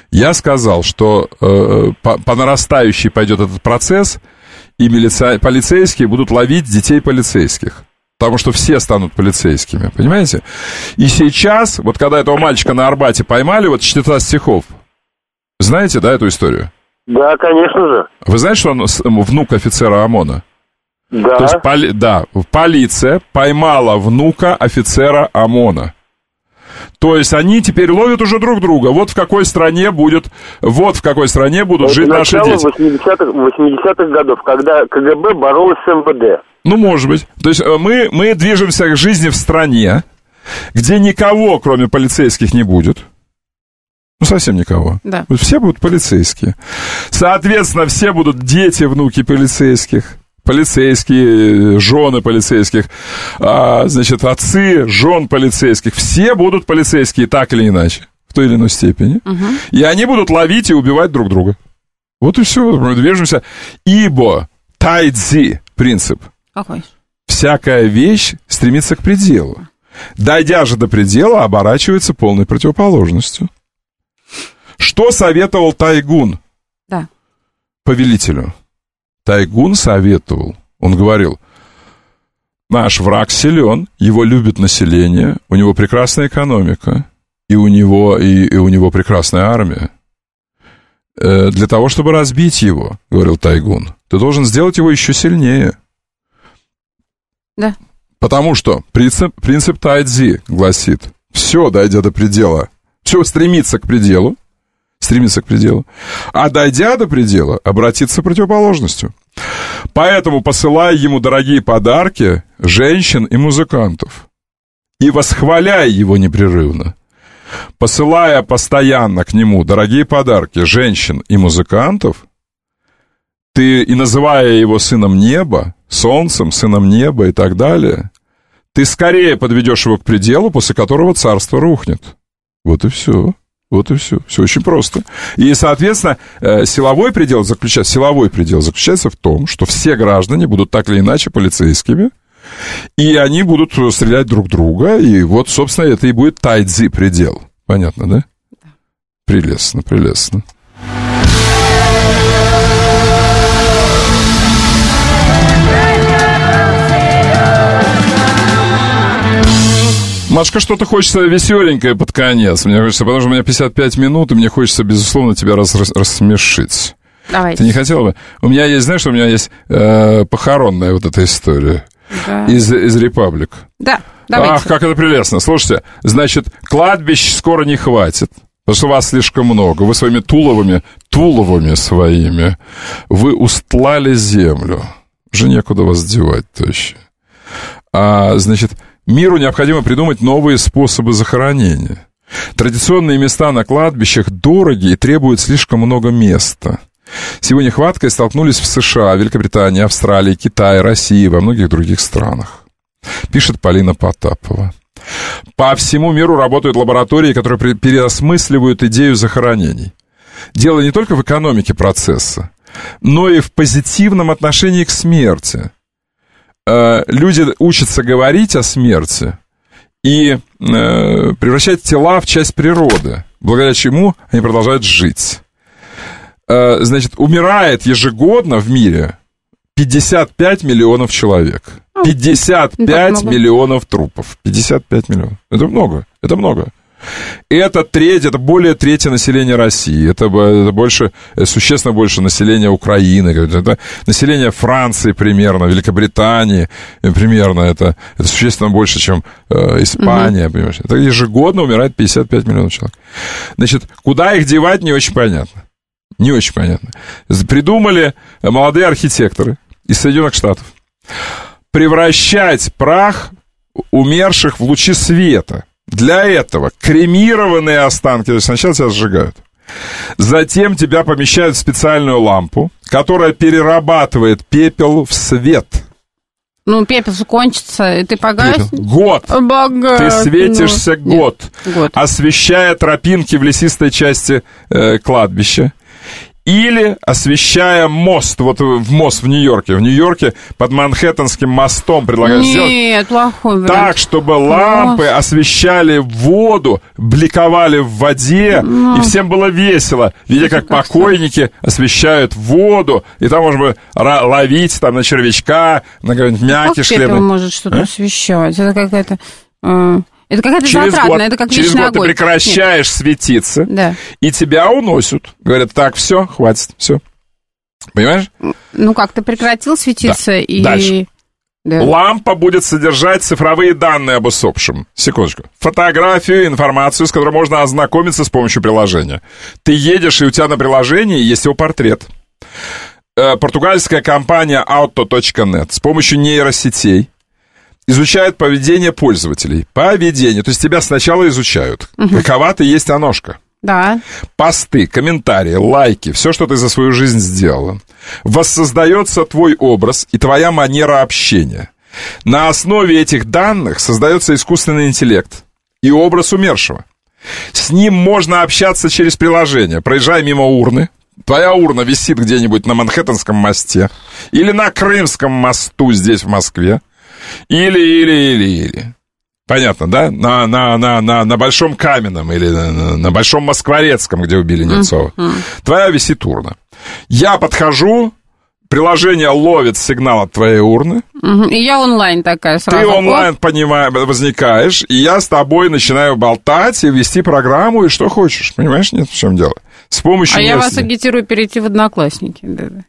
Я сказал, что по нарастающей пойдет этот процесс, и полицейские будут ловить детей полицейских. Потому что все станут полицейскими, понимаете? И сейчас, вот когда этого мальчика на Арбате поймали, вот чтеца стихов, знаете, да, эту историю? Да, конечно же. Вы знаете, что он внук офицера ОМОНа? Да. То есть, полиция поймала внука офицера ОМОНа. То есть они теперь ловят уже друг друга. Вот в какой стране будут жить наши дети. Это 80-х годов, когда КГБ боролось с МВД. Ну, может быть. То есть мы движемся к жизни в стране, где никого, кроме полицейских, не будет. Ну, совсем никого. Да. Все будут полицейские. Соответственно, все будут дети, внуки полицейских. Полицейские, жены полицейских, значит, отцы, жен полицейских. Все будут полицейские, так или иначе, в той или иной степени. Угу. И они будут ловить и убивать друг друга. Вот и все, мы движемся. Ибо тайцзи принцип. Какой? Всякая вещь стремится к пределу. Дойдя же до предела, оборачивается полной противоположностью. Что советовал Тайгун? Да. Повелителю? Тайгун советовал, он говорил, наш враг силен, его любит население, у него прекрасная экономика, и у него прекрасная армия. Для того, чтобы разбить его, говорил Тайгун, ты должен сделать его еще сильнее. Да. Потому что принцип тайцзи гласит, все, дойдя до предела, все стремится к пределу, а дойдя до предела, обратиться противоположностью. Поэтому посылай ему дорогие подарки женщин и музыкантов и восхваляй его непрерывно. Посылая постоянно к нему дорогие подарки женщин и музыкантов, ты и называя его сыном неба, солнцем, сыном неба и так далее, ты скорее подведешь его к пределу, после которого царство рухнет. Вот и все. Вот и все. Все очень просто. И, соответственно, силовой предел заключается в том, что все граждане будут так или иначе полицейскими, и они будут стрелять друг друга, и вот, собственно, это и будет тайцзи предел. Понятно, да? Да. Прелестно, прелестно. Машка, что-то хочется веселенькое под конец. Мне хочется, потому что у меня 55 минут, и мне хочется, безусловно, тебя рассмешить. Давайте. Ты не хотела бы? У меня есть, знаешь, у меня есть похоронная вот эта история. Да. Из Репаблик. Да, давайте. Ах, как это прелестно. Слушайте, значит, кладбищ скоро не хватит, потому что вас слишком много. Вы своими туловами своими, вы устлали землю. Уже некуда вас девать, товарищи. Значит, миру необходимо придумать новые способы захоронения. Традиционные места на кладбищах дороги и требуют слишком много места. С его нехваткой столкнулись в США, Великобритании, Австралии, Китае, России и во многих других странах. Пишет Полина Потапова. По всему миру работают лаборатории, которые переосмысливают идею захоронений. Дело не только в экономике процесса, но и в позитивном отношении к смерти. Люди учатся говорить о смерти и превращать тела в часть природы, благодаря чему они продолжают жить. Значит, умирает ежегодно в мире 55 миллионов человек. 55 миллионов трупов. 55 миллионов. Это много, это много. Это более трети населения России. Это больше, существенно больше населения Украины. Это население Франции примерно, Великобритании примерно. Это существенно больше, чем Испания, понимаешь. Это ежегодно умирает 55 миллионов человек. Значит, куда их девать, не очень понятно. Не очень понятно. Придумали молодые архитекторы из Соединенных Штатов превращать прах умерших в лучи света. Для этого кремированные останки, то есть сначала тебя сжигают, затем тебя помещают в специальную лампу, которая перерабатывает пепел в свет. Ну, пепел закончится, и ты погасишь. Год. Ты светишься год, освещая тропинки в лесистой части кладбища. Или освещая мост, вот в мост в Нью-Йорке. В Нью-Йорке под Манхэттенским мостом предлагают сделать. Нет, плохой вариант. Так, чтобы лампы освещали воду, бликовали в воде, и всем было весело, видя, как покойники освещают воду, и там можно ловить там на червячка, на какой-нибудь мякиш. Как это может что-то освещать? Это какая-то... Это какая-то затратная, это как через вечный год огонь. Ты прекращаешь светиться, и тебя уносят. Говорят, так, все, хватит, все. Понимаешь? Ну как, ты прекратил светиться и... Дальше. Да. Лампа будет содержать цифровые данные об усопшем. Секундочку. Фотографию, информацию, с которой можно ознакомиться с помощью приложения. Ты едешь, и у тебя на приложении есть его портрет. Португальская компания Auto.net с помощью нейросетей изучают поведение пользователей. Поведение. То есть тебя сначала изучают. Какова ты есть Аношка. Да. Посты, комментарии, лайки, все, что ты за свою жизнь сделала. Воссоздается твой образ и твоя манера общения. На основе этих данных создается искусственный интеллект и образ умершего. С ним можно общаться через приложение. Проезжай мимо урны. Твоя урна висит где-нибудь на Манхэттенском мосте или на Крымском мосту здесь, в Москве. Или. Понятно, да? На Большом Каменном или на Большом Москворецком, где убили Немцова. Твоя висит урна. Я подхожу, приложение ловит сигнал от твоей урны. И я онлайн такая сразу. Ты онлайн возникаешь, и я с тобой начинаю болтать и вести программу, и что хочешь. Понимаешь, нет, в чем дело? С помощью я вас агитирую перейти в Одноклассники.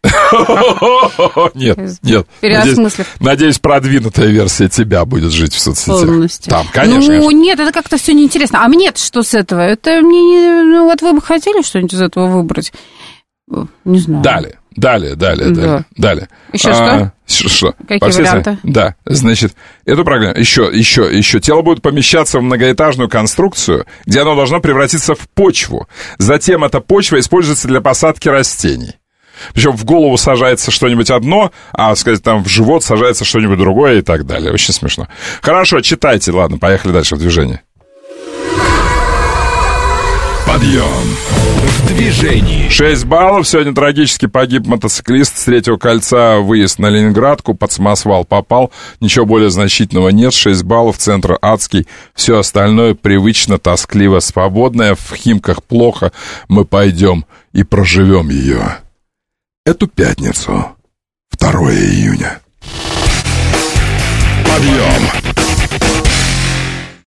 Нет. Переосмыслив. Надеюсь, продвинутая версия тебя будет жить в соцсетях. Полностью. Там, конечно. Ну, нет, это как-то все неинтересно. А мне-то что с этого? Это мне... Ну, вот вы бы хотели что-нибудь из этого выбрать? Не знаю. Далее. Еще что? Какие варианты? Да, значит, эту программу, еще. Тело будет помещаться в многоэтажную конструкцию, где оно должно превратиться в почву. Затем эта почва используется для посадки растений. Причем в голову сажается что-нибудь одно, а, сказать, там в живот сажается что-нибудь другое и так далее. Очень смешно. Хорошо, читайте, ладно, поехали дальше в движение. Подъем в движении. 6 баллов. Сегодня трагически погиб мотоциклист с Третьего кольца. Выезд на Ленинградку. Под самосвал попал. Ничего более значительного нет. 6 баллов. Центр адский. Все остальное привычно, тоскливо, свободное. В Химках плохо. Мы пойдем и проживем ее. Эту пятницу. 2 июня. Подъем.